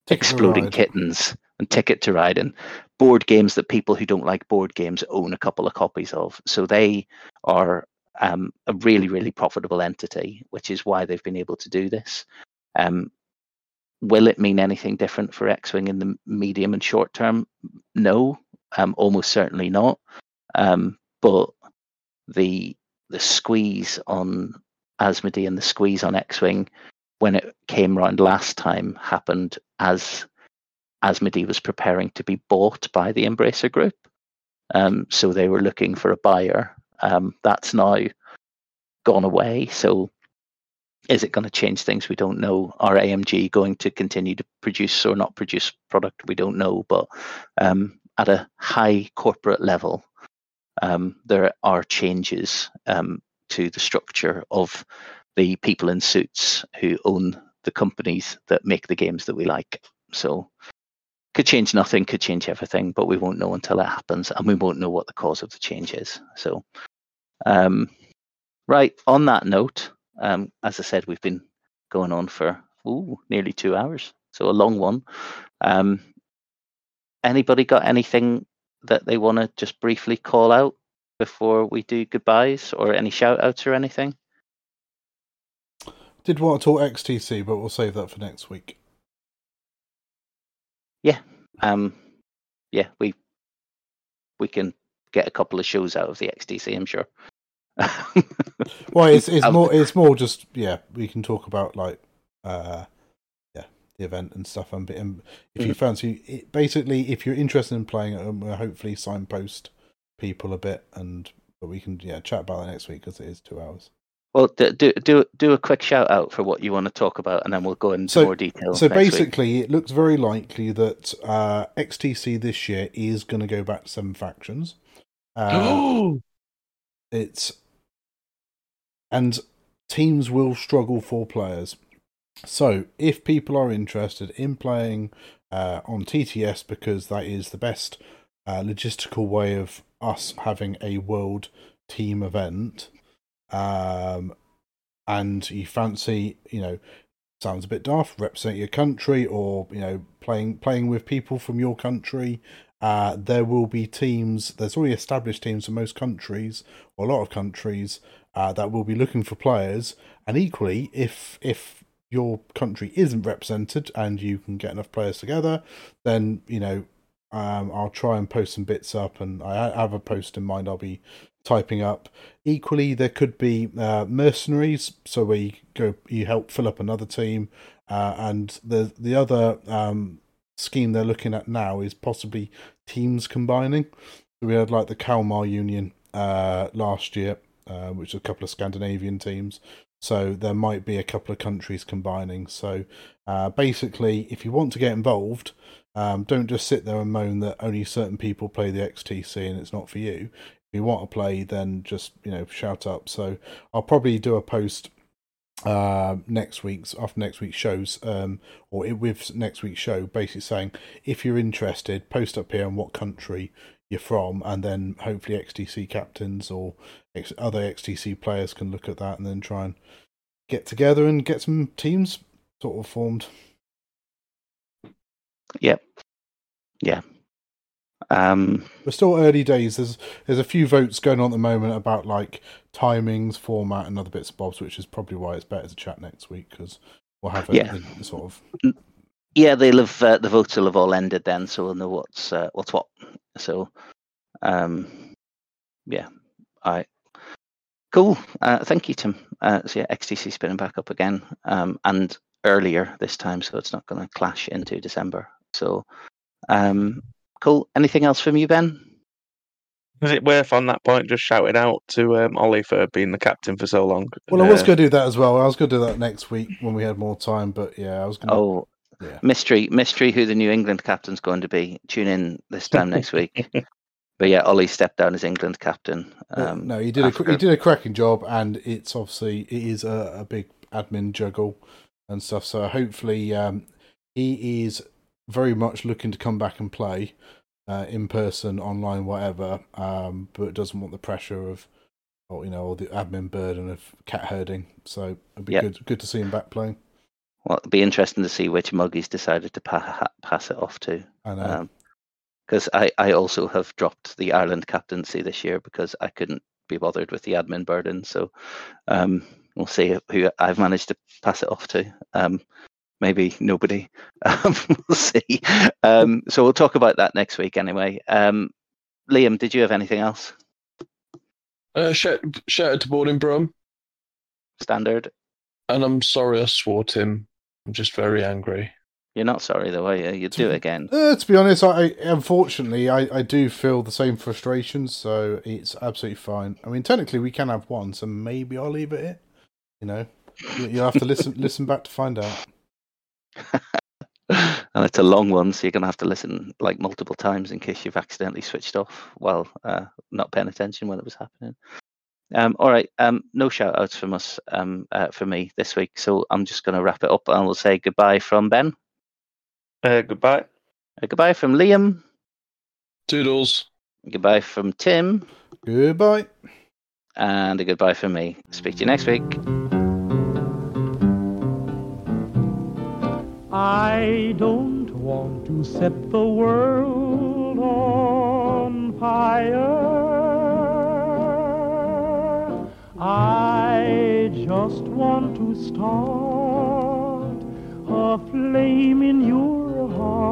Ticket to Exploding Ride. Kittens and Ticket to Ride, and board games that people who don't like board games own a couple of copies of. So they are um, a really, really profitable entity, which is why they've been able to do this. Um, will it mean anything different for X-Wing in the medium and short term? No, um, almost certainly not. Um, but the the squeeze on Asmodee and the squeeze on X-Wing when it came round last time happened as Asmodee was preparing to be bought by the Embracer Group. Um, so they were looking for a buyer. Um, that's now gone away. So is it going to change things? We don't know. Are A M G going to continue to produce or not produce product? We don't know. But um, at a high corporate level, um, there are changes um, to the structure of the people in suits who own the companies that make the games that we like. So could change nothing, could change everything, but we won't know until it happens, and we won't know what the cause of the change is. So, um, right, on that note, um, as I said, we've been going on for ooh, nearly two hours, so a long one. Um, anybody got anything that they want to just briefly call out before we do goodbyes, or any shout outs or anything? Did want to talk X T C, but we'll save that for next week. Yeah, um, yeah, we we can get a couple of shows out of the X T C, I'm sure. Well, it's it's more it's more just yeah, we can talk about like uh yeah the event and stuff. And, and if you fancy, it, basically, if you're interested in playing it, we'll hopefully signpost people a bit, and but we can yeah chat about that next week because it is two hours. Well, do do do a quick shout out for what you want to talk about, and then we'll go into so, more detail. So next basically, week. It looks very likely that uh, X T C this year is going to go back to seven factions. Uh, it's and teams will struggle for players. So if people are interested in playing uh, on T T S, because that is the best uh, logistical way of us having a world team event. Um, and you fancy, you know, sounds a bit daft, represent your country, or you know, playing playing with people from your country. Uh, there will be teams. There's already established teams for most countries, or a lot of countries, uh, that will be looking for players. And equally, if if your country isn't represented and you can get enough players together, then you know, um, I'll try and post some bits up, and I have a post in mind I'll be typing up. Equally, there could be uh, mercenaries, so where you go, you help fill up another team, uh, and the the other um, scheme they're looking at now is possibly teams combining. So we had like the Kalmar Union uh, last year, uh, which is a couple of Scandinavian teams. So there might be a couple of countries combining. So uh, basically, if you want to get involved, um, don't just sit there and moan that only certain people play the X T C and it's not for you. If you want to play, then just, you know, shout up. So I'll probably do a post uh, next week's after next week's shows, um, or with next week's show, basically saying if you're interested, post up here on what country you're from, and then hopefully X T C captains or X- other X T C players can look at that and then try and get together and get some teams sort of formed. Yep. Yeah. Um, We're still early days. There's there's a few votes going on at the moment about like timings, format, and other bits and bobs, which is probably why it's better to chat next week because we'll have a, yeah. a sort of yeah. They'll have uh, the votes will have all ended then, so we'll know what's uh, what's what. So, um, yeah. All right. Cool. Uh, thank you, Tim. Uh, so yeah, X T C spinning back up again, um, and earlier this time, so it's not going to clash into December. So, um. Cool. Anything else from you, Ben? Is it worth on that point just shouting out to um, Ollie for being the captain for so long? Well, I uh, was going to do that as well. I was going to do that next week when we had more time, but yeah, I was going to. Oh, yeah. mystery, mystery. Who the New England captain's going to be? Tune in this time next week. But yeah, Ollie stepped down as England captain. Um, no, he did. A, he did a cracking job, and it's obviously it is a, a big admin juggle and stuff. So hopefully, um, he is very much looking to come back and play uh, in person, online, whatever, um, but doesn't want the pressure of, or you know, or the admin burden of cat herding. So it'd be yep. good, good to see him back playing. Well, it'll be interesting to see which mug he's decided to pa- pass it off to. I know. Because um, I, I also have dropped the Ireland captaincy this year because I couldn't be bothered with the admin burden. So um, we'll see who I've managed to pass it off to. Um, maybe nobody. Um, we'll see. Um, so we'll talk about that next week anyway. Um, Liam, did you have anything else? Uh, shout, shout out to Boarding Brum. Standard. And I'm sorry I swore Tim. I'm just very angry. You're not sorry though, are you? You'd do it again. Uh, to be honest, I unfortunately I, I do feel the same frustrations, so it's absolutely fine. I mean, technically we can have one, so maybe I'll leave it here. You know, you, you'll have to listen listen back to find out. And it's a long one, so you're going to have to listen like multiple times in case you've accidentally switched off while uh, not paying attention when it was happening. Um, all right, um, no shout outs from us, um, uh, for me this week, so I'm just going to wrap it up and we'll say goodbye from Ben. Uh, goodbye. A goodbye from Liam. Toodles. A goodbye from Tim. Goodbye. And a goodbye from me. Speak to you next week. I don't want to set the world on fire. I just want to start a flame in your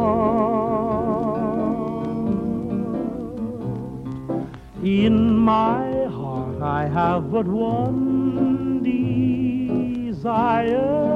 heart. In my heart I have but one desire,